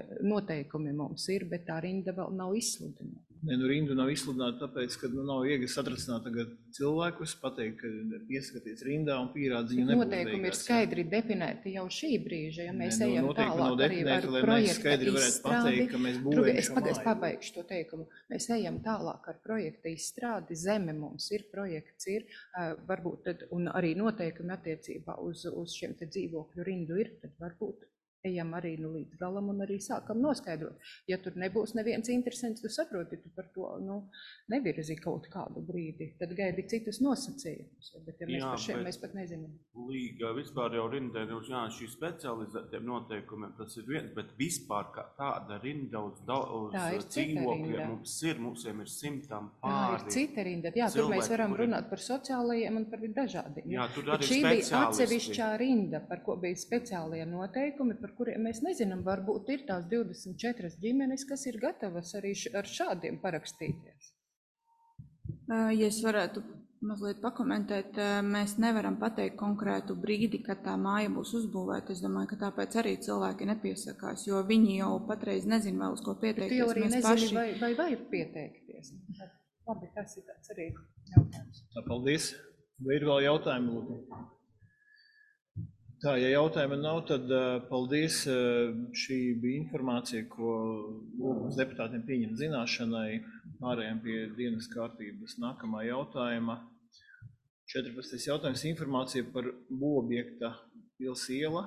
Speaker 7: noteikumi mums ir, bet tā rinda vēl nav izsludināta.
Speaker 1: Ne, nu rindu nav izsludināta, tāpēc, ka nu, nav viegli satracināt tagad cilvēkus, pateikt, ka pieskaties rindā un pierādziņu nebūs
Speaker 7: Noteikumi ir
Speaker 1: beigās.
Speaker 7: skaidri definēti jau šī brīža, ja mēs
Speaker 1: Ne, nu,
Speaker 7: ejam
Speaker 1: noteikumi
Speaker 7: tālāk
Speaker 1: nav
Speaker 7: arī
Speaker 1: definēti,
Speaker 7: ar
Speaker 1: lai mēs
Speaker 7: projekta
Speaker 1: skaidri varētu
Speaker 7: izstrādi.
Speaker 1: pateikt, ka mēs būvējam
Speaker 7: Drugi, es
Speaker 1: šo
Speaker 7: pagaidu
Speaker 1: māju.
Speaker 7: pabeigšu to teikumu. Mēs ejam tālāk ar projekta izstrādi, zeme mums ir, projekts ir, uh, varbūt tad, un arī noteikumi attiecībā uz, uz šiem te dzīvokļu rindu ir, tad varbūt ejam arī nu, līdz galam un arī sākam noskaidrot. Ja tur nebūs neviens interesants, tu saproti, tu par to nu, nevirzi kaut kādu brīdi, tad gaidi citus nosacījumus. Bet ja mēs
Speaker 4: Jā,
Speaker 7: par šiem
Speaker 4: bet
Speaker 7: mēs pat nezinām.
Speaker 4: Līga vispār jau rindē uz jā, šī specializētiem noteikumiem, tas ir viens, bet vispār kā tāda rinda uz, uz
Speaker 7: Tā ir cita
Speaker 4: dzīvokļiem
Speaker 7: rinda.
Speaker 4: mums ir, mums ir simtam
Speaker 7: Tā ir
Speaker 4: pāri.
Speaker 7: cita rinda. Jā, tur mēs
Speaker 4: cilvēki,
Speaker 7: varam
Speaker 4: kuri-
Speaker 7: runāt par sociālajiem un par dažādiem.
Speaker 4: Jā, tur
Speaker 7: Bet
Speaker 4: arī
Speaker 7: šī bija
Speaker 4: speciālisti.
Speaker 7: atsevišķā rinda, par ko bija speciālie noteikumi, par kuriem mēs nezinām, varbūt ir tās divdesmit četras ģimenes, kas ir gatavas arī š- ar šādiem parakstīties.
Speaker 17: Ja es varētu mazliet pakomentēt, mēs nevaram pateikt konkrētu brīdi, kad tā māja būs uzbūvēta. Es domāju, ka tāpēc arī cilvēki nepiesakās, jo viņi jau patreiz nezin vēl uz ko
Speaker 7: Tie
Speaker 17: pieteikties.
Speaker 7: arī
Speaker 17: Mēs
Speaker 7: nezinu,
Speaker 17: paši-
Speaker 7: vai, vai vajag pieteikties. Labi, tas ir tāds arī jautājums.
Speaker 1: Tā, paldies. Vai ir vēl jautājumi, lūdzu? Tā, ja jautājumi nav, tad uh, paldies. Uh, šī bija informācija, ko lūgums deputātiem pieņem zināšanai. Pārējām pie dienas kārtības nākamā jautājuma. četrpadsmitais jautājums - informācija par būvobjekta Pils iela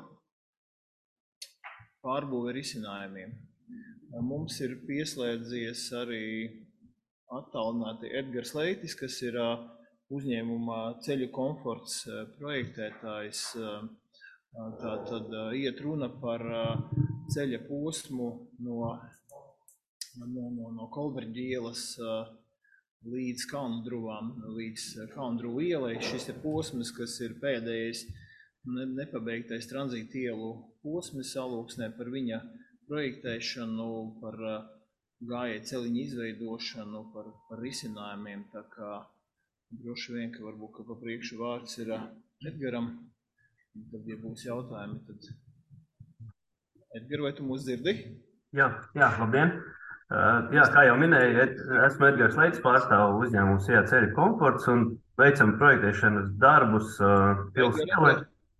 Speaker 1: pārbūve risinājumiem. Mums ir pieslēdzies arī attālināti Edgars Leitis, kas ir uh, uzņēmumā Ceļu komforts uh, projektētājs. Uh, Tā tad uh, iet runa par uh, ceļa posmu no, no, no, no Kolberģa ielas uh, līdz Kalndruvām, līdz Kalndruvu ielai. Šis ir posms, kas ir pēdējais ne, nepabeigtais tranzīta ielu posms Alūksnē, par viņa projektēšanu, par uh, gājēju celiņu izveidošanu, par, par risinājumiem. Tā kā droši vien, ka varbūt, ka pa priekšu vārds ir uh, Edgaram. Tad, ja būs jautājumi, tad Edgar, vai tu mūs dzirdi?
Speaker 18: Jā, jā, labdien. Uh, jā, kā jau minēju, et, esmu Edgars Leitis, pārstāvu uzņēmumu Sijā Ceļu komforts un veicam projektēšanas darbus uh, Pils ielai.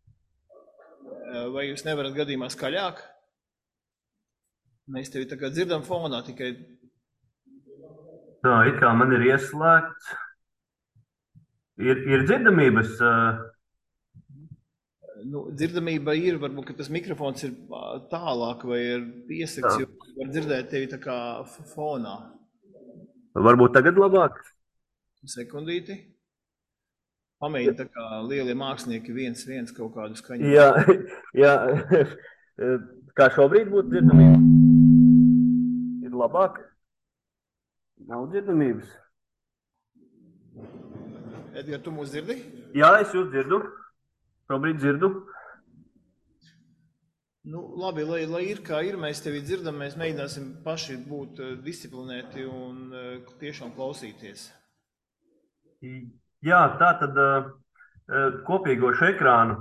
Speaker 1: Vai jūs nevarat gadījumā skaļāk? Mēs tevi tagad dzirdam fonā tikai.
Speaker 18: Tā, it kā man ir ieslēgts. Ir, ir dzirdamības. Uh,
Speaker 1: Nu, dzirdamība ir, varbūt, ka tas mikrofons ir tālāk vai ir piesakts, jo var dzirdēt tevi tā kā fonā.
Speaker 18: Varbūt tagad labāk?
Speaker 1: Sekundīti. Pamēģini tā kā lielie mākslinieki viens viens kaut kādu skaņu.
Speaker 18: Jā, jā. Kā šobrīd būtu dzirdamība? Ir labāk? Nav dzirdamības.
Speaker 1: Edgar, tu mūs dzirdi?
Speaker 18: Jā, es jūs dzirdu. Šobrīd dzirdu.
Speaker 1: Nu, labi, lai, lai ir kā ir, mēs tevi dzirdam, mēs mēģināsim paši būt disciplinēti un tiešām klausīties.
Speaker 18: Jā, tā tad uh, kopīgošu ekrānu.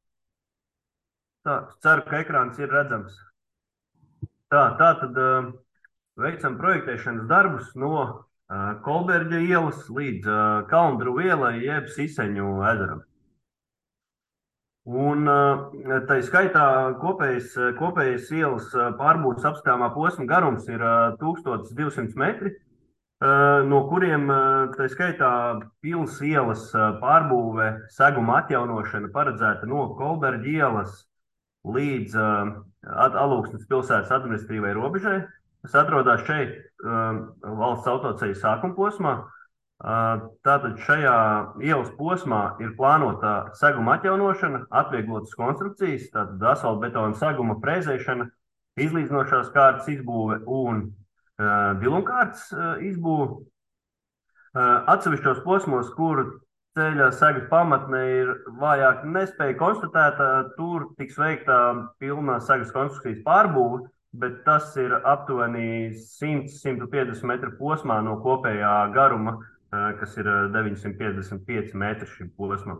Speaker 18: Tā, ceru, ka ekrāns ir redzams. Tā, tā tad uh, veicam projektēšanas darbus no uh, Kolberģa ielas līdz uh, Kalndruvu ielai jeb Siseņu ezeram. Un tā skaitā kopējais, kopējais ielas pārbūves apstāmā posma garums ir tūkstoš divsimt metri, no kuriem tā skaitā Pils ielas pārbūve seguma atjaunošana paredzēta no Kolberģa ielas līdz Alūksnes pilsētas administratīvai robežai, kas atrodas šeit valsts autoceļa sākuma posmā. Tātad šajā ielas posmā ir plānota seguma atjaunošana, atvieglotas konstrukcijas, tātad asfaltbetona seguma frēzēšana, izlīdzinošās kārtas izbūve un uh, dilumkārtas uh, izbūve. Uh, atsevišķos posmos, kur ceļa segas pamatne ir vājāk nespēja konstatēta, tur tiks veikta pilnā segas konstrukcijas pārbūve, bet tas ir aptuveni simt līdz simt piecdesmit metru posmā no kopējā garuma, kas ir deviņsimt piecdesmit pieci metri šim posmam.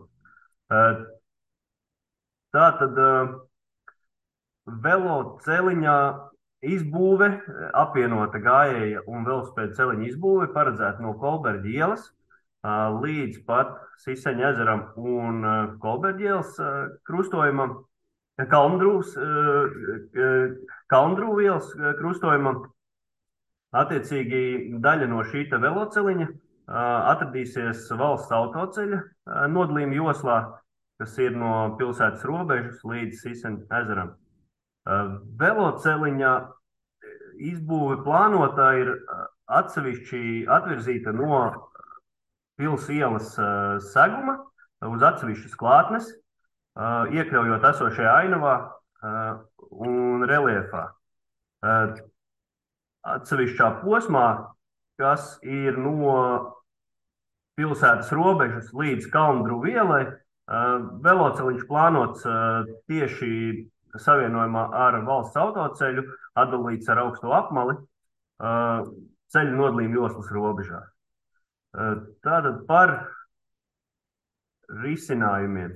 Speaker 18: Tā tad veloceliņā izbūve, apvienota gājēja un velospēdu celiņa izbūve paredzēta no Kolberģa ielas līdz pat Siseņa ezeram un Kolberģa ielas krustojumam, Kalndrūvas, Kalndrūvu ielas krustojumam. Attiecīgi daļa no šī te veloceliņa atradīsies valsts autoceļa nodalījuma joslā, kas ir no pilsētas robežas līdz Siseņa ezeram. Veloceliņa izbūve plānotā ir atsevišķi atvirzīta no pils ielas seguma uz atsevišķas klātnes, iekļaujot esošajā ainavā un reliefā. Atsevišķā posmā, kas ir no pilsētas robežas līdz Kalndrūvu ielai, veloceliņš plānots tieši savienojumā ar valsts autoceļu, atdalīts ar augsto apmali, ceļu nodalījuma joslas robežā. Tātad par risinājumiem.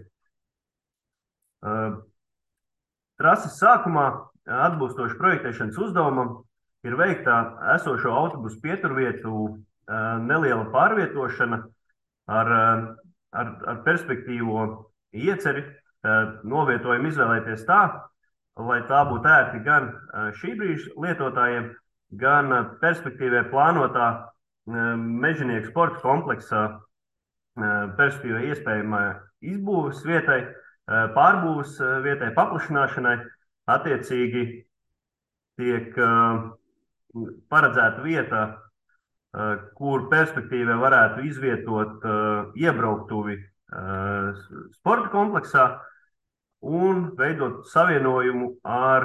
Speaker 18: Trases sākumā, atbilstoši projektēšanas uzdevumam, ir veikta esošo autobusu pieturvietu neliela pārvietošana ar, ar, ar perspektīvo ieceri, novietojumu izvēlēties tā, lai tā būtu ērti gan šī brīža lietotājiem, gan perspektīvē plānotā mežanieku sporta kompleksā perspektīvē iespējamā izbūves vietai, pārbūves vietai, paplašināšanai. Attiecīgi tiek paredzēta vieta, kur perspektīvē varētu izvietot iebrauktuvi sporta kompleksā un veidot savienojumu ar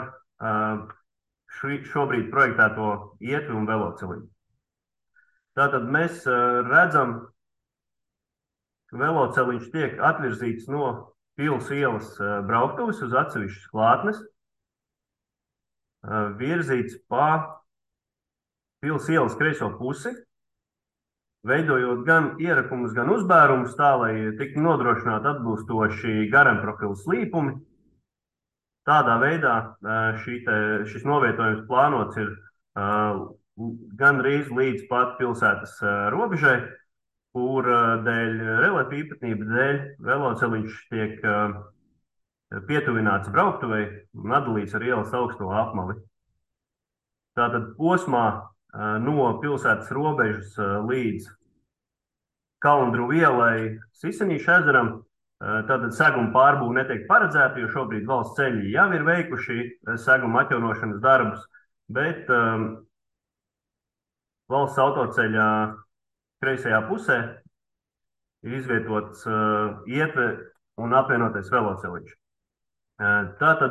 Speaker 18: šobrīd projektēto ietvi un veloceliņu. Tātad mēs redzam, ka veloceliņš tiek atvirzīts no pils ielas brauktuves uz atsevišķas klātnes, virzīts pa pils ielas kreiso pusi, veidojot gan ierakumus, gan uzbērumus tā, lai tiktu nodrošināti atbilstoši garumprofilu slīpumi. Tādā veidā šī te, šis novietojums plānots ir gandrīz līdz pat pilsētas robežai, kur dēļ reliefa īpatnību dēļ veloceliņš tiek pietuvināts brauktuvei un atdalīts ar ielas augsto apmali. Tātad posmā no pilsētas robežas līdz Kalndrūvu ielai Sisenīša ezeram, tātad seguma pārbūve netiek paredzēta, jo šobrīd valsts ceļi jau ir veikuši seguma atjaunošanas darbus, bet um, valsts autoceļā kreisajā pusē ir izvietots uh, ietve un apvienotais veloceliņš. Tātad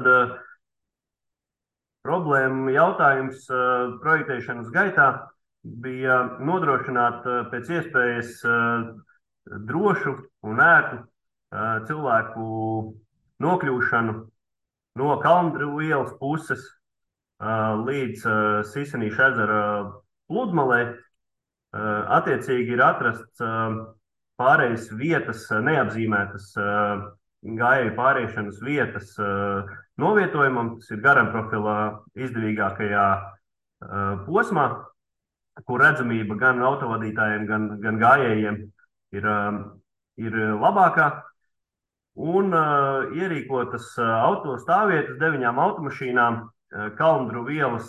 Speaker 18: problēma jautājums projektēšanas gaitā bija nodrošināt pēc iespējas drošu un ērtu cilvēku nokļūšanu no Kalndrūvu ielas puses līdz Sisenīša ezera pludmalei. Attiecīgi ir atrasts pārējas vietas, neapzīmētas gājēju pāriešanas vietas novietojumam, tas ir garumprofilā izdevīgākajā posmā, kur redzamība gan autovadītājiem, gan, gan gājējiem ir, ir labākā. Un ierīkotas autostāvvietas deviņām automašīnām Kalndrūvu ielas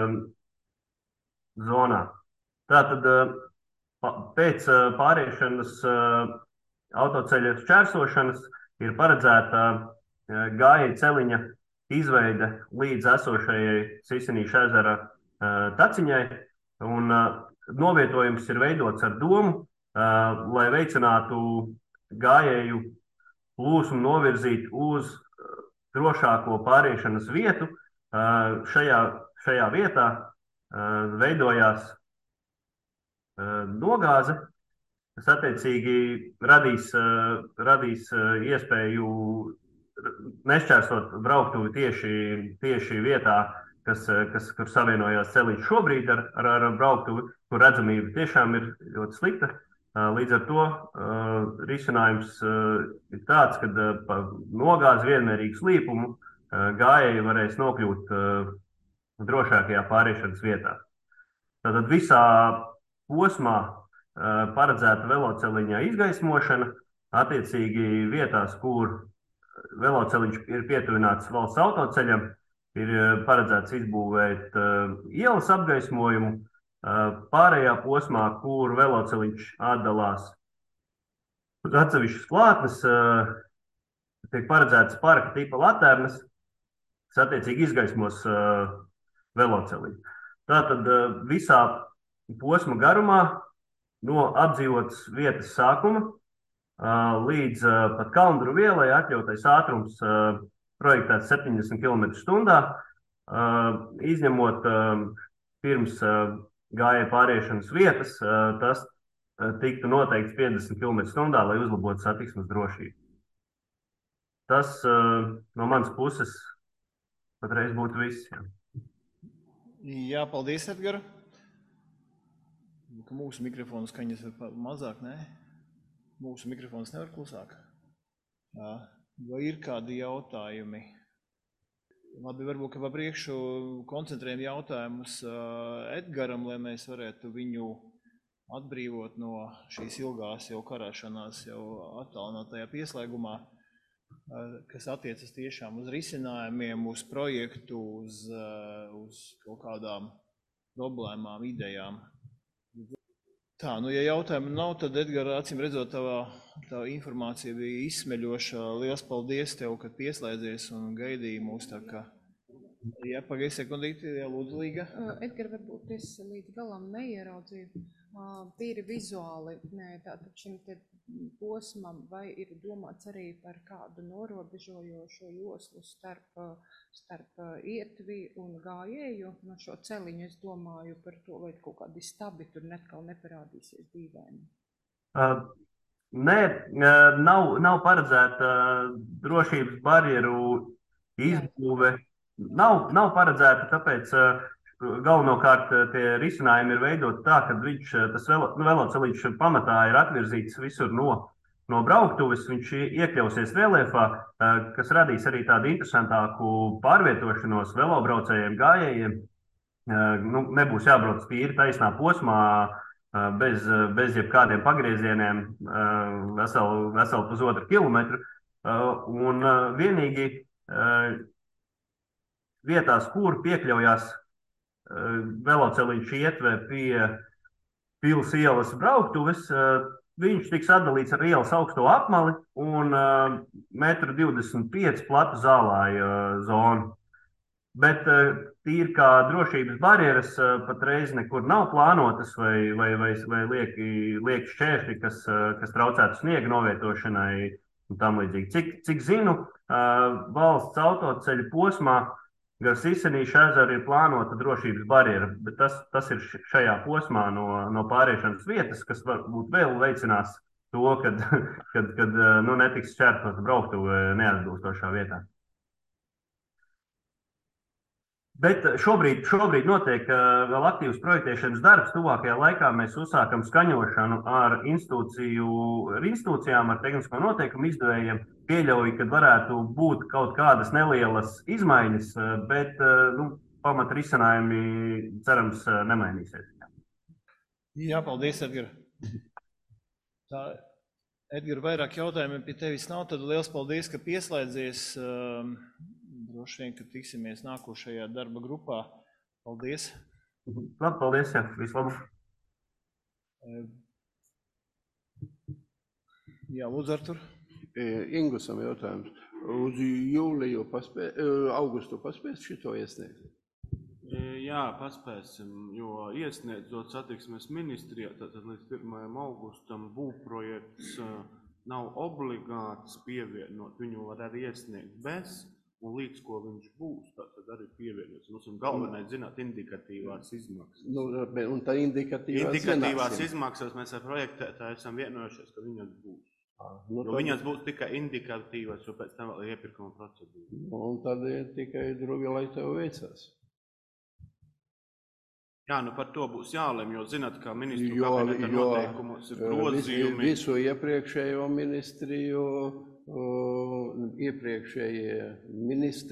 Speaker 18: zonā. Tātad pēc pāriešanas autoceļa šķērsošanas ir paredzēta gājēju celiņa izveide līdz esošajai Sisenīša ezera taciņai, un novietojums ir veidots ar domu, lai veicinātu gājēju plūsmu novirzīt uz drošāko pāriešanas vietu. Šajā, šajā vietā veidojās nogāze, kas attiecīgi radīs, radīs iespēju nešķērsot brauktuvi tieši, tieši vietā, kas, kas, kur savienojās celiņš šobrīd ar, ar, ar brauktuvi, kur redzamība tiešām ir ļoti slikta. Līdz ar to risinājums ir tāds, ka pa nogāzi vienmērīgu slīpumu gājēji varēs nokļūt drošākajā pāriešanas vietā. Tātad visā posmā paredzēta veloceliņa izgaismošana, attiecīgi vietās, kur veloceliņš ir pietuvināts valsts autoceļam, ir paredzēts izbūvēt ielas apgaismojumu, pārējā posmā, kur veloceliņš atdalās uz atsevišķas klātnes, tiek paredzētas parka tipa laternas, kas attiecīgi izgaismos veloceliņu. Tātad visā posma garumā no apdzīvotas vietas sākuma līdz pat Kalnduru vielai atļautais ātrums projektēts septiņdesmit kilometru stundā, izņemot pirms gājēju pāriešanas vietas, tas tiktu noteikts piecdesmit kilometru stundā, lai uzlabotu satiksmes drošību. Tas no manas puses patreiz būtu viss. Jā,
Speaker 1: jā paldies, Edgar. Mūsu mikrofonu skaņas ir mazāk, ne? Mūsu mikrofons nevar klusāk. Vai ir kādi jautājumi? Labi, varbūt, ka pa priekšu koncentrējam jautājumus Edgaram, lai mēs varētu viņu atbrīvot no šīs ilgās jau karāšanās, jau attālinātajā pieslēgumā, kas attiecas tiešām uz risinājumiem, uz projektu, uz, uz kaut kādām problēmām, idejām. Tā, nu, ja jautājumu nav, tad, Edgar, acīm redzot, tavā, tava informācija bija izsmeļoša. Liels paldies tev, kad pieslēdzies un gaidīji mūs, tā kā. Jā, pagaidi sekundīti, jā, lūdzu, Līga.
Speaker 7: Edgar, varbūt es līdz galam neieraudzīju. Tīri vizuāli, nē, tātad šim te posmam, vai ir domāts arī par kādu norobežojošo joslu starp, starp ietvi un gājēju? No šo celiņu es domāju par to, vai kaut kādi stabi tur netkal neparādīsies dīvaini.
Speaker 18: Uh, nē, nav, nav paredzēta drošības barjeru izbūve. Nav, nav paredzēta, tāpēc uh, galvenokārt tie risinājumi ir veidoti tā, ka viņš, tas velo, veloceliņš pamatā ir atvirzīts visur no, no brauktuves, viņš iekļausies reliefā, kas radīs arī tādu interesantāku pārvietošanos velobraucējiem, gājējiem. Nu, nebūs jābrauc tīri taisnā posmā, bez, bez jebkādiem pagriezieniem, veselu, veselu pusotru kilometru. Un vienīgi vietās, kur piekļaujās veloceliņš ietver pie Pils ielas brauktuves, viņš tiks atdalīts ar ielas augsto apmali un metru divdesmit pieci platu zālāju zonu. Bet tīri kā drošības barjeras patreiz nekur nav plānotas vai, vai, vai, vai lieki, lieki šķēršļi, kas, kas traucētu sniega novietošanai un tam līdzīgi. Cik, cik zinu, valsts autoceļu posmā gar Sisenīšu ezeru ir plānota drošības barjera, bet tas, tas ir šajā posmā no, no pāriešanas vietas, kas varbūt vēl veicinās to, kad, kad, kad nu, netiks šķērtot brauktuve neatbilstošā vietā. Bet šobrīd, šobrīd notiek vēl aktīvs projektēšanas darbs. Tuvākajā laikā mēs uzsākam skaņošanu ar institūciju, ar institūcijām, ar tehnisko noteikumu izdevējiem. Pieļauju, ka varētu būt kaut kādas nelielas izmaiņas, bet nu, pamat risinājumi, cerams, nemainīsies.
Speaker 1: Jā, paldies, Edgar. Tā, Edgar, vairāk jautājumi pie tevis nav, tad liels paldies, ka pieslēdzies. Droši vien, ka tiksimies nākošajā darba grupā. Paldies.
Speaker 18: Labi, paldies, jā, vislabāk.
Speaker 1: Jā, lūdzu, Artur.
Speaker 6: Ingusam jautājums. Uz jūliju paspē, augustu paspēs šito iesniegt?
Speaker 4: Jā, paspēsim, jo iesniedzot satiksmes ministrijā, tātad līdz pirmajam augustam būvprojekts nav obligāts pievienot, viņu var arī iesniegt bez. Un līdz ko viņš būs, tad arī pievienots. Mums ir galvenais zināt indikatīvās izmaksas.
Speaker 6: Nu, un tā indikatīvās,
Speaker 4: indikatīvās izmaksas mēs ar projektētāju esam vienojušies, ka viņas būs.
Speaker 6: Ah, nu,
Speaker 4: jo viņas būs tikai indikatīvas, jo pēc tam vēl ir iepirkuma procedūra.
Speaker 6: Nu, un tad ir tikai drugi, lai tev veicās.
Speaker 4: Jā, nu par to būs jālem, jo zināt, kā ministru kabineta noteikumos ir grozījumi.
Speaker 6: Visu iepriekšējo ministriju, iepriekšējie ministri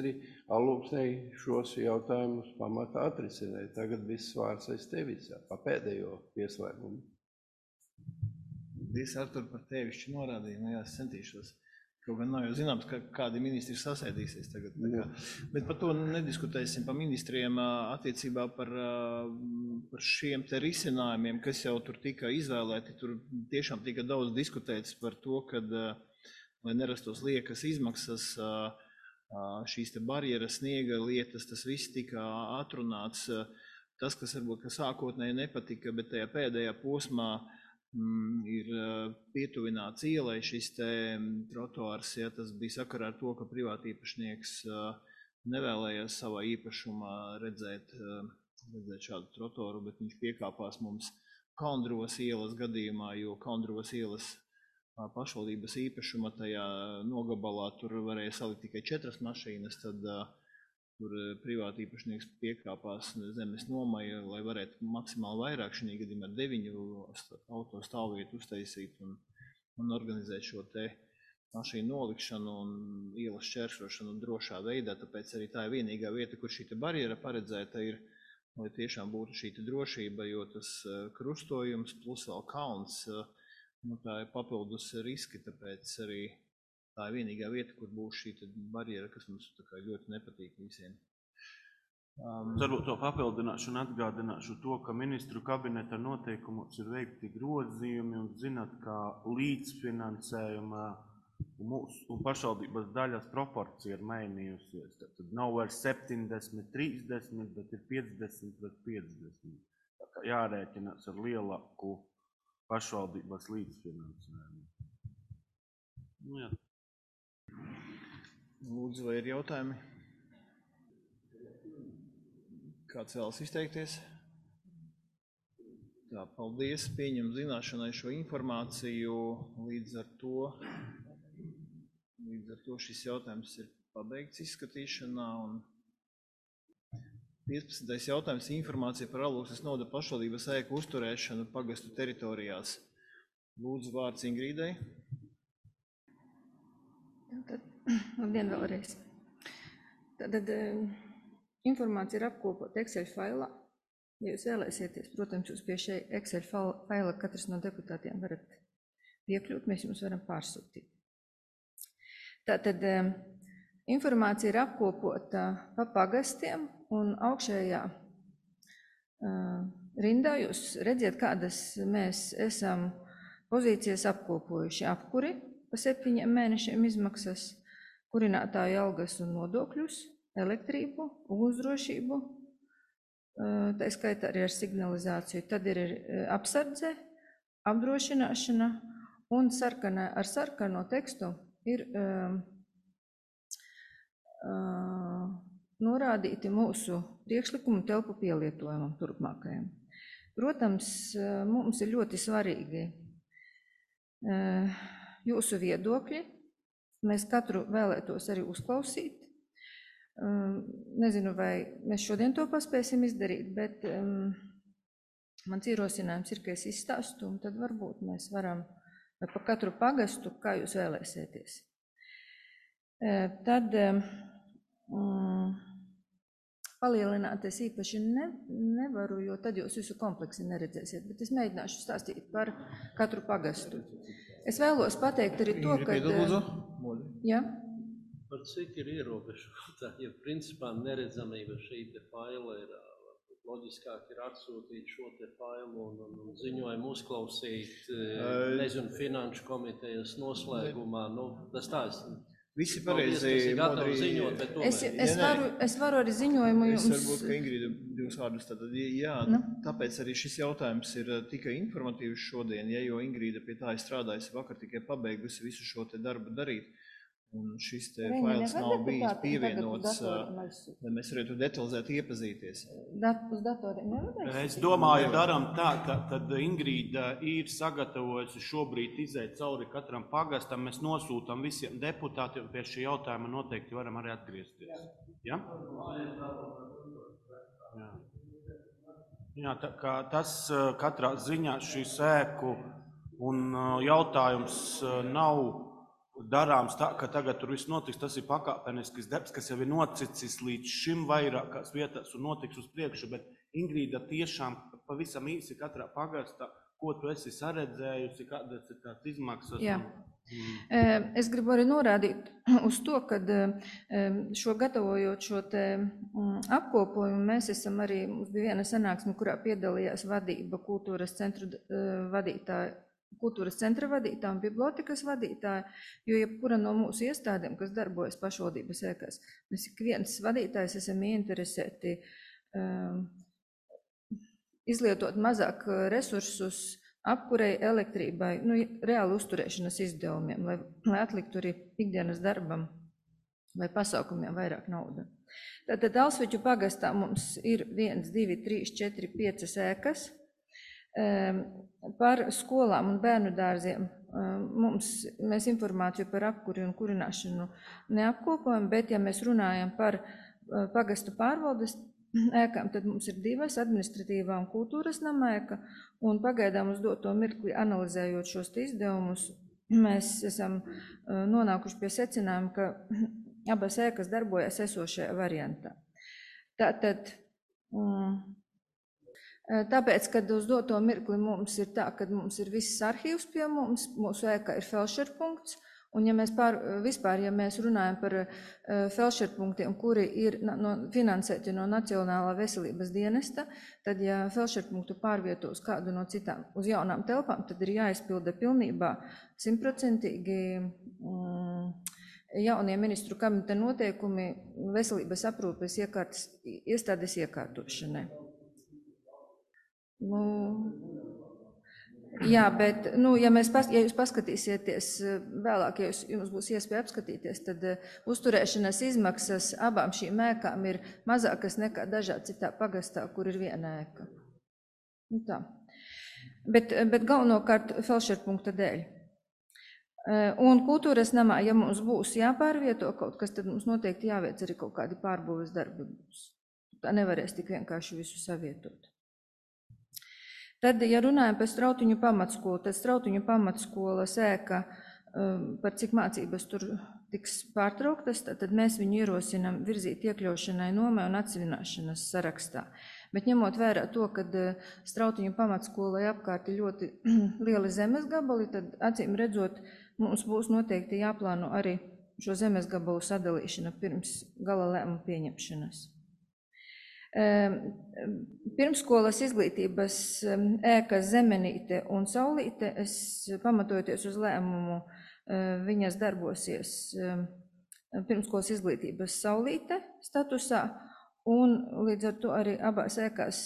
Speaker 6: Alūksnei šos jautājumus pamatā atrisināt. Tagad viss vārds aiz tevis, pa pēdējo pieslēgumu.
Speaker 1: Paldies, Artur, par tevišķi norādījumu. Jā, es centīšos. Kaut gan nav jau zināms, ka kādi ministri sasēdīsies tagad. Tā kā. Bet par to nediskutēsim pa ministriem attiecībā par, par šiem te risinājumiem, kas jau tur tika izvēlēti. Tur tiešām tika daudz diskutēts par to, kad, lai nerastos liekas izmaksas, šīs te barjeras, sniega lietas, tas viss tika atrunāts. Tas, kas varbūt ka sākotnēji nepatika, bet tajā pēdējā posmā mm, ir pietuvināts ielai šis te trotuārs, ja tas bija sakarā ar to, ka privātīpašnieks nevēlējās savā īpašumā redzēt, redzēt šādu trotuāru, bet viņš piekāpās mums Kalndrovas ielas gadījumā, jo Kalndrovas ielas pašvaldības īpašuma tajā nogabalā tur varēja salikt tikai četras mašīnas, tad uh, tur privāti īpašnieks piekāpās zemes nomai, lai varētu maksimāli vairāk šī gadījumā ar deviņu auto stāvvietu uztaisīt un, un organizēt šo te mašīnu nolikšanu un ielas šķērsošanu drošā veidā, tāpēc arī tā ir vienīgā vieta, kur šī te barjera paredzēta ir, lai tiešām būtu šī te drošība, jo tas krustojums plus vēl kalns, nu, tā ir papildus riski, tāpēc arī tā ir vienīgā vieta, kur būs šī barjera, kas mums tā kā ļoti nepatīk visiem.
Speaker 4: Um, Varbūt to papildināšu un atgādināšu to, ka ministru kabineta noteikumos ir veikti grozījumi un zināt, ka līdzfinansējuma mūsu un pašvaldības daļas proporcija ir mainījusies. Tad nav vairs septiņdesmit, trīsdesmit, bet ir piecdesmit vai piecdesmit. Tā kā jārēķinās ar lielāku pašvaldības līdzfinansējumu. Nu, jā.
Speaker 1: Lūdzu, vai ir jautājumi? Kāds vēlas izteikties? Tā, paldies, pieņem zināšanai šo informāciju. Līdz ar to, līdz ar to šis jautājums ir pabeigts izskatīšanā. Un piecpadsmitais jautājums - informācija par Alūksnes novada pašvaldības ēku uzturēšanu pagastu teritorijās. Lūdzu, vārds Ingrīdai.
Speaker 8: Tad, labdien vēlreiz. Tad informācija ir apkopota Excel failā. Ja jūs vēlēsieties, protams, jūs pie šī Excel faila katrs no deputātiem varat piekļūt, mēs jums varam pārsūtīt. Tātad informācija ir apkopota pa pagastiem un augšējā rindā jūs redziet, kādas mēs esam pozīcijas apkopojuši. Apkuri pa septiņiem mēnešiem izmaksas, kurinātāju algas un nodokļus, elektrību, ugunsdrošību, tā skaitā arī ar signalizāciju. Tad ir apsardze, apdrošināšana un sarkanā, ar sarkano tekstu ir uh, uh, norādīti mūsu priekšlikumu telpu pielietojumam turpmākajam. Protams, mums ir ļoti svarīgi uh, jūsu viedokļi. Mēs katru vēlētos arī uzklausīt. Um, nezinu, vai mēs šodien to paspēsim izdarīt, bet um, mans ierosinājums ir, ka es izstāstu, un tad varbūt mēs varam vai pa katru pagastu, kā jūs vēlēsieties. Uh, tad um, palielināt es īpaši ne, nevaru, jo tad jūs visu kompleksi neredzēsiet, bet es mēģināšu stāstīt par katru pagastu. Es vēlos pateikt arī to, ka... Jā?
Speaker 3: Par cik ir ierobežota, ja principā neredzamība šī te faila ir loģiskāk ir atsūtīt šo te failu un, un, un ziņojumu uzklausīt, nezinu, finanšu komitejas noslēgumā, nu, tas tā es...
Speaker 1: Visi pareizi,
Speaker 3: Modri... Ziņot,
Speaker 8: es, es, varu, es varu arī ziņojumu jums...
Speaker 1: Es varbūt, ka Ingrīda divus vārdus tātad, jā, nu? Tāpēc arī šis jautājums ir tikai informatīvs šodien, ja, jo Ingrīda pie tā ir strādājusi vakar tikai pabeigusi visu šo te darbu darīt. Un šis te Reņi, fails nav bijis pievienots, lai mēs varētu detalizēt iepazīties.
Speaker 8: Dat, uz datoriem nevarēs?
Speaker 4: Es domāju, daram tā, ka tad Ingrīda ir sagatavojusi šobrīd iziet cauri katram pagastam. Mēs nosūtam visiem deputātiem pie šī jautājuma noteikti varam arī atgriezties. Ja? Jā. Jā, tā kā tas katrā ziņā šī sēku un jautājums nav darāms tā, ka tagad tur viss notiks, tas ir pakāpenisks darbs, kas jau ir nocicis līdz šim vairākās vietās un notiks uz priekšu, bet Ingrīda tiešām pavisam īsi katrā pagastā, ko tu esi saredzējusi, kādas ir tās izmaksas?
Speaker 8: Jā.
Speaker 4: Un...
Speaker 8: Es gribu arī norādīt uz to, ka šo gatavojot šo te apkopojumu, mēs esam arī, mums bija viena sanāksme, kurā piedalījās vadība, kultūras centru vadītāja, kultūras centra vadītāja un bibliotekas vadītāja, jo jebkura no mūsu iestādēm, kas darbojas pašvaldības ēkās, mēs ik viens vadītājs esam ieinteresēti um, izlietot mazāk resursus apkurei, elektrībai, nu, reāli uzturēšanas izdevumiem, lai, lai atliktu arī ikdienas darbam vai pasākumiem vairāk nauda. Tātad Alsviķu pagastā mums ir viens, divi, trīs, četri, piecas ēkas. Par skolām un bērnu dārziem mums, mēs informāciju par apkuri un kurināšanu neapkopojam, bet ja mēs runājam par pagastu pārvaldes ēkām, tad mums ir divas - administratīvā un kultūras nama ēka, un pagaidām uz doto mirkli analizējot šos izdevumus, mēs esam nonākuši pie secinājuma, ka abas ēkas darbojas esošajā variantā. Tātad, tāpēc, kad uz doto mirkli mums ir tā, ka mums ir viss arhīvs pie mums, mūsu ēkā ir felšerpunkts, un ja mēs pār, vispār, ja mēs runājam par uh, felšerpunktiem, kuri ir no, finansēti no Nacionālā veselības dienesta, tad, ja felšerpunktu pārvietos kādu no citām uz jaunām telpām, tad ir jāizpilda pilnībā simtprocentīgi um, jaunie ministru kabineta noteikumi veselības aprūpes iekārtas, iestādes iekārtošanai. Nu, jā, bet, nu, ja, mēs pas, ja jūs paskatīsieties vēlāk, ja jūs, jums būs iespēja apskatīties, tad uh, uzturēšanas izmaksas abām šīm ēkām ir mazākas nekā dažādi citā pagastā, kur ir viena ēka. Nu, tā. Bet, bet galvenokārt felšerpunkta dēļ. Uh, un kultūras namā, ja mums būs jāpārvieto kaut kas, tad mums noteikti jāveic arī kaut kādi pārbūves darbi. Tā nevarēs tik vienkārši visu savietot. Tad, ja runājam par Strautiņu pamatskolu, tad Strautiņu pamatskolas ēka, par cik mācības tur tiks pārtrauktas, tad mēs viņu ierosinām virzīt iekļaušanai nomai un atsevināšanas sarakstā. Bet ņemot vērā to, ka Strautiņu pamatskolai apkārt ir ļoti lieli zemes gabali, tad acīm redzot, mums būs noteikti jāplāno arī šo zemes gabalu sadalīšana pirms gala lēmuma pieņemšanas. Pirmskolas izglītības ēkas Zemenīte un Saulīte, es pamatojoties uz lēmumu, viņas darbosies pirmskolas izglītības Saulīte statusā, un līdz ar to arī abās ēkās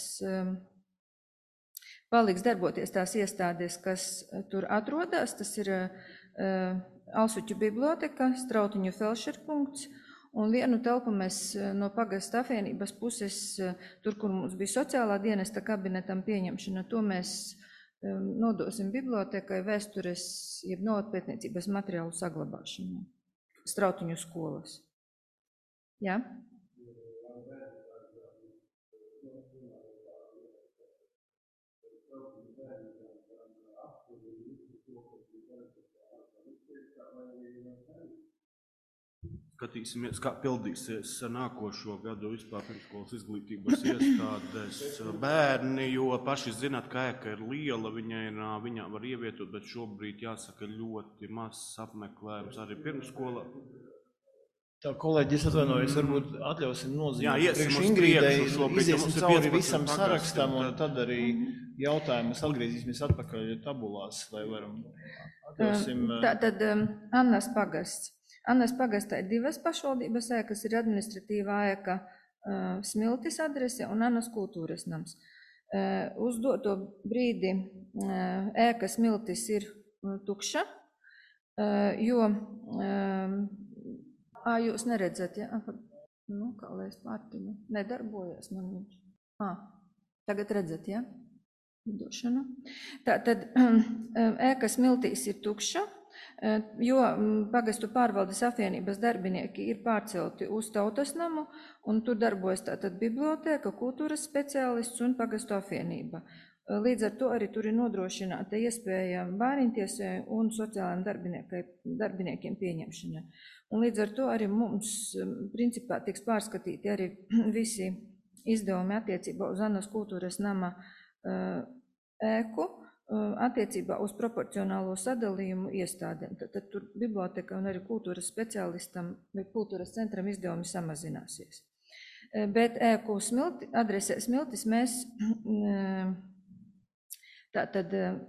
Speaker 8: paliks darboties tās iestādes, kas tur atrodas. Tas ir Alsviķu biblioteka, Strautiņu felšerpunkts, un vienu telpu mēs no pagasta apvienības puses, tur, kur mums bija sociālā dienesta kabinetam pieņemšana, to mēs nodosim bibliotekai vēstures, jeb novatpētniecības materiālu saglabāšanai. Strautiņu skolas. Jā?
Speaker 4: Skatīsimies, kā pildīsies nākošo gadu vispār pirmskolas izglītības iestādes bērni, jo paši zināt, ka ēka ir liela, viņai, viņā var ievietot, bet šobrīd jāsaka ļoti mazs apmeklējums arī pirmskolā.
Speaker 1: Tā, kolēģi, es atvainojos, varbūt atļausim nozīmēt.
Speaker 4: Jā, iesim uz priekšu,
Speaker 1: iziesim cauri visam sarakstam, un tad arī jautājumus atgriezīsimies atpakaļ tabulās, lai varam atļausim.
Speaker 8: Tātad Annas pagasts. Annas pagastā ir divas pašvaldības ēkas, ir administratīvā ēka uh, Smiltis adrese un Annas kultūras nams. Uh, uz doto brīdi uh, ēka Smiltis ir uh, tukša, uh, jo uh, ā, jūs neredzat, ja? Nu, kā lai es pārtiņu, nedarbojas man viņš. Ā, tagad redzat, ja? Došana. Tā tad ēka Smiltīs ir tukša, jo pagastu pārvaldes apvienības darbinieki ir pārcelti uz Tautas namu, un tur darbojas tātad biblioteka, kultūras speciālists un pagastu apvienība. Līdz ar to arī tur ir nodrošināta iespēja bērntiesai un sociālajiem darbiniekiem pieņemšanai. Un līdz ar to arī mums, principā, tiks pārskatīti arī visi izdevumi attiecībā uz Annas kultūras nama ēku, attiecībā uz proporcionālo sadalījumu iestādēm. Tad, tad tur biblioteka un arī kultūras speciālistam vai kultūras centram izdevumi samazināsies. Bet ēku smilti, adresē Smiltis mēs tātad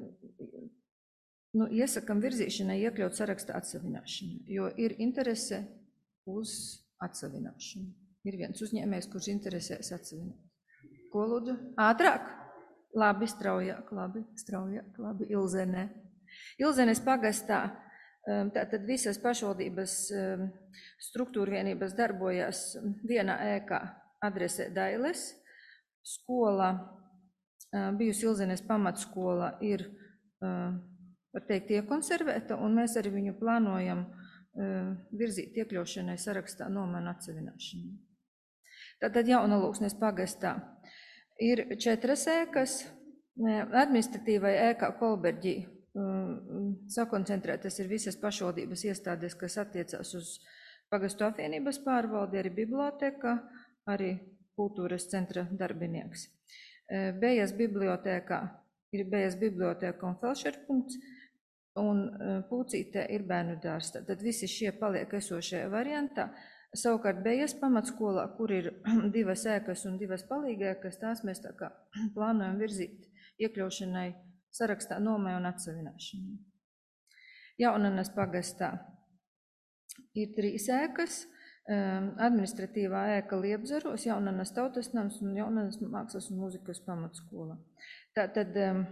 Speaker 8: nu, iesakam virzīšanai iekļaut sarakstā atsavināšanu, jo ir interese uz atsavināšanu. Ir viens uzņēmējs, kurš interesēs atsavināt. Ko lūdzu? Ātrāk? Labi, straujāk, labi, straujāk, labi, Ilzenē. Ilzenes pagastā, tātad visas pašvaldības struktūra vienības darbojās vienā ēkā adresē Dailes. Skola, bijusi Ilzenes pamatskola, ir, var teikt, iekonservēta, un mēs arī viņu plānojam virzīt iekļaušanai sarakstā nomanu atsavināšanu. Tātad Jaunalūksnes pagastā ir četras ēkas, administratīvai ēkā Kolberģī sakoncentrētas ir visas pašvaldības iestādes, kas attiecās uz pagastu apvienības pārvaldi, arī biblioteka, arī kultūras centra darbinieks. Bejas bibliotēkā ir Bejas bibliotēka un Felšerpunkts, un Pūcītē ir bērnu dārs. Tad visi šie paliek esošajā variantā. Savukārt Bejas pamatskolā, kur ir divas ēkas un divas palīgēkas, tās mēs tā kā plānojam virzīt iekļaušanai sarakstā nomai un atsavināšanai. Jaunanas pagastā ir trīs ēkas, administratīvā ēka Liepzaros, Jaunanas tautas nams un Jaunanas mākslas un mūzikas pamatskola. Tātad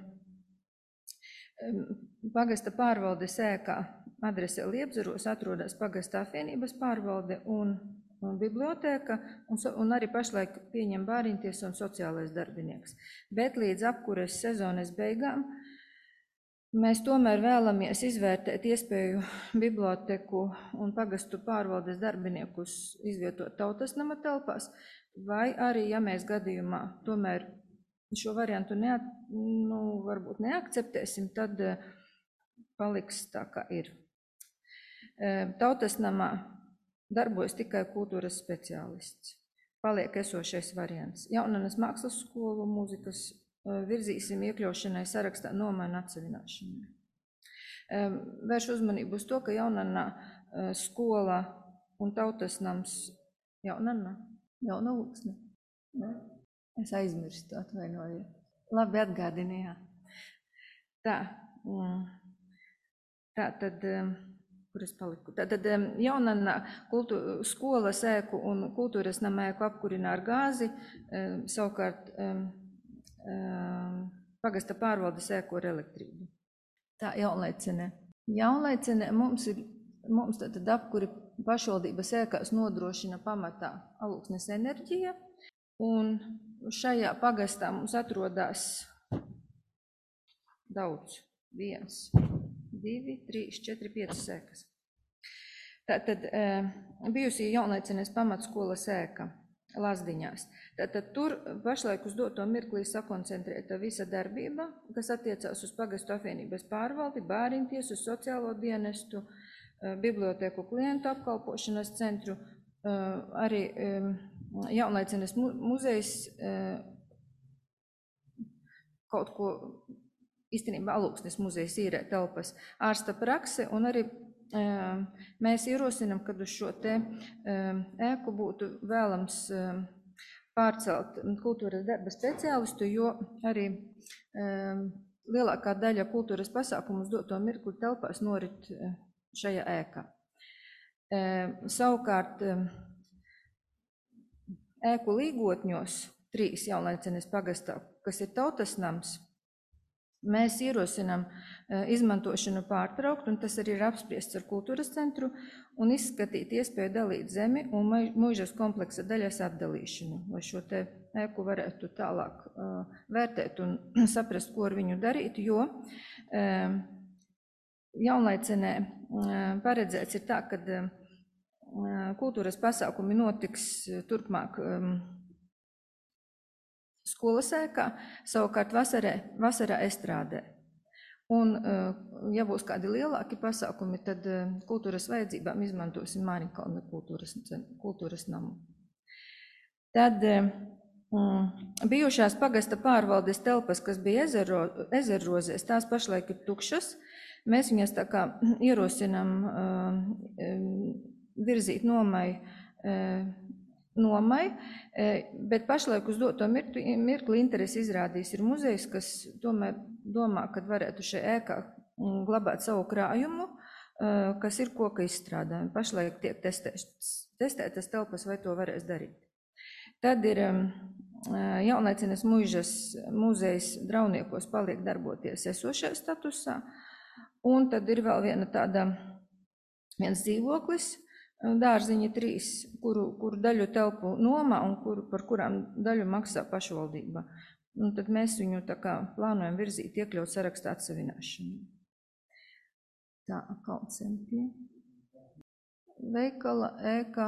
Speaker 8: pagasta pārvaldes ēkā adrese Liepzaros atrodas pagasta apvienības pārvalde un, un bibliotēka, un, un arī pašlaik pieņem bērntiesa un sociālais darbinieks. Bet līdz apkures sezonas beigām mēs tomēr vēlamies izvērtēt iespēju biblioteku un pagastu pārvaldes darbiniekus izvietot tautas nama telpās, vai arī, ja mēs gadījumā tomēr šo variantu neat, nu, varbūt neakceptēsim, tad paliks tā, kā ir. Tautas namā darbojas tikai kultūras speciālists. Paliek esošais variants. Jaunanas mākslas skolu mūzikas virzīsim iekļaušanai sarakstā nomanu atsavināšanai. Vērš uzmanību uz to, ka Jaunanā skola un tautas nams Jaunanā, Jaunalūksne. Es aizmirstu, atvainoju. Labi atgādinājāt. Tā, tā tad, kur es paliku? Tā tad Jaunanā kultū, skolas ēku un kultūras nama ēku apkurina ar gāzi, savukārt pagasta pārvaldes ēko ar elektrību. Tā Jaunlaicene. Jaunlaicene mums ir, mums tātad apkuri pašvaldības ēkās nodrošina pamatā Alūksnes enerģija, un šajā pagastā mums atrodas daudz, viens, divi, trīs, četri, piecas ēkas. Tātad bijusī Jaunlaicenes pamatskolas ēka Lazdiņās. Tātad tur pašlaik uz doto mirklī sakoncentrēta visa darbība, kas attiecās uz pagastu apvienības pārvaldi, bērntiesu, sociālo dienestu, biblioteku klientu apkalpošanas centru, arī Jaunlaicenes muzejs kaut ko, īstenībā Alūksnes muzejs īrē telpas, ārsta prakse, un arī mēs ierosinam, kad uz šo te ēku būtu vēlams pārcelt kultūras darba speciālistu, jo arī lielākā daļa kultūras pasākumu uz doto mirkli telpās norit šajā ēkā. Savukārt ēku līgotņos, trīs Jaunlaicenes pagastā, kas ir tautas nams, mēs ierosinām izmantošanu pārtraukt, un tas arī ir apspriests ar kultūras centru, un izskatīt iespēju dalīt zemi un mūžas kompleksa daļas atdalīšanu, lai šo te ēku varētu tālāk vērtēt un saprast, ko ar viņu darīt, jo Jaunlaicenē paredzēts ir tā, kad kultūras pasākumi notiks turpmāk skolas ēkā, savukārt vasarē, vasarā estrādē. Un, ja būs kādi lielāki pasākumi, tad kultūras vajadzībām izmantosim Māriņkalna kultūras, kultūras namu. Tad mm, bijušās pagasta pārvaldes telpas, kas bija ezero, ezerrozēs, tās pašlaik ir tukšas. Mēs viņas tā kā ierosinām uh, virzīt nomai, uh, nomai, uh, bet pašlaik uz doto mirkli, mirkli interesi izrādīs ir muzejs, kas tomēr domā, kad varētu šajā ēkā glabāt savu krājumu, uh, kas ir koka izstrādājumi. Pašlaik tiek testētas, testētas telpas, vai to varēs darīt. Tad ir um, Jaunlaicinas muižas muzejs Drauniekos paliek darboties esošajā statusā. Un tad ir vēl viena tāda, viens dzīvoklis, Dārziņa trīs, kuru, kuru daļu telpu nomā un kuru, par kurām daļu maksā pašvaldība. Un tad mēs viņu tā kā plānojam virzīt, iekļaut sarakstā atsavināšanu. Tā, Kalncempie. Veikala, ēka,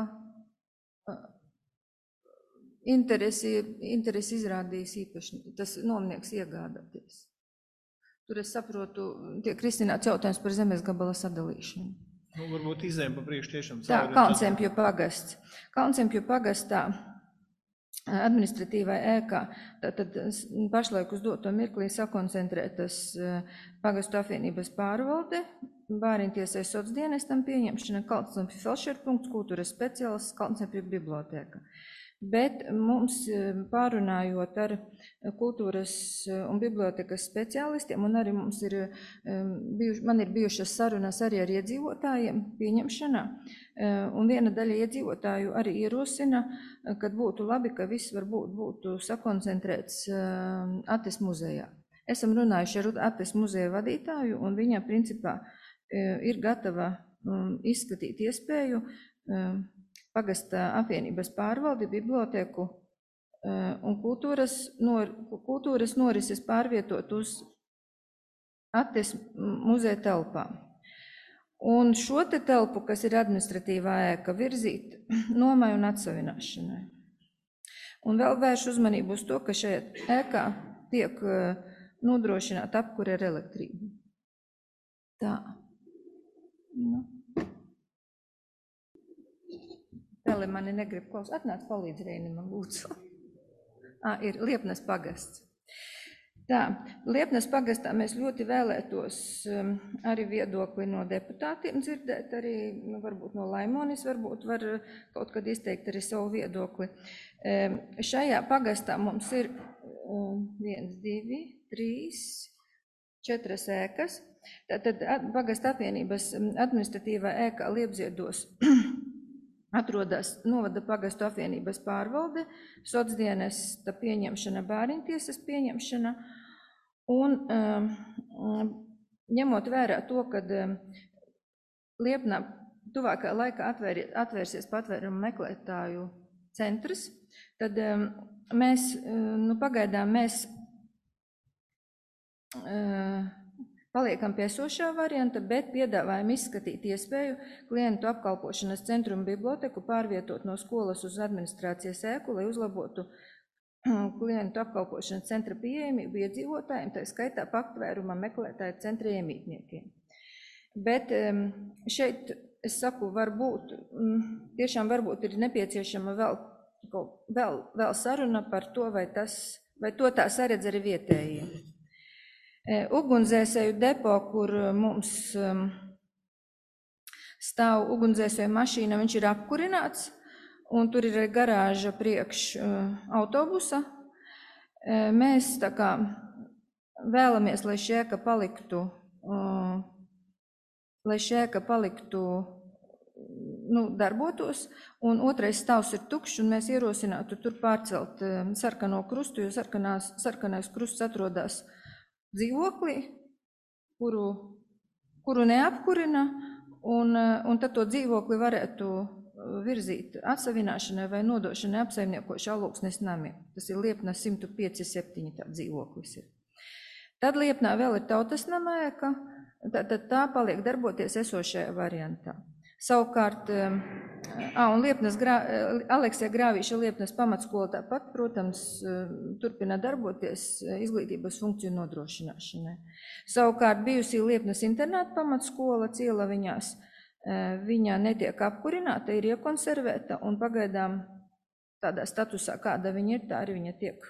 Speaker 8: interesi, interesi izrādījis īpaši, tas nomnieks iegādāties. Tur es saprotu, tiek risināts jautājums par zemes gabala sadalīšanu.
Speaker 1: Nu, varbūt izējām pa priekš tiešām.
Speaker 8: Tā, Kalncempju pagasts. Kalncempju pagastā administratīvai ēkā, tad pašlaik uz doto mirklī sakoncentrētas pagastu apvienības pārvalde, Bāriņtiesai socdienestam pieņemšana, Kalncempju felšerpunkts, kultūras speciālists, Kalncempju bibliotēka. Bet mums pārunājot ar kultūras un bibliotekas speciālistiem, un arī mums ir, man ir bijušas sarunas arī ar iedzīvotājiem pieņemšanā, un viena daļa iedzīvotāju arī ierosina, kad būtu labi, ka viss varbūt būtu sakoncentrēts Ates muzejā. Esam runājuši ar Ates muzeja vadītāju, un viņa principā ir gatava izskatīt iespēju pagasta apvienības pārvaldi, biblioteku un kultūras, nor, kultūras norises pārvietot uz Ates muzeja telpām. Un šo te telpu, kas ir administratīvā ēka, virzīt nomai un atsavināšanai. Un vēl vērš uzmanību uz to, ka šajā ēkā tiek nodrošināta apkure ar elektrību. Tā. Nu. Tēli mani negrib klausīt. Atnāc palīdz Reinimam, lūdzu. Ā, ir Liepnes pagasts. Tā, Liepnes pagastā mēs ļoti vēlētos um, arī viedokli no deputātiem dzirdēt, arī nu, varbūt no Laimonis, varbūt var kaut kad izteikt arī savu viedokli. Um, šajā pagastā mums ir um, viens, divi, trīs, četras ēkas. Tātad pagasta apvienības administratīvā ēkā Liepziedos atrodas novada pagastu apvienības pārvalde, socdienesta pieņemšana, Bāriņtiesas pieņemšana, un um, ņemot vērā to, kad um, Liepnā tuvākā laikā atvēr, atvērsies patvērumu meklētāju centrs, tad um, mēs, um, nu pagaidām mēs uh, paliekam pie esošā varianta, bet piedāvājam izskatīt iespēju klientu apkalpošanas centru un biblioteku pārvietot no skolas uz administrācijas ēku, lai uzlabotu klientu apkalpošanas centra pieejamību iedzīvotājiem, tā skaitā patvēruma meklētāju centra iemītniekiem. Bet šeit, es saku, varbūt, tiešām varbūt ir nepieciešama vēl, vēl, vēl saruna par to, vai, tas, vai to tā saredz arī vietējiem. Ugunsdzēsēju depo, kur mums um, stāv ugunsdzēsēju mašīna, viņš ir apkurināts, un tur ir garāža priekš uh, autobusa. E, mēs tā kā vēlamies, lai šī ēka paliktu, uh, lai šī ēka paliktu, nu, darbotos, un otrais stāvs ir tukšs, un mēs ierosinātu tur pārcelt um, sarkano krustu, jo sarkanās, sarkanais krusts atrodas dzīvoklī, kuru, kuru neapkurina, un, un tad to dzīvokli varētu virzīt atsavināšanai vai nodošanai apsaimniekošu Alūksnes namiem. Tas ir Liepnā simt pieci septiņi tā dzīvoklis ir. Tad Liepnā vēl ir Tautas nama ēka, tad tā paliek darboties esošajā variantā. Savukārt, ā, un Liepnes grā, Aleksija Grāvīša Liepnes pamatskola tāpat, protams, turpina darboties izglītības funkciju nodrošināšanai. Savukārt bijusī Liepnes internāta pamatskola Cielaviņās, viņa netiek apkurināta, ir iekonservēta un pagaidām tādā statusā, kāda viņa ir, tā arī viņa tiek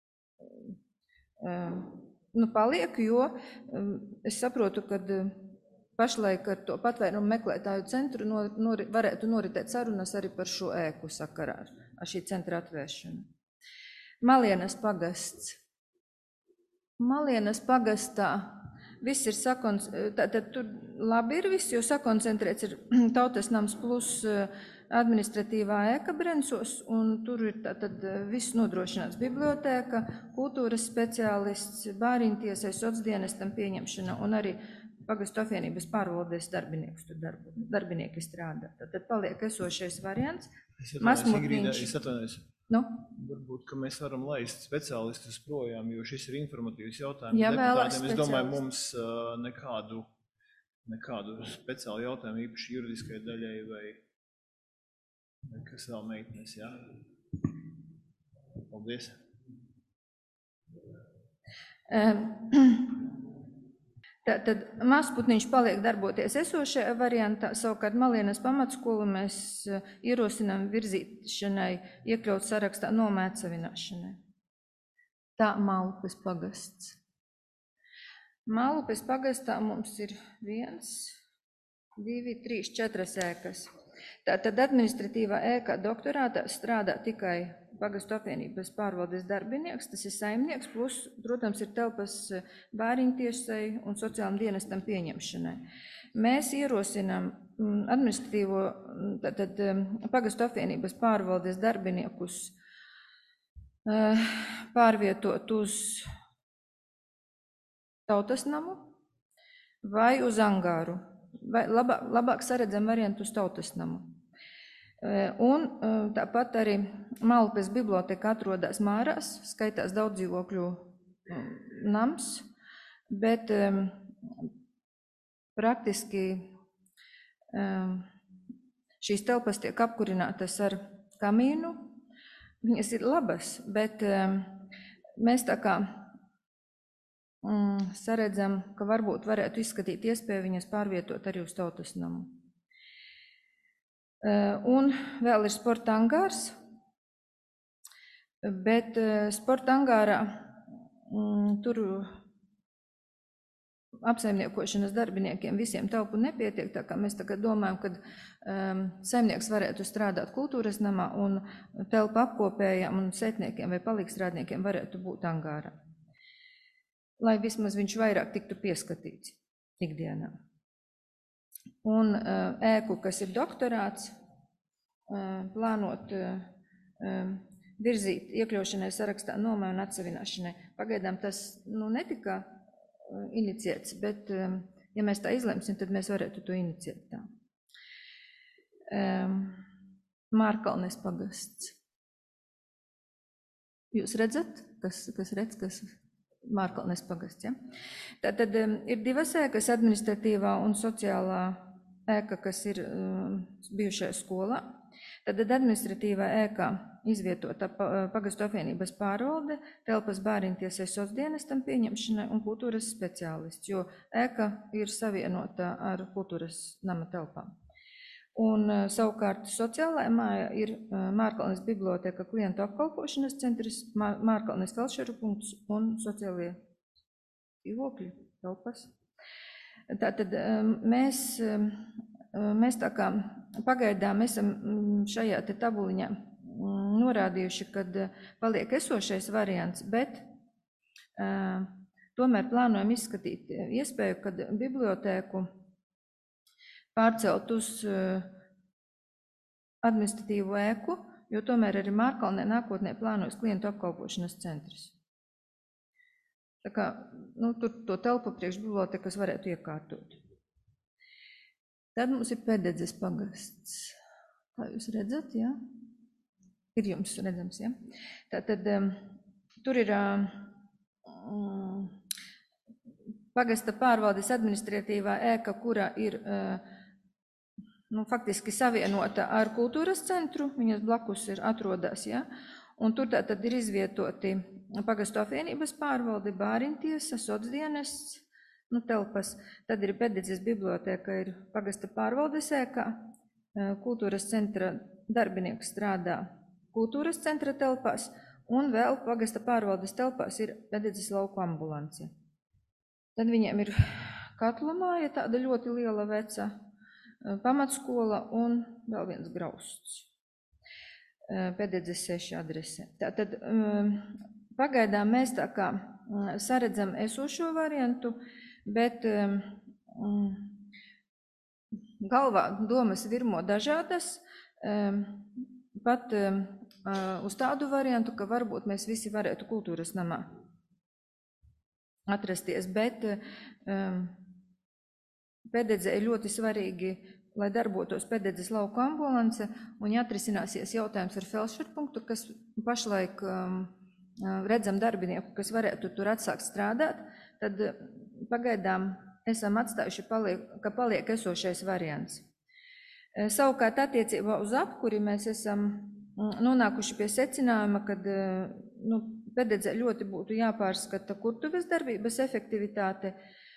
Speaker 8: nu, paliek, jo es saprotu, ka pašlaik ar to patvērumu meklētāju centru nor, nor, varētu noritēt sarunas arī par šo ēku sakarā ar šī centra atvēršanu. Malienas pagasts. Malienas pagastā viss ir sakons, tātad tur labi ir viss, jo sakoncentrēts ir Tautas nams plus administratīvā ēka Brensos, un tur ir tātad viss nodrošināts bibliotēka, kultūras speciālists, bāriņtiesai, socdienestam pieņemšana un arī pagastu apvienības pārvaldes darbinieks tur darbu, darbinieki strādā. Tad paliek esošais variants.
Speaker 1: Es atvainojos, es atvainojos.
Speaker 8: Nu?
Speaker 1: Varbūt, ka mēs varam laist speciālistus projām, jo šis ir informatīvs jautājums.
Speaker 8: Ja
Speaker 1: deputātiem. Es domāju, mums uh, nekādu, nekādu speciālu jautājumu īpaši juridiskai daļai vai, vai kas vēl meitnes, jā. Paldies.
Speaker 8: Um. Tad Mazputniņš paliek darboties esošajā variantā, savukārt Malienas pamatskolu mēs ierosinām virzīšanai, iekļaut sarakstā nomēcavināšanai. Tā Malupes pagasts. Malupes pagastā mums ir viens, divi, trīs, četras ēkas. Tātad administratīvā ēkā doktorātā strādā tikai pagastu apvienības pārvaldes darbinieks, tas ir saimnieks, plus, protams, ir telpas bāriņtiesai un sociālam dienestam pieņemšanai. Mēs ierosinām administratīvo, tātad pagastu apvienības pārvaldes darbiniekus pārvietot uz Tautas namu vai uz angāru, vai labāk, labāk saredzam variantu uz Tautas namu. Un tāpat arī Malupes biblioteka atrodas Mārās, skaitās daudz dzīvokļu nams, bet um, praktiski um, šīs telpas tiek apkurinātas ar kamīnu. Viņas ir labas, bet um, mēs tā kā um, saredzam, ka varbūt varētu izskatīt iespēju viņas pārvietot arī uz Tautas namu. Un vēl ir sporta angārs, bet sporta angārā mm, tur apsaimniekošanas darbiniekiem visiem telpu nepietiek, tā kā mēs tagad domājam, ka um, saimnieks varētu strādāt kultūras namā un telpu apkopējām un sētniekiem vai palīgstrādniekiem varētu būt angārā, lai vismaz viņš vairāk tiktu pieskatīts ikdienā. Un uh, ēku, kas ir doktorāts, uh, plānot uh, virzīt iekļaušanai sarakstā nomai un atsavināšanai. Pagaidām tas nu, netika uh, iniciēts, bet, um, ja mēs tā izlemsim, tad mēs varētu to iniciēt tā. Um, Mārkalnes pagasts. Jūs redzat, kas, kas redz, kas... Mārkalnes pagasts, ja? Tātad um, ir divas ēkas, administratīvā un sociālā ēka, kas ir um, bijušajā skolā. Tad administratīvā ēkā izvietota pagastu apvienības pārvalde, telpas bāriņtiesai socdienestam pieņemšanai un kultūras speciālists, jo ēka ir savienota ar kultūras nama telpām. Un savukārt sociālajā mājā ir Mārkalnes biblioteka klientu apkalpošanas centrs, Mārkalnes felšeru punkts un sociālie dzīvokļi telpas. Tātad mēs, mēs tā kā pagaidām esam šajā te tabuliņā norādījuši, kad paliek esošais variants, bet tomēr plānojam izskatīt iespēju, kad bibliotēku pārcelt uz administratīvo ēku, jo tomēr arī Mārkalnē nākotnē plānojas klientu apkalpošanas centrs. Tā kā nu, tur to telpu priekš bibliotekas varētu iekārtot. Tad mums ir Pededzes pagasts. Tā jūs redzat, jā? Ir jums redzams, jā? Tātad um, tur ir um, pagasta pārvaldes administratīvā ēka, kura ir uh, nu, faktiski savienota ar kultūras centru, viņas blakus ir atrodas, ja? Un tur tā tad ir izvietoti pagastu apvienības pārvalde, bāriņtiesa, socdienests, nu, telpas. Tad ir Pededzes biblioteka, ir pagasta pārvaldes ēkā, kultūras centra darbinieks strādā kultūras centra telpās, un vēl pagasta pārvaldes telpās ir Pededzes lauku ambulance. Tad viņiem ir katlamāja, tāda ļoti liela veca, pamatskola un vēl viens grausts. Pededzes seši adrese. Tātad pagaidām mēs tā kā saredzam esošo variantu, bet galvā domas virmo dažādas, pat uz tādu variantu, ka varbūt mēs visi varētu kultūras namā atrasties, bet Pededze ir ļoti svarīgi, lai darbotos Pededzes lauku ambulance, un ja atrisināsies jautājums ar felšerpunktu, kas pašlaik um, redzam darbinieku, kas varētu tur atsākt strādāt, tad pagaidām esam atstājuši, paliek, ka paliek esošais variants. Savukārt attiecībā uz apkuri mēs esam nonākuši pie secinājuma, kad nu, Pededzē ļoti būtu jāpārskata kurtuves darbības efektivitāte,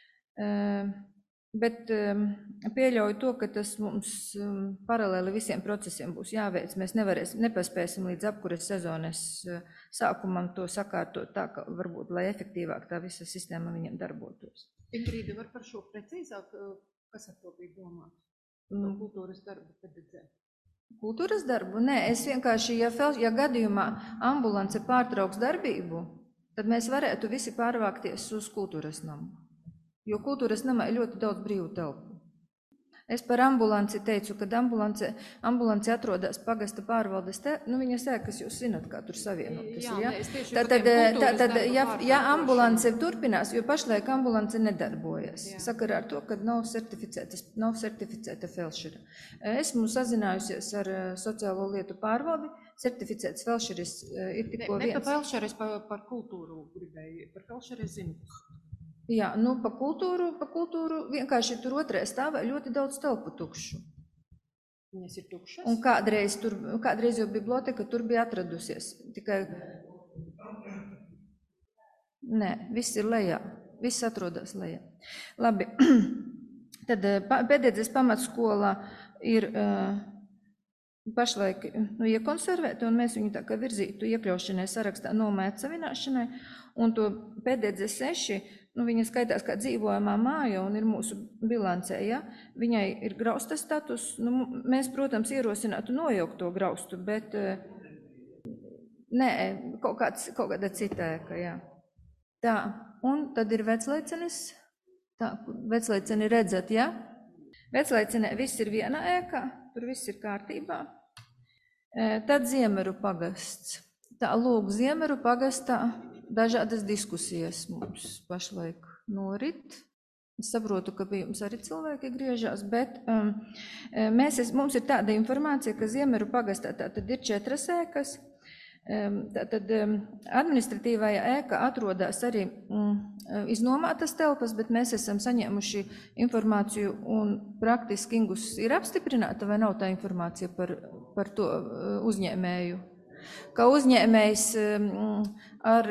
Speaker 8: bet pieļauju to, ka tas mums paralēli visiem procesiem būs jāveic. Mēs nevarēsim, nepaspēsim līdz apkures sezonas sākumam to sakārtot tā, ka varbūt, lai efektīvāk tā visa sistēma viņiem darbotos.
Speaker 7: Ingrīda, var par šo precīzāk, kas ar to bija domāts? Mm. Kultūras darbu Pededzē.
Speaker 8: Kultūras darbu? Nē, es vienkārši, ja, ja gadījumā ambulance pārtrauks darbību, tad mēs varētu visi pārvākties uz kultūras namu. Jo kultūras namā ir ļoti daudz brīvu telpu. Es par ambulanci teicu, kad ambulance, ambulance atrodas pagasta pārvaldes, te, nu viņas ēkas jūs zināt, kā tur savienotas.
Speaker 7: Jā,
Speaker 8: ja?
Speaker 7: nē, es tieši
Speaker 8: Tad, tad, tad ja, ja ambulance turpinās, jo pašlaik ambulance nedarbojas, jā. Sakarā ar to, ka nav certificēta, nav certificēta felšera. Esmu sazinājusies ar sociālo lietu pārvaldi, certificēts felšeris ir tikko
Speaker 7: ne,
Speaker 8: viens.
Speaker 7: Ne par felšeris, par, par kultūru gribēju, par felšeris zinu.
Speaker 8: Jā, nu, pa kultūru, pa kultūru vienkārši tur otrajā stāvā ļoti daudz telpu tukšu.
Speaker 7: Viņas ir tukšas?
Speaker 8: Un kādreiz, tur, kādreiz jau biblioteka tur bija atradusies. Tikai... Nē, viss ir lejā. Viss atrodas lejā. Labi. Tad Pededzes pamatskola ir uh, pašlaik nu, iekonservēta, un mēs viņu tā kā virzītu iekļaušanai sarakstā nomai atsavināšanai. Un to Pededze seši, nu, viņa skaitās kā dzīvojamā māja un ir mūsu bilancē, ja? Viņai ir grausta status. Nu, mēs, protams, ierosinātu nojaukt to graustu, bet nē, kaut, kāds, kaut kāda cita ēka, jā. Tā, un tad ir Veclaicenes. Tā, Veclaiceni redzat, ja? Veclaicenē viss ir viena ēkā, tur viss ir kārtībā. Tad Ziemeru pagasts. Tā, lūk, Ziemeru pagastā dažādas diskusijas mums pašlaik norit. Es saprotu, ka pie jums arī cilvēki griežās, bet um, mēs, es, mums ir tāda informācija, ka Ziemeru pagastā tātad ir četras ēkas. Um, tātad um, administratīvajā ēka atrodas arī um, iznomātas telpas, bet mēs esam saņēmuši informāciju un praktiski Ingus ir apstiprināta, vai nav tā informācija par, par to uh, uzņēmēju? Ka uzņēmējs ar,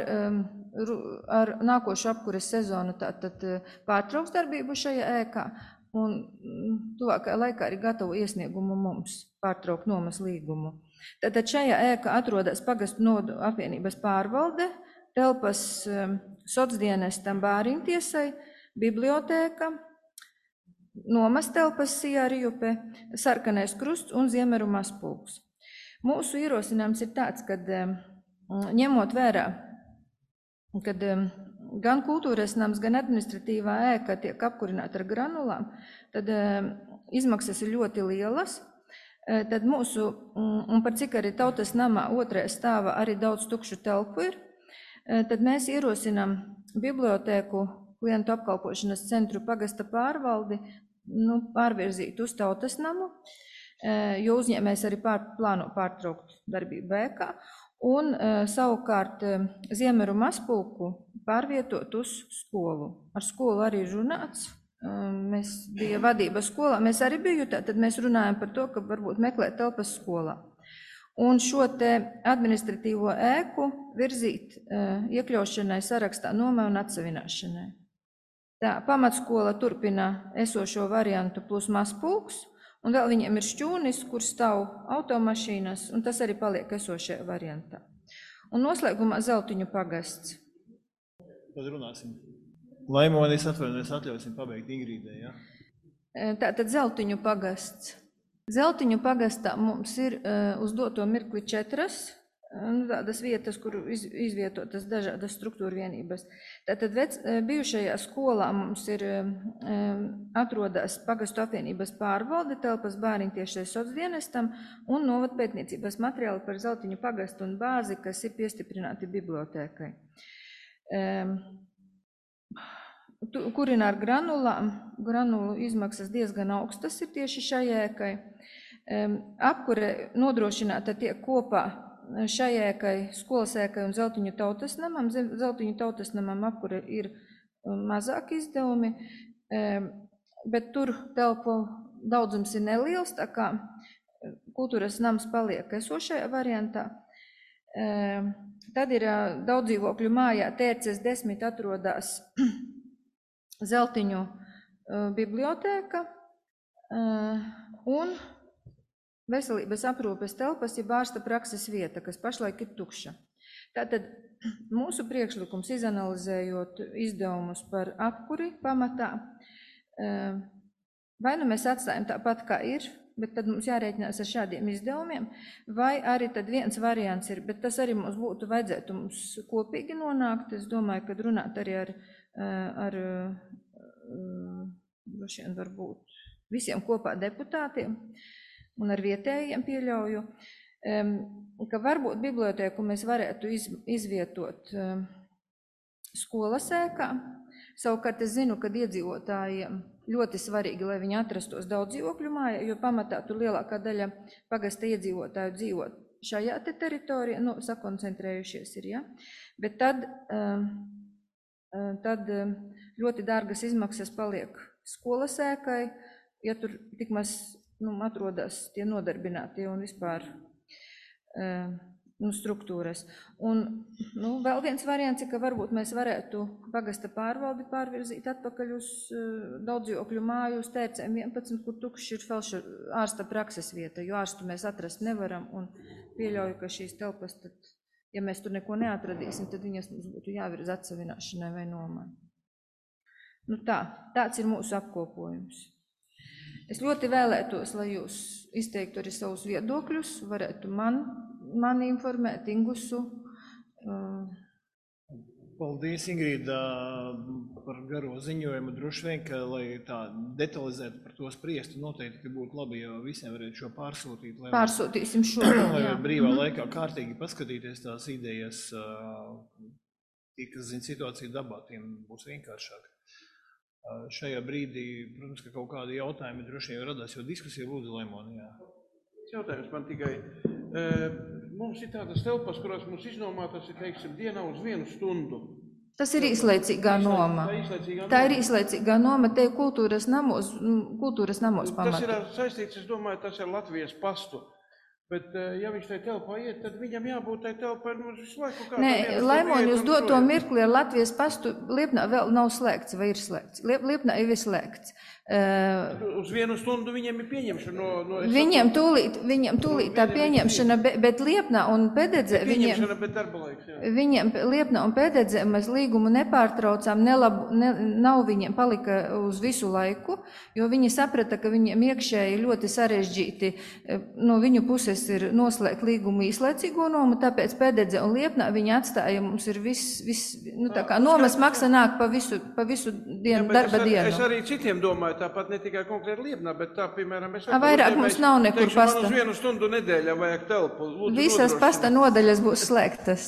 Speaker 8: ar nākošu apkures sezonu tātad pārtrauks darbību šajā ēkā un tuvākajā laikā arī gatavo iesniegumu mums pārtraukt nomas līgumu. Tātad šajā ēkā atrodas pagastu nodu apvienības pārvalde, telpas socdienestam bāriņtiesai, bibliotēka, nomas telpas Sijārijupe, Sarkanais krusts un Ziemeru mazpulks. Mūsu ierosinājums ir tāds, kad ņemot vērā, kad gan kultūras nams, gan administratīvā ēka tiek apkurināta ar granulām, tad izmaksas ir ļoti lielas. Tad mūsu, un par cik arī tautas namā otrajā stāvā arī daudz tukšu telpu ir, tad mēs ierosinām bibliotēku, klientu apkalpošanas centru pagasta pārvaldi, nu, pārvirzīt uz tautas namu, jo uzņēmējs arī pār, plāno pārtraukt darbību ēkā, un savukārt Ziemeru mazpulku pārvietot uz skolu. Ar skolu arī runāts, Mēs bija vadība skolā, mēs arī biju, tad mēs runājam par to, ka varbūt meklēt telpas skolā. Un šo te administratīvo ēku virzīt iekļaušanai sarakstā nomai un atsavināšanai. Tā pamatskola turpina esošo variantu plus mazpulks, un vēl viņiem ir šķūnis, kur stāv automašīnas, un tas arī paliek esošajā variantā. Un noslēgumā Zeltiņu pagasts.
Speaker 1: Tad runāsim. Laimoni, es atvainojos, atļausim pabeigt Ingrīdai, ja?
Speaker 8: Tātad Zeltiņu pagasts. Zeltiņu pagastā mums ir uh, uz doto mirkli četras uh, tādas vietas, kur iz, izvietotas dažādas struktūra vienības. Tātad vec, uh, bijušajā skolā mums ir uh, atrodas pagastu apvienības pārvalde, telpas bāriņtiešai socdienestam un novadpētniecības materiāli par Zeltiņu pagastu un bāzi, kas ir piestiprināti bibliotēkai. Um, Kurina ar granulām, granulu izmaksas diezgan augstas ir tieši šai ēkai. Apkure nodrošināta tiek kopā šai ēkai, skolas ēkai un Zeltiņu tautas namam. Zeltiņu tautas namam apkure ir mazāk izdevumi, bet tur telpu daudzums ir neliels, tā kā kultūras nams paliek esošajā variantā. Tad ir daudzdzīvokļu mājā T C S desmit atrodas Zeltiņu bibliotēka un veselības aprūpes telpas ir ārsta prakses vieta, kas pašlaik ir tukša. Tātad mūsu priekšlikums, izanalizējot izdevumus par apkuri pamatā, vai nu mēs atstājam tāpat, kā ir, bet tad mums jārēķinās ar šādiem izdevumiem, vai arī tad viens variants ir, bet tas arī mums būtu vajadzētu mums kopīgi nonākt. Es domāju, ka runāt arī ar ar droši vien varbūt visiem kopā deputātiem un ar vietējiem pieļauju, ka varbūt bibliotēku mēs varētu izvietot skolas ēkā. Savukārt es zinu, ka iedzīvotājiem ļoti svarīgi, lai viņi atrastos daudzdzīvokļu mājā, jo pamatā tur lielākā daļa pagasta iedzīvotāju dzīvo šajā te teritorijā, nu, sakoncentrējušies ir, ja? Bet tad tad ļoti dārgas izmaksas paliek skolas ēkai, ja tur tik maz nu, atrodas tie nodarbinātie un vispār nu, struktūras. Un nu, vēl viens variants ir, ka varbūt mēs varētu pagasta pārvaldi pārvirzīt atpakaļ uz daudzdzīvokļu māju, uz T C M vienpadsmit, kur tukšs ir felša ārsta prakses vieta, jo ārstu mēs atrast nevaram un pieļauju, ka šīs telpas tad, ja mēs tur neko neatradīsim, tad viņas mums būtu jāvirza atsavināšanai vai nomai. Nu tā, tāds ir mūsu apkopojums. Es ļoti vēlētos, lai jūs izteiktu arī savus viedokļus, varētu man, mani informēt, Ingusu.
Speaker 1: Paldies, Ingrīda, par garo ziņojumu. Droši vien, ka, lai tā detalizētu par to spriestu, noteikti, ka būtu labi, ja visiem varētu šo pārsūtīt. Lai
Speaker 8: Pārsūtīsim šo.
Speaker 1: Lai brīvā laikā kārtīgi paskatīties tās idejas, tie, kas zina situāciju dabā, tiem būs vienkāršāk. Šajā brīdī, protams, ka kaut kādi jautājumi droši vien radās, jo diskusija lūdzu Laimonijā.
Speaker 13: Jautājums man tikai. Mums ir tādas telpas, kurās mums iznomātas ir, teiksim, dienā uz vienu stundu.
Speaker 8: Tas ir īslaicīgā noma. Tā ir īslaicīgā noma, te kultūras namos, kultūras namos pamatā.
Speaker 13: Tas ir saistīts, es domāju, tas ir Latvijas pastu. Bet, ja viņš tai telpā iet, tad viņam jābūt tai telpai mums visu laiku kā...
Speaker 8: Nē, Laimoni, uz doto mirkli ar Latvijas pastu Liepnā vēl nav slēgts vai ir slēgts. Liepnā ir slēgts.
Speaker 13: Uh, uz vienu stundu viņiem ir pieņemšana no... no
Speaker 8: viņiem tūlīt, viņiem tūlīt tā pieņemšana, bet, bet Liepnā un Pēdedzē...
Speaker 13: Pieņemšana, bet darba laiks, jā.
Speaker 8: Viņiem Liepnā un Pēdedzē mēs līgumu nepārtraucām, nelabu, ne, nav viņiem palika uz visu laiku, jo viņi saprata, ka viņiem iekšēji ļoti sarežģīti, no viņu puses ir noslēgt līgumu īslaicīgo nomu, tāpēc Pēdedzē un Liepnā viņi atstāja, mums ir viss, vis, nu tā kā nomas maksa nāk pa visu, pa visu dienu, jā, darba
Speaker 13: es ar,
Speaker 8: dienu.
Speaker 13: Es arī citiem domāju, tāpat ne tikai konkrēti Liepnā, bet tā, piemēram, es...
Speaker 8: A, vairāk mums nav nekur
Speaker 13: teikšu,
Speaker 8: pasta.
Speaker 13: Man uz vienu stundu nedēļā vajag telpu. Lūdzu,
Speaker 8: visas pasta nodaļas būs slēgtas.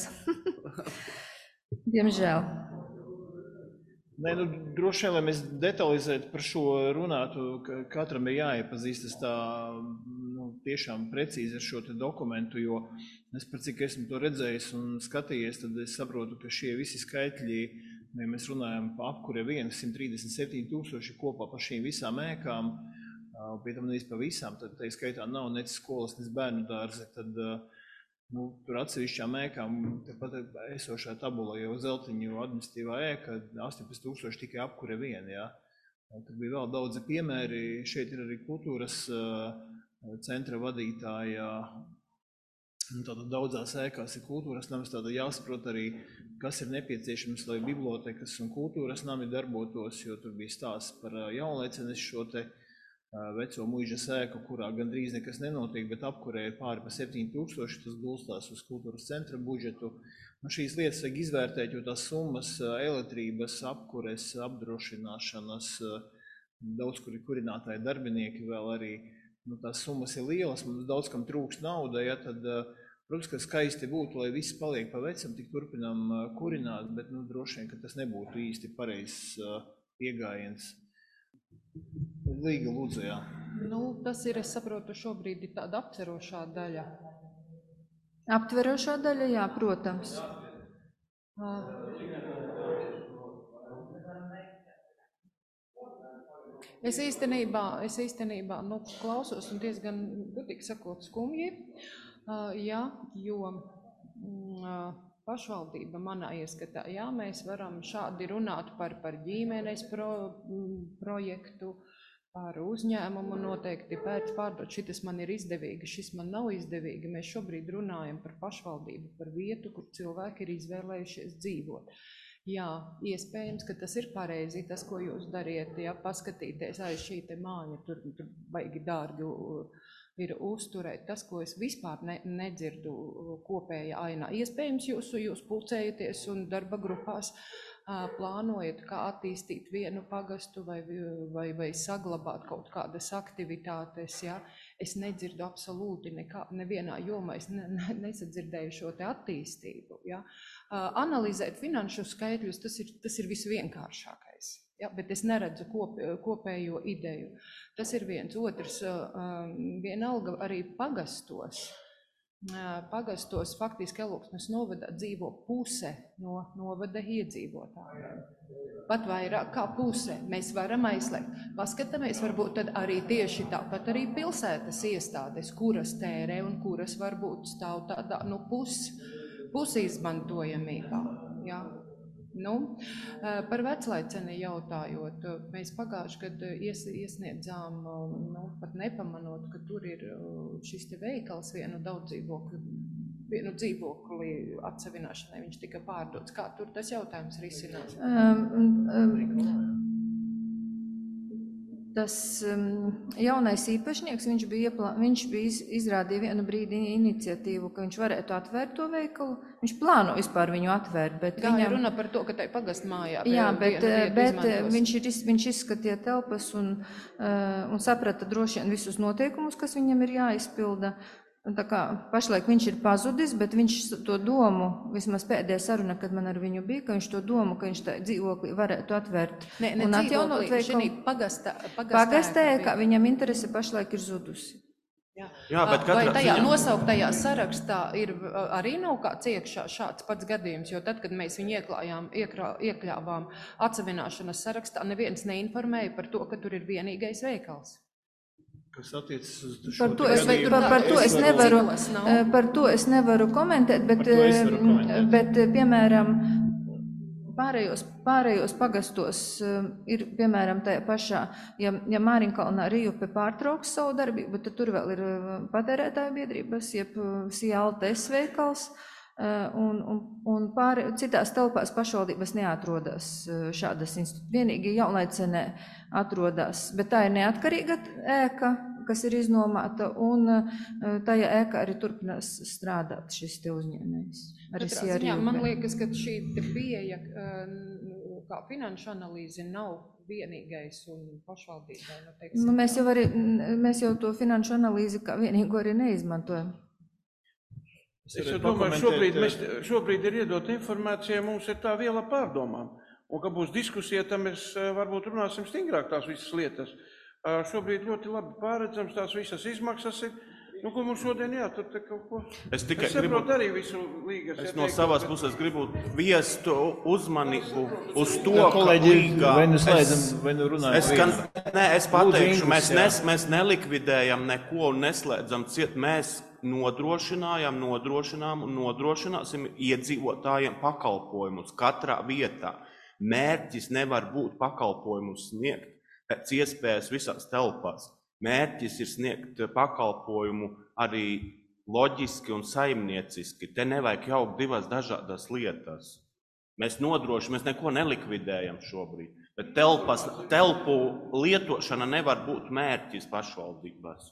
Speaker 8: Diemžēl.
Speaker 1: Nē, nu, droši vien, lai mēs detalizētu par šo runātu, ka katram ir jāiepazīstas tā, nu, tiešām precīzi ar šo te dokumentu, jo es par cik esmu to redzējis un skatījies, tad es saprotu, ka šie visi skaitļi ja mēs runājam par apkure simt trīsdesmit septiņi tūkstoši kopā par šīm visām ēkām, pie tam nevis par visām, tad tai skaitā nav nec skolas, nec bērnu dārzi, tad nu, tur atsevišķām ēkām, tepat esošā tabula jau Zeltiņu administratīvā ēka, astoņpadsmit tūkstoši tikai apkure vien, jā. Tur bija vēl daudzi piemēri, šeit ir arī kultūras centra vadītāja, tātad daudzās ēkās ir kultūras nams, tātad jāsaprot arī, kas ir nepieciešams, lai bibliotekas un kultūras nami darbotos, jo tur bija stāsts par jaunlaicinis šo te veco muižas ēku, kurā gandrīz nekas nenotiek, bet apkurē ir pāri pa septiņi tūkstoši, tas gulstās uz kultūras centra budžetu. Nu, šīs lietas vajag izvērtēt, jo tās summas elektrības, apkures, apdrošināšanas, daudz kuri kurinātāji darbinieki vēl arī, nu, tās summas ir lielas, mums daudz kam trūks nauda, ja, tad, protams, ka skaisti būtu, lai viss paliek pa vecam, tik turpinām kurināt, bet, nu, droši vien, ka tas nebūtu īsti pareizs piegājiens. Līga lūdzu, jā.
Speaker 7: Nu, tas ir, es saprotu, šobrīd ir tāda aptverošā daļa.
Speaker 8: Aptverošā daļa, jā, protams.
Speaker 7: Es īstenībā, es īstenībā nu, klausos un diezgan, godīgi sakot, skumji, jā, jo pašvaldība manā ieskatā, jā, mēs varam šādi runāt par, par ģimenes pro, projektu, par uzņēmumu noteikti pēc pārdot, šitas man ir izdevīgi, šis man nav izdevīgi. Mēs šobrīd runājam par pašvaldību, par vietu, kur cilvēki ir izvēlējušies dzīvot. Jā, iespējams, ka tas ir pareizi, tas, ko jūs dariet, ja paskatīties aiz šī te māja, tur, tur baigi dārgi ir uzturēt. Tas, ko es vispār ne, nedzirdu kopējā ainā. Iespējams, jūs, jūs pulcējaties un darba grupās plānojat, kā attīstīt vienu pagastu vai, vai, vai saglabāt kaut kādas aktivitātes. Ja? Es nedzirdu absolūti nekā, nevienā jomā, es ne, ne, nesadzirdēju šo te attīstību. Ja? Analizēt finanšu skaitļus, tas ir, tas ir visvienkāršākais. Ja? Bet es neredzu kop, kopējo ideju. Tas ir viens. Otrs, vienalga arī pagastos. Pagastos faktiski Eluksnes novadā dzīvo puse no novada iedzīvotājiem. Pat vairāk kā puse mēs varam aizslēgt. Paskatāmies varbūt tad arī tieši tāpat arī pilsētas iestādes, kuras tērē un kuras varbūt stāv tādā nu, pus, pusizmantojamībā. Jā. Nu, par veclaiceni jautājot, mēs pagājuši, kad ies, iesniedzām, nu, pat nepamanot, ka tur ir šis te veikals vienu daudz dzīvokļu, vienu dzīvokli atsevināšanai, viņš tika pārdots. Kā tur tas jautājums risinās?
Speaker 8: Um, um, tas um, jaunais īpašnieks, viņš bija, ieplā, viņš bija iz, izrādīja vienu brīdi iniciatīvu, ka viņš varētu atvērt to veikalu. Viņš plāno vispār viņu atvērt, bet
Speaker 7: Gāja
Speaker 8: viņam...
Speaker 7: runa par to, ka tai pagastmājā.
Speaker 8: Jā, bet, bet viņš, ir, viņš izskatīja telpas un, uh, un saprata droši vien visus noteikumus, kas viņam ir jāizpilda. Tā kā pašlaik viņš ir pazudis, bet viņš to domu, vismaz pēdējā saruna, kad man ar viņu bija, ka viņš to domu, ka viņš tā dzīvoklī varētu atvērt
Speaker 7: ne, ne
Speaker 8: un atjaunot veikalu.
Speaker 7: Pagastā,
Speaker 8: pagastē, ka viņam interese pašlaik ir zudusi.
Speaker 7: Jā.
Speaker 4: Jā, bet
Speaker 7: Vai tajā
Speaker 4: ziņā...
Speaker 7: nosauktajā sarakstā ir arī nav kāds iekšā šāds pats gadījums, jo tad, kad mēs viņu ieklājām, iekrā, iekļāvām atsevināšanas sarakstā, neviens neinformēja par to, ka tur ir vienīgais veikals.
Speaker 1: Kas attiecas uz šo
Speaker 8: par to es,
Speaker 1: gadījumu,
Speaker 8: par, par, to es nevaru, par to es nevaru komentēt, bet, komentēt. bet piemēram, pārējos, pārējos pagastos ir, piemēram, tajā pašā, ja, ja Māriņkalnā Rijupe pārtrauks savu darbību, tad tur vēl ir patērētāju biedrības, jeb Sialtes veikals, un, un, un pār, citās telpās pašvaldības neatrodas šādas institūcijas. Vienīgi Jaunlaicenē atrodas, bet tā ir neatkarīga ēka, kas ir iznomāta, un tajā ēkā arī turpinās strādāt šis te uzņēmējs.
Speaker 7: Ziņā, man liekas, ka šī pieeja kā finanšu analīze nav vienīgais un pašvaldībai. Nu, teiksim,
Speaker 8: nu, mēs, jau arī, mēs jau to finanšu analīzi kā vienīgo arī neizmantojam.
Speaker 13: Es jau domāju, šobrīd, mēs, šobrīd ir iedota informācija, mums ir tā viela pārdomām. Un, ka būs diskusija, tad mēs varbūt runāsim stingrāk tās visas lietas. Šobrīd ļoti labi pārredzams, tās visas izmaksas ir. Nu, ko mums šodien jātur te kaut ko?
Speaker 4: Es tikai
Speaker 13: es saprotu
Speaker 4: gribu,
Speaker 13: arī visu līgas.
Speaker 4: Es no savas puses gribu viest uzmanību uz to,
Speaker 1: Jā,
Speaker 4: ka
Speaker 1: kolēģi,
Speaker 4: līgā...
Speaker 1: vai nu slēdzam,
Speaker 4: es-
Speaker 1: vai nu runājam
Speaker 4: Es,
Speaker 1: par
Speaker 4: gan,
Speaker 1: vienu.
Speaker 4: nē, es
Speaker 1: Lūdzu,
Speaker 4: pateikšu,
Speaker 1: Ingūns,
Speaker 4: mēs,
Speaker 1: jā.
Speaker 4: nes, mēs nelikvidējam neko un neslēdzam ciet. Mēs nodrošinājam, nodrošinām un nodrošināsim iedzīvotājiem pakalpojumus katrā vietā. Mērķis nevar būt pakalpojumus sniegt pēc iespējas visās telpās. Mērķis ir sniegt pakalpojumu arī loģiski un saimnieciski. Te nevajag jaukt divas dažādas lietas. Mēs nodrošinām, mēs neko nelikvidējam šobrīd, bet telpas, telpu lietošana nevar būt mērķis pašvaldībās.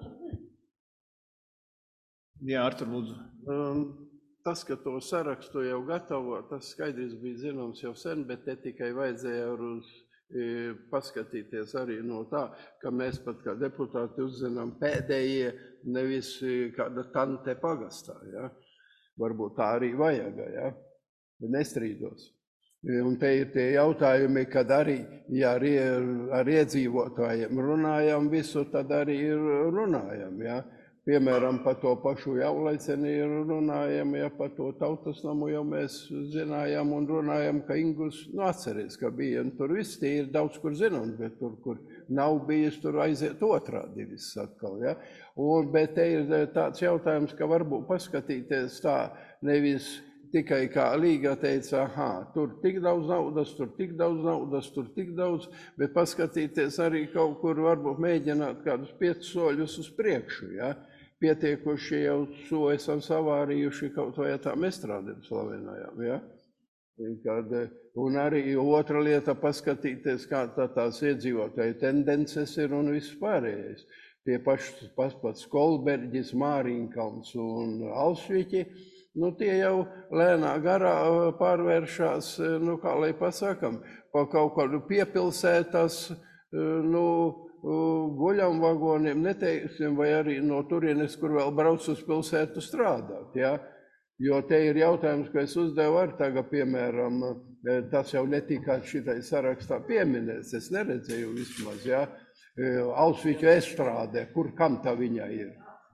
Speaker 1: Jā, Artur, lūdzu.
Speaker 6: Um, tas, ka to sarakstu jau gatavo, tas skaidrs bija zināms jau sen, bet te tikai vajadzēja uz e, paskatīties arī no tā, ka mēs pat kā deputāti uzzinām pēdējie, nevis e, kāda tante pagastā. Ja? Varbūt tā arī vajag, ja? Nestrīdos. E, Un te ir tie jautājumi, kad arī, ja ar, ie- ar iedzīvotājiem runājam visu, tad arī ir runājam. Ja? Piemēram, par to pašu Jaulaiceni runājam, ja par to tautas namu jau mēs zinājām un runājam, ka Ingus, nu atceries, ka bija, un tur viss tie ir daudz kur zinām, bet tur, kur nav bijis, tur aiziet otrādi viss atkal, ja. Un, bet te ir tāds jautājums, ka varbūt paskatīties tā, nevis tikai kā Līga teica, aha, tur tik daudz naudas, tur tik daudz naudas, tur tik daudz, bet paskatīties arī kaut kur varbūt mēģināt kādus piecus soļus uz priekšu, ja. Pietiekuši jau to esam savārījuši kaut vai tā mestrādēm slavenājām, ja? Kad, un arī otra lieta paskatīties, kā tā tās iedzīvotāju tendences ir un viss pārējais. Tie paši pats Kolberģis, Māriņkalns un Alsviķi, nu tie jau lēnā garā pārvēršās, nu kā lai pasakam, pa kaut kādu piepilsētas, nu, guļam vagoniem, neteiksim, vai arī no turienes, kur vēl brauc uz pilsētu strādāt, ja? Jo te ir jautājums, ko es uzdevu ar tagad, piemēram, tas jau netika šitai sarakstā pieminēts, es neredzēju vismaz, ja? Alsviķu estrādē, kur kam tā viņa ir?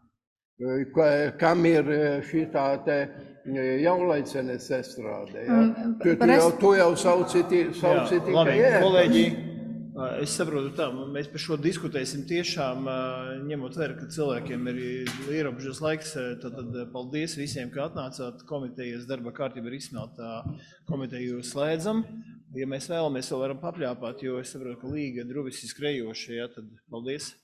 Speaker 6: Kam ir šitā te Jaulaicenes estrādē, ja? Tu, tu, jau, tu jau sauci, sauci
Speaker 1: Jā,
Speaker 6: tikai
Speaker 1: labi,
Speaker 6: ēkas.
Speaker 1: kolēģi, es saprotu tā, mēs par šo diskutēsim tiešām, ņemot vērā, ka cilvēkiem ir ierobežots laiks, tad, tad paldies visiem, ka atnācāt komitejas darba kārtība ir izsmeltā komiteju slēdzam. Ja mēs vēlamies, vēl varam papļāpāt, jo es saprotu, ka Līga druvis ir skrejoša, ja, tad paldies.